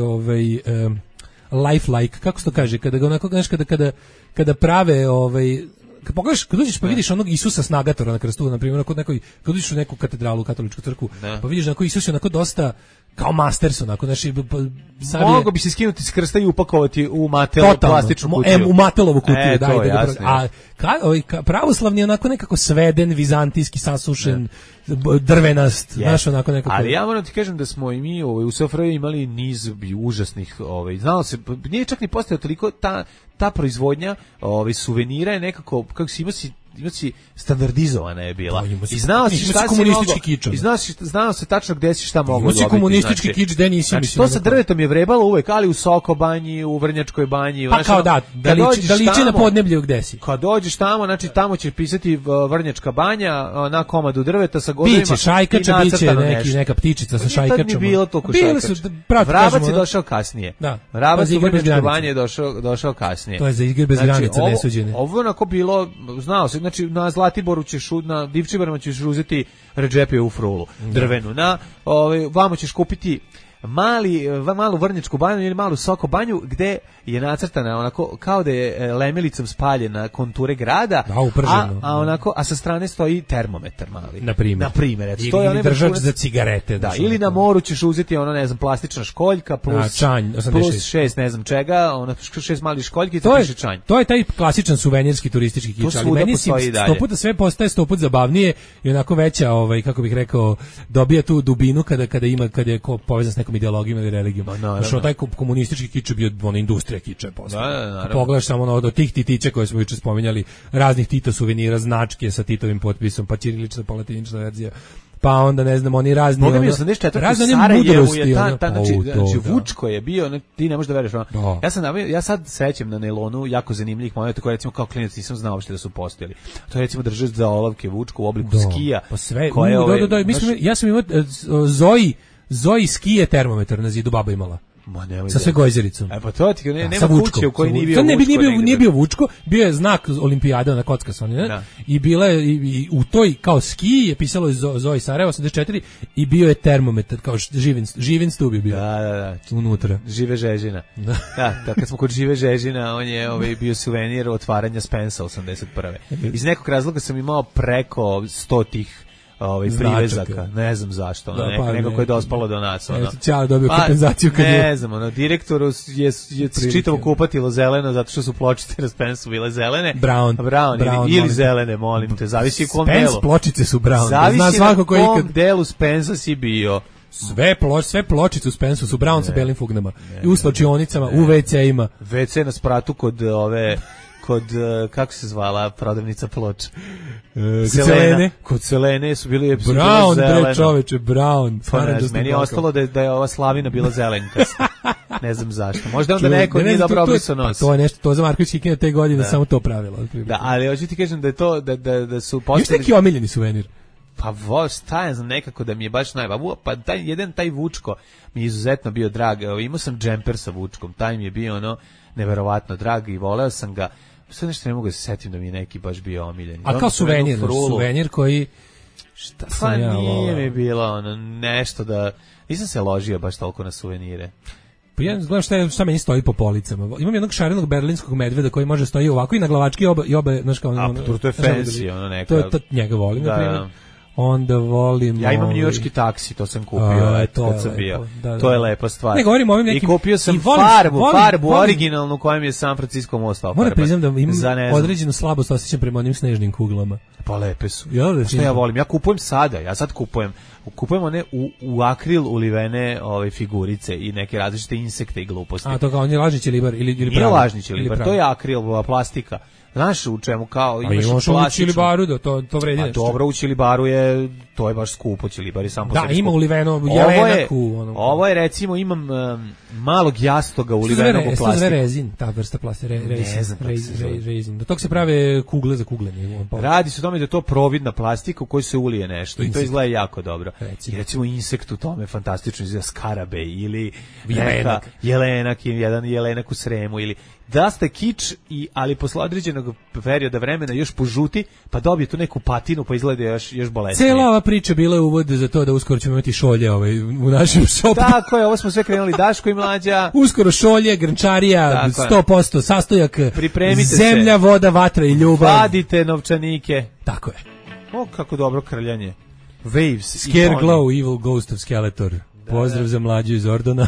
lifelike, kako se to kaže, kada ga onako, znaš, kada prave, kad pogledaš, kad uđeš pa vidiš onog Isusa Snagatora na krstu, na primjer, kad uđeš u neku katedralu, katoličku crkvu, pa vidiš onako Isus je onako dosta kao Masters, onako, znači,
mogo bi se skinuti s krsta i upakovati u plastičnu kutiju.
U matelovu kutiju, a pravoslavni je onako nekako sveden, vizantijski, sasušen, drvenast, znaš, onako nekako.
Ali ja moram ti kažem da smo i mi u SFRJ imali niz užasnih, znalo se, nije čak ni postao toliko ta proizvodnja suvenira je nekako, kako si imao si standardizovana je bila. I znao si šta si mogao. I znao se tačno gde si šta mogao dobiti.
Komunistički kič, gde nisi mislio.
To sa drvetom je vrebalo uvek, ali u Soko banji, u Vrnjačkoj banji.
Pa kao da liči na podneblju gde si.
Kad dođeš tamo, znači tamo će pisati Vrnjačka banja na komadu drveta sa godovima.
Biće šajkača, biće neka ptičica sa šajkačom.
Tad mi bilo toliko šajkača. Vrabac je došao kasnije. Vrabac u Vrnjačkoj banji je došao kasnije.
To je za igre bez granica nesuđene.
Ovo onako bilo, znao se, znači na Zlatiboru ćeš, na Divčibarima ćeš uzeti Redžepijevu frulu drvenu, vamo ćeš kupiti malu Vrnjačku banju ili malu Soko banju gde je nacrtana onako kao da je lemilicom spaljena konture grada, a sa strane stoji termometar mali.
Na primjer.
Ili
držač za cigarete.
Ili na moru ćeš uzeti plastična školjka plus
čanj,
6 ne znam čega, 6 malih školjkica piše čanj.
To je taj klasičan suvenirski turistički kič, ali meni sto puta sve postaje 100 puta zabavnije i onako veća, kako bih rekao, dobija tu dubinu kada je povezan s nekom ideologijom ili religijom. Znači, taj komunistički kič je bio industrija kiča posle. Pogledaš samo od tih titića koje smo juče spominjali, raznih Tito suvenira, značke sa Titovim potpisom, pa ćirilična, pa latinična verzija. Pa onda ne znam, oni razni
Boga mi 84 Sarajevu je znači Vučko je bio, ti ne možeš da veruješ. Ja sad sećam na nailonu jako zanimljivih momenata koje recimo kao klinac nisam znao uopšte da su postojali. To je recimo držač za olovke Vučko u obliku skija.
Pa sve, ja sam imao Zoji skije termometar na zidu baba imala. Sa sve gojzericom.
Pa to ti nema kuće u kojoj nije bio Vučko.
Nije bio Vučko, bio je znak olimpijada na kocka sa onim, i bila je u toj kao skiji je pisalo Zoji Sarajevo 84 i bio je termometar kao živin stub je bio.
Da.
Unutra.
Žive Žežina. Da, kad smo kod Žive Žežina, on je bio suvenir otvaranja Spensa 81. Iz nekog razloga sam imao preko 100 tih privezaka, ne znam zašto, neko ko je dospalo do nas.
Ćao dobio kompenzaciju kad
ne znam, direktoru je čitavo kupatilo zeleno zato što su pločice na Spensu bile zelene.
Brown
ili zelene, molim te, zavisi u kom delu.
Spence pločice su brown.
Zavisi na kom delu Spensa si bio.
Sve pločice u Spensu su brown sa belim fugnama. I u slačionicama, u WC-ima.
WC na spratu kod kako se zvala prodavnica ploča?
Selene.
Kod Selene su bili
Brown, bre čoveče, Brown.
Meni je ostalo da je ova Slavina bila zelenkasta. Ne znam zašto. Možda onda neko nije dobro obrisao nos.
To je nešto, to za Marković Kikina te godine samo to pravilo.
Da, ali hoću ti kažem da je to, da su postali...
Još neki omiljeni suvenir.
Pa šta znam, nekako da mi je baš pa taj Vučko mi je izuzetno bio drag. Imao sam džemper sa Vučkom, taj mi je bio neverovatno drag i voleo sam ga. Sve nešto ne mogu da se setim da mi je neki baš bio omiljen.
A kao suvenir koji Šta sam ja volao?
Nije mi bilo ono, nešto da... Nisam se ložio baš toliko na suvenire.
Pa ja gledam šta meni stoji po policama. Imam jednog šarenog berlinskog medveda koji može stoji ovako i na glavački i oba, znaš kao...
to je fancy, ono neka...
To njega volim, na primjer. Onda volim...
Ja imam njujorški taksi, to sam kupio kad sam bio. To je lepa stvar.
Ne, govorim o ovim nekim...
I kupio sam farbu originalnu kojem je San Francisco most ofarban.
Moram priznam da imam određenu slabost osjećam prema onim snežnim kuglama.
Pa lepe su. Što ja volim? Ja kupujem sada, kupujem one u akril ulivene figurice i neke različite insekte i gluposti.
A to kao on je lažni ćelibar ili pravi?
Nije lažni ćelibar, to je akril, plastika. Znaš u čemu kao imaš
u ćelibaru da to vredi nešto.
Dobro, u ćelibaru to je baš skupo, ćelibar je sam po sebi.
Da, ima uliveno jelenaku.
Ovo je recimo imam malog jastoga ulivenog u plastiku.
Sve rezin, ta vrsta plastike, rezin. Do tog se prave kugle za kuglanje.
Radi se o tome da je to providna plastika u kojoj se ulije nešto i to izgleda jako dobro. I recimo insekt u tome fantastično izgleda skarabe ili jelenak, jedan jelenak u Sremu ili da ste kič, ali posle određenog perioda vremena još požuti, pa dobije tu neku patinu, pa izgleda još bolesnije.
Cela ova priča bila je uvod za to da uskoro ćemo imati šolje u našem šopu.
Tako je, ovo smo sve krenuli Daško i Mlađa.
Uskoro šolje, grnčarija, 100% sastojak,
pripremite
zemlja, voda, vatra i ljubav.
Vadite novčanike.
Tako je.
O, kako dobro krljanje. Waves.
Scare Glow, Evil Ghost of Skeletor. Pozdrav za Mlađu iz Ordona.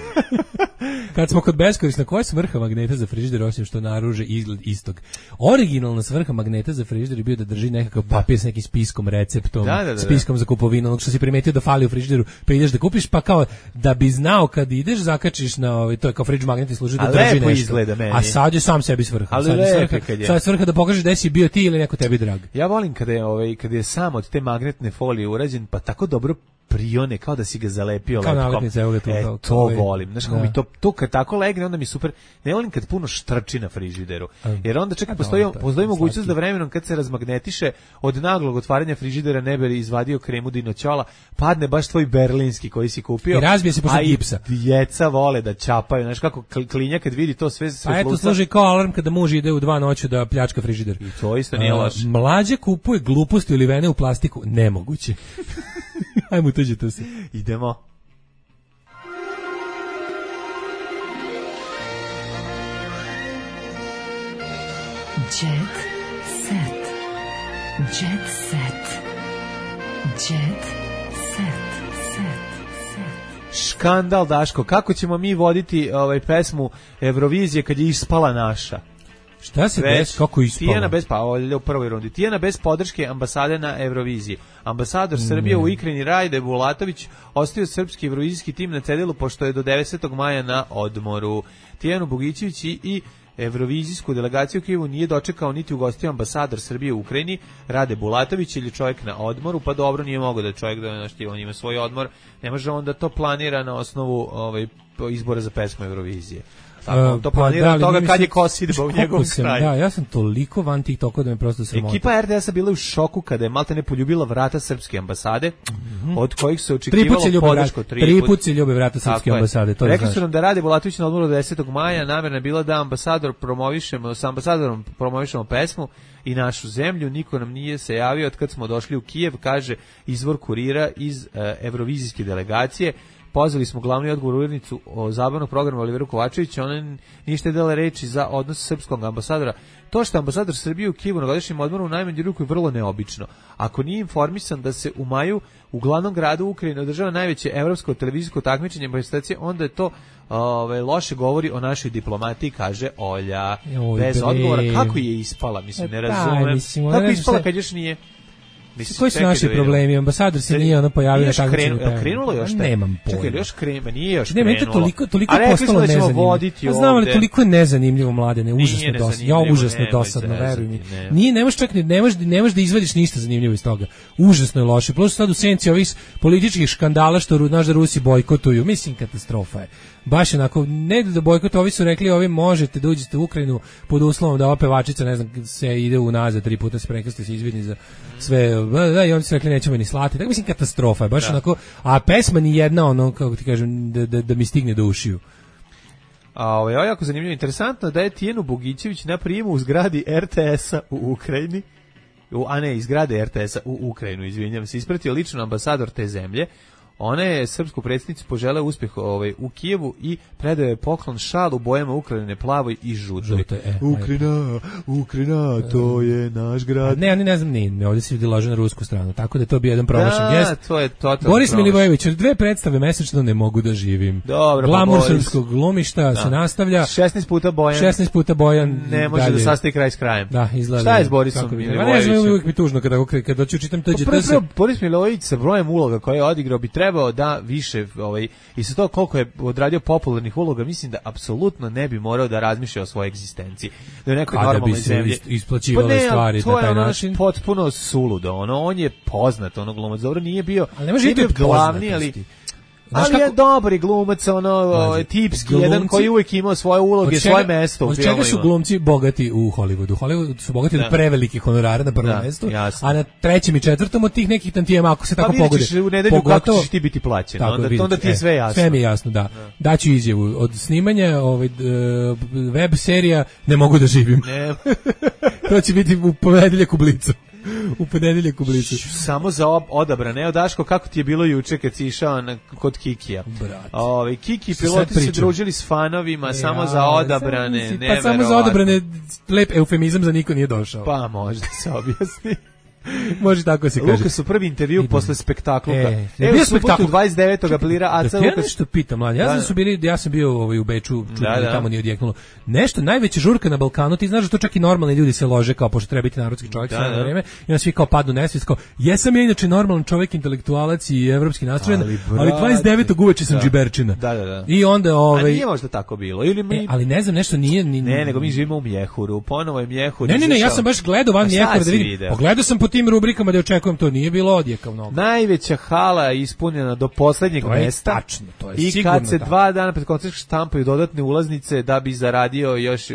Kad smo kod beskorisna, koja je svrha magneta za frižider osim što naruže izgled istog? Originalna svrha magneta za frižider je bio da drži nekakav papir s nekim spiskom, receptom, spiskom za kupovinu, onog što si primetio da fali u frižideru, pa ideš da kupiš, pa kao da bi znao kad ideš, zakačiš na to je kao fridge magnet i služi da drži nešto.
Izgleda meni.
A sad je sam sebi svrha. Sad je svrha da pokažeš da si bio ti ili neko tebi drag.
Ja volim kada je sam od te magnetne folije urađen, pa tako dobro prione, kao da si ga zalepio lepkom. To volim. Znaš kako mi to kad tako legne, onda mi super. Ne volim kad puno štrči na frižideru. Jer onda čekaj, postoji mogućnost da vremenom kad se razmagnetiše od naglog otvaranja frižidera ne bi izvadio kremu dinoćola, padne baš tvoj berlinski koji si kupio.
I razbije se posle gipsa.
Djeca vole da čapaju. Znaš kako klinja kad vidi to sve
a eto služi kao alarm kada muž ide u 2 noći da pljačka frižider.
I to isto nije loše.
Mlađe kupuje gluposti ulivene u plastiku. Nemoguće. Ajmo tuđite se.
Idemo.
Jet set. Jet set. Jet set.
Škandal, Daško. Kako ćemo mi voditi pesmu Eurovizije kad je ispala naša?
Šta se desi, kako ispalo?
Tijana bez, u prvoj rundi. Tijana bez podrške ambasade na Euroviziji. Ambasador Srbije u Ukrajini Rajde Bulatović ostavio srpski eurovizijski tim na cedilu pošto je do 10. maja na odmoru. Tijanu Bogićević i Eurovizijsku delegaciju u Kijevu nije dočekao niti ugostio ambasador Srbije u Ukrajini Rade Bulatović ili čovjek na odmoru, pa dobro nije mogao da čovjek on ima svoj odmor, ne može on da to planira na osnovu izbora za pesmu Eurovizije. To planira toga kad je Kosidba u njegovom kraju.
Da, ja sam toliko van TikToka da me prosto sramota.
Ekipa RTS-a bila u šoku kada je maltene poljubila vrata srpske ambasade, od kojih se očekivalo podršku.
Tri put se ljube vrata srpske ambasade.
Rekli su nam da Rade Bulatović na odmoru 10. maja, namjerna je bila da sa ambasadorom promovišemo pesmu i našu zemlju, niko nam nije se javio od kad smo došli u Kijev, kaže izvor Kurira iz Eurovizijske delegacije. Pozvali smo glavnu i odgovornicu o zabavnog programa Oliveru Kovačevića, ona ništa je dala reči za odnos srpskog ambasadora. To što ambasador Srbije u Kijevu na godišnjem odmoru u najmanju ruku je vrlo neobično. Ako nije informisan da se u maju u glavnom gradu Ukrajine održava najveće evropsko televizijsko takmičenje manifestacije, onda je to loše govori o našoj diplomatiji, kaže Olja. Bez odgovora, kako je ispala, mislim, ne razumem. Kako je ispala kad još nije...
Koji su naši problemi? Ambasador se nije pojavio na takmičenju.
Krenulo još te?
Nemam pojma.
Čekaj, još krenulo? Nije još
krenulo. Ne, meni toliko postalo nezanimljivo. Znam, ali toliko je nezanimljivo, Mladene, užasno dosadno. Ja, užasno dosadno, veruj mi. Nije, ne možeš da izvadiš ništa zanimljivo iz toga. Užasno je loše. Plus sad u senci ovih političkih škandala što znaš da Rusi bojkotuju. Mislim, katastrofa je. Baš onako, ne da bojkot, ovi su rekli, ovi možete da uđete u Ukrajinu pod uslovom da ova pevačica, ne znam, se ide unazad 3 puta se prekrsti, se izvini za sve, i oni su rekli nećemo ni slati, tako mislim katastrofa je, baš onako, a pesma ni jedna, ono, kako ti kažem, da mi stigne do ušiju.
Ovo je jako zanimljivo, interesantno da je Tijanu Bogićević na prijemu u zgradi RTS-a u Ukrajini, iz zgrade RTS-a u Ukrajinu, izvinjavam se, ispratio lično ambasador te zemlje. Ona je srpsku predsjednicu poželeo uspjeh u Kijevu i predao je poklon šal u bojama Ukrajine, plavoj i žutoj. Ukrajina, to je naš grad.
Ne, oni ne znam, ne, ovdje se ljudi lože na rusku stranu, tako da je to bio jedan promašen gest.
To je totalno
Boris Milivojević, 2 predstave mesečno ne mogu da živim.
Dobro,
Glamur srpskog glumišta se nastavlja.
16 puta Bojan. Ne može da sastavi kraj s krajem.
Da, izgleda.
Šta je s Borisom Milivojevićem?
Ne znam, uvijek mi tužno kada doću čitam TGT.
Boris Milivojević sa brojem uloga koje je odigrao bi trebao da više, i sa to koliko je odradio popularnih uloga, mislim da apsolutno ne bi morao da razmišlja o svojoj egzistenciji. Da je nekoj normalnoj zemlji.
Da bi se isplaćivale stvari na taj način.
To je potpuno suludo. On je poznat, glumac. Dobro, nije bio
glavni,
ali je dobri glumac, tipski, glumci, jedan koji uvijek imao svoje uloge, svoje mesto u filmovima.
Od čega su glumci bogati u Hollywoodu? U Hollywoodu su bogati od prevelikih honorara na prvom mestu, a na 3. i 4. od tih nekih tantijema, ako se tako pogodi.
Pa vidiš u nedelju kako ćeš ti biti plaćen, onda ti je sve jasno.
Sve mi je jasno, da. Daću izjavu. Od snimanja web serija ne mogu da živim. To će biti u ponedeljak u Blicu. U ponedeljak u Blicu.
Samo za odabrane. Evo Daško, kako ti je bilo juče kad si išao kod Kikija? Kiki i piloti se družili s fanovima, samo za odabrane.
Pa samo za odabrane, lep eufemizam za niko nije došao.
Pa možda se objasni.
Može tako se kaže.
Luka su prvi intervju posle spektakluka.
Bio spektakl
29. aprila, a
sad Luka nešto pitam, mladi. Ja sam bio u Beču, tamo nije odjeknulo. Nešto najveća žurka na Balkanu, ti znaš da to čak i normalni ljudi se lože kao pošto treba biti narodski čovjek sve na vreme. I onda svi kao padnu nesvijest kao jesam ja inače normalan čovjek, intelektualac i evropski nastrojen, ali 29. uveče sam džiberčina. I onda
a nije možda tako bilo ili mi
ali ne znam, nešto nije
ne, nego mi živimo u Mjehuru, ponovo je Mjehur.
Ne, ja sam baš gledao van Mjehur da vidim. Pogledao sam po tim rubrikama da očekujem, to nije bilo odjeka mnogo.
Najveća hala je ispunjena do poslednjeg mesta.
Tačno, to je
i
sigurno.
I kad se 2 dana pred koncert štampaju dodatne ulaznice da bi zaradio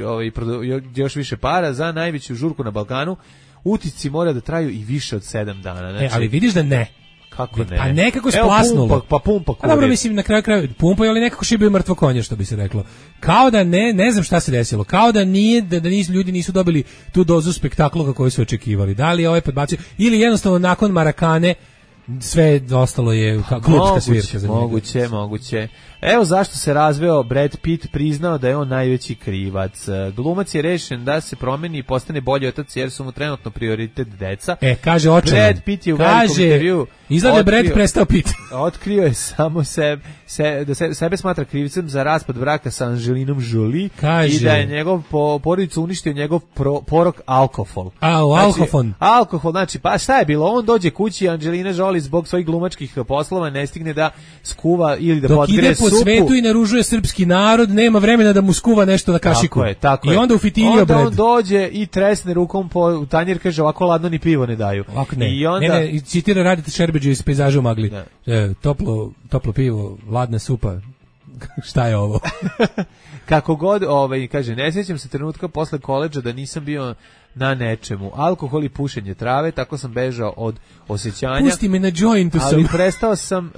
još više para za najveću žurku na Balkanu, utisci mora da traju i više od 7 dana. Znači,
ali vidiš da ne.
Kako ne?
A nekako splasnulo.
Pumpa
kuri. A dobro, mislim, na kraju pumpa, ali nekako šibaju mrtvo konje, što bi se reklo. Kao da ne znam šta se desilo. Kao da nije, da ljudi nisu dobili tu dozu spektakla koju su očekivali. Da li je ovaj podbacio, ili jednostavno nakon Marakane sve ostalo je klupska svirka za njega.
Moguće. Evo zašto se razveo Brad Pitt, priznao da je on najveći krivac. Glumac je rešen da se promeni i postane bolji otac jer su mu trenutno prioritet deca.
Kaže očevan.
Brad Pitt je u velikom intervju
izgleda Brad prestao Pitt.
Otkrio je samo sebe smatra krivcem za raspad braka sa Angelinom Jolie i da je njegov porodicu uništio njegov porok alkohol. Alkohol, znači, pa šta je bilo? On dođe kući, Angelina Jolie zbog svojih glumačkih poslova ne stigne da skuva ili da podgre supu.
Po svetu i naružuje srpski narod, nema vremena da mu skuva nešto na kašiku.
Tako je.
I onda ufitilio Brad.
Onda on dođe i tresne rukom po tanjir, kaže ovako ladno ni pivo ne daju.
I onda ne, citira Radite Šerbeđe iz Pejzaža u magli. Toplo pivo, ladna supa. Šta je ovo?
Kako god, kaže, ne sjećam se trenutka posle koledža da nisam bio na nečemu. Alkohol i pušenje trave, tako sam bežao od osjećanja.
Pusti me na jointu sam.
Ali prestao sam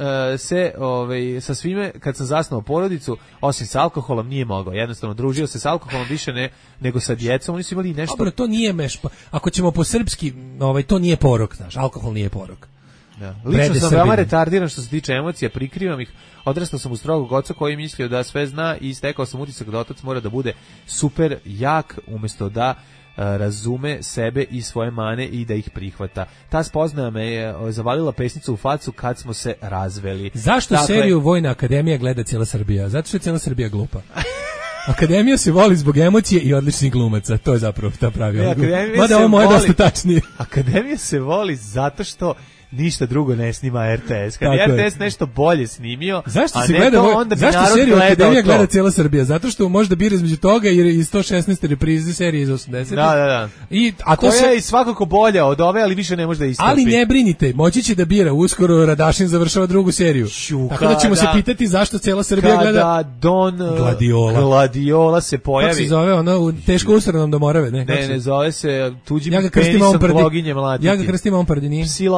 sa svime, kad sam zasnovao porodicu, osim sa alkoholom nije mogao. Jednostavno, družio se s alkoholom više nego sa djecom. Oni su imali nešto...
Dobro, to nije ako ćemo po srpski, to nije porok, znaš, alkohol nije porok.
Lično sam veoma retardiran što se tiče emocija, prikrivam ih. Odrastao sam u strogog oca koji je mislio da sve zna i stekao sam utisak da otac mora da bude super jak umjesto da razume sebe i svoje mane i da ih prihvata. Ta spoznaja me je zavalila pesnicu u facu kad smo se razveli.
Zašto seriju Vojna akademija gleda cijela Srbija? Zato što je cijela Srbija glupa. Akademija se voli zbog emocije i odličnih glumaca. To je zapravo ta pravi odgovor. Mada ovo moje dosta tačnije.
Akademija se voli zato što ništa drugo ne snima RTS. Kad je RTS nešto bolje snimio,
zašto se gleda,
onda bi
zašto
narod
seriju Akademija gleda
to.
cijela Srbija? Zato što možda bira između toga jer je iz 116. reprize serije iz 80.
Da. Koja je svakako bolja od ove, ali više ne može da istrpi.
Ali ne brinite, moći će da bira. Uskoro Radašin završava drugu seriju. Tako da ćemo se pitati zašto cijela Srbija gleda...
Kada Don Gladiola se pojavi...
Kako se zove ono? Teško usrednom domorave, ne?
Ne zove se tuđim penisom gloginje mladići.
Ja ga krstim on pardini.
Psi laju vetar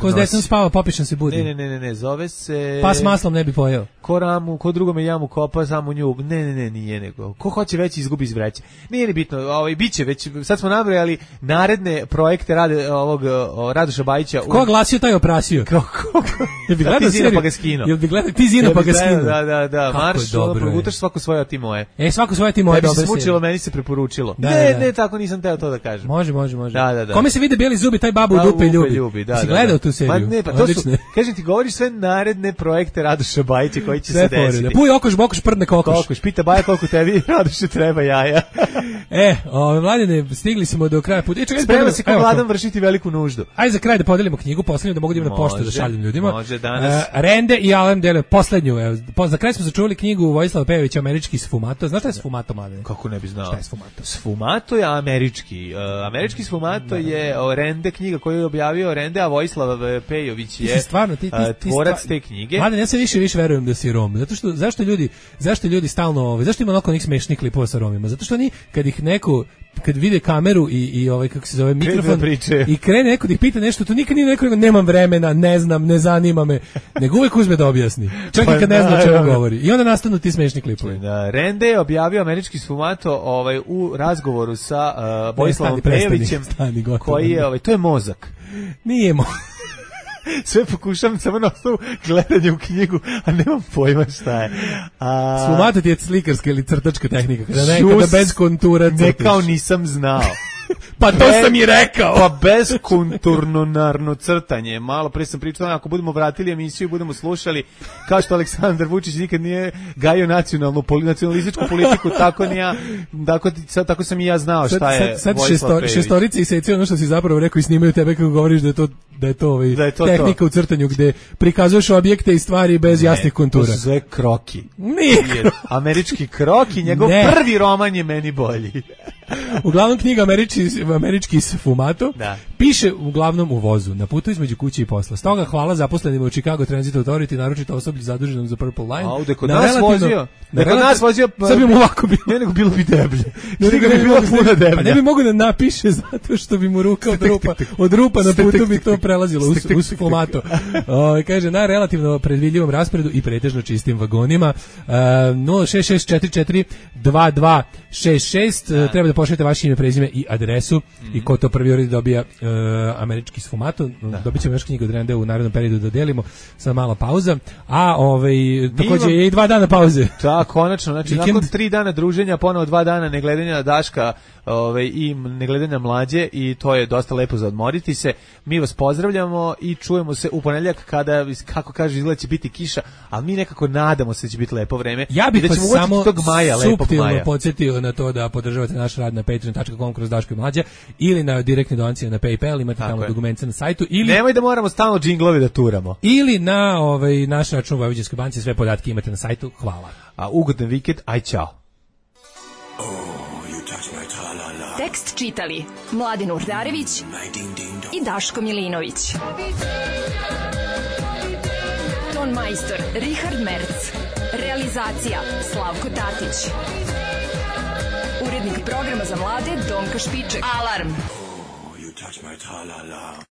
Ko s decom spava, popišan se budi.
Ne, zove se...
Pas maslom ne bi pojeo.
Ko drugome jamu kopa, samo nju. Ne, nije nego. Ko hoće veći izgubi iz vreće. Nije ni bitno, biće već, sad smo nabrojali naredne projekte Radoša Bajića.
Ko glasio taj oprasio? Jel bi gledao seriju?
Pa ga skino.
Jel bi gledao ti Zino pa ga skino?
Da, Marš, progutaš svako svoje, ti moje.
Svako svoje, ti moje, dobro
se smučilo, meni se preporučilo. Ne, tako nisam teo to da kažem.
Može.
Da.
Kome se vide beli zubi, taj babu u dupe ljubi. Si gledao tu seriju?
Ne, pa to su, kažem ti, govoriš sve naredne projekte Radoša Bajića koji će se desiti.
Puj okoš, bokoš, prdne kokoš.
Pita Baja koliko tebi Radoše treba jaja.
Mladine, stigli smo do kraja puta.
Sprema se kao Vladan vršiti veliku nuždu.
Ajde za kraj da podelimo knjigu, poslednju, da mogu da idem na poštu da šaljem ljudima.
Može danas.
Rende i Alan dele poslednju. Za kraj smo začuli knjigu Vojislava Pejovića, Američki sfumato. Znaš šta je sfumato, Mladine?
Kako ne bi znao?
Šta je sfumato?
Sfumato je američki. Američki sfumato je Rende knjiga koju je objavio Rende, a Vojislav Pejović je tvorac te knjige.
Mladine, ja se više verujem da si Rom. Zato što, zašto ljudi stalno, zašto ima onako nekih smešnih klipova sa Romima? Zato što oni, kad vide kameru i kako se zove, mikrofon i krene neko da ih pita nešto, to nikad nije neko nego nemam vremena, ne znam, ne zanima me, nego uvek uzme da objasni. Čak i kad ne zna o čemu govori. I onda nastanu ti smešni klipovi.
Rende je objavio Američki sfumato u razgovoru sa Vojislavom Pejovićem, koji je, to je mozak.
Nije mozak.
Sve pokušam samo na osnovu gledanja u knjigu, a nemam pojma šta je.
Sfumato ti je slikarska ili crtačka tehnika, kada bez kontura crtiš.
Ne kao nisam znao.
Pa to sam i rekao.
Pa bez konturnarno crtanje. Malo pre sam pričao, ako budemo vratili emisiju, budemo slušali, kao što Aleksandar Vučić nikad nije gajio nacionalističku politiku, tako sam i ja znao šta je Vojislav Pejović.
Sad šestorice i seci ono što si zapravo rekao i snimaju tebe kako govoriš da je to tehnika u crtanju gde prikazuješ objekte i stvari bez jasnih kontura.
To su sve kroki.
Nije.
Američki kroki, njegov prvi roman je meni bolji.
Uglavnom knjiga Američki sfumato piše uglavnom u vozu, na putu između kuće i posla. Stoga hvala zaposlenima u Chicago Transit Authority, naročito osoblju zaduženom za Purple Line.
A ovde kod nas vozio,
sad bi mu ovako bilo.
Ne, nego bilo bi deblje.
Ne bi mogo da napiše zato što bi mu ruka od rupa na putu bi to prelazilo u sfumato. Kaže, na relativno predvidljivom rasporedu i pretežno čistim vagonima. 066432266 treba da pošaljete vaše ime, prezime i adresu i ko to prvi uredi dobija Američki sfumato. Dobit ćemo još knjigu od Rende u narednom periodu da delimo, sa mala pauza, a takođe je i 2 dana pauze.
Konačno, znači nakon 3 dana druženja, ponovo 2 dana negledanja Daška i negledanja Mlađe, i to je dosta lepo za odmoriti se. Mi vas pozdravljamo i čujemo se u ponedeljak kada, kako kaže, izgleda će biti kiša, ali mi nekako nadamo se da će biti lepo vreme.
Ja bih vas samo suptilno podsjetio na to da podržavate naš rad na patreon.com kroz Daško i Mlađa ili na direktne donacije na PayPal, imate tamo dokumente na sajtu, ili
nemoj da moramo stalno džinglovi da turamo.
Ili na naš račun u Vojvođanskoj banci, sve podatke imate na sajtu. Hvala.
A ugodan vikend, aj čao.
Tekst čitali Mladin Urdarević i Daško Milinović. Ton majstor Richard Merc. Realizacija Slavko Tatić. Urednik programa za mlade Donka Špiček. Alarm!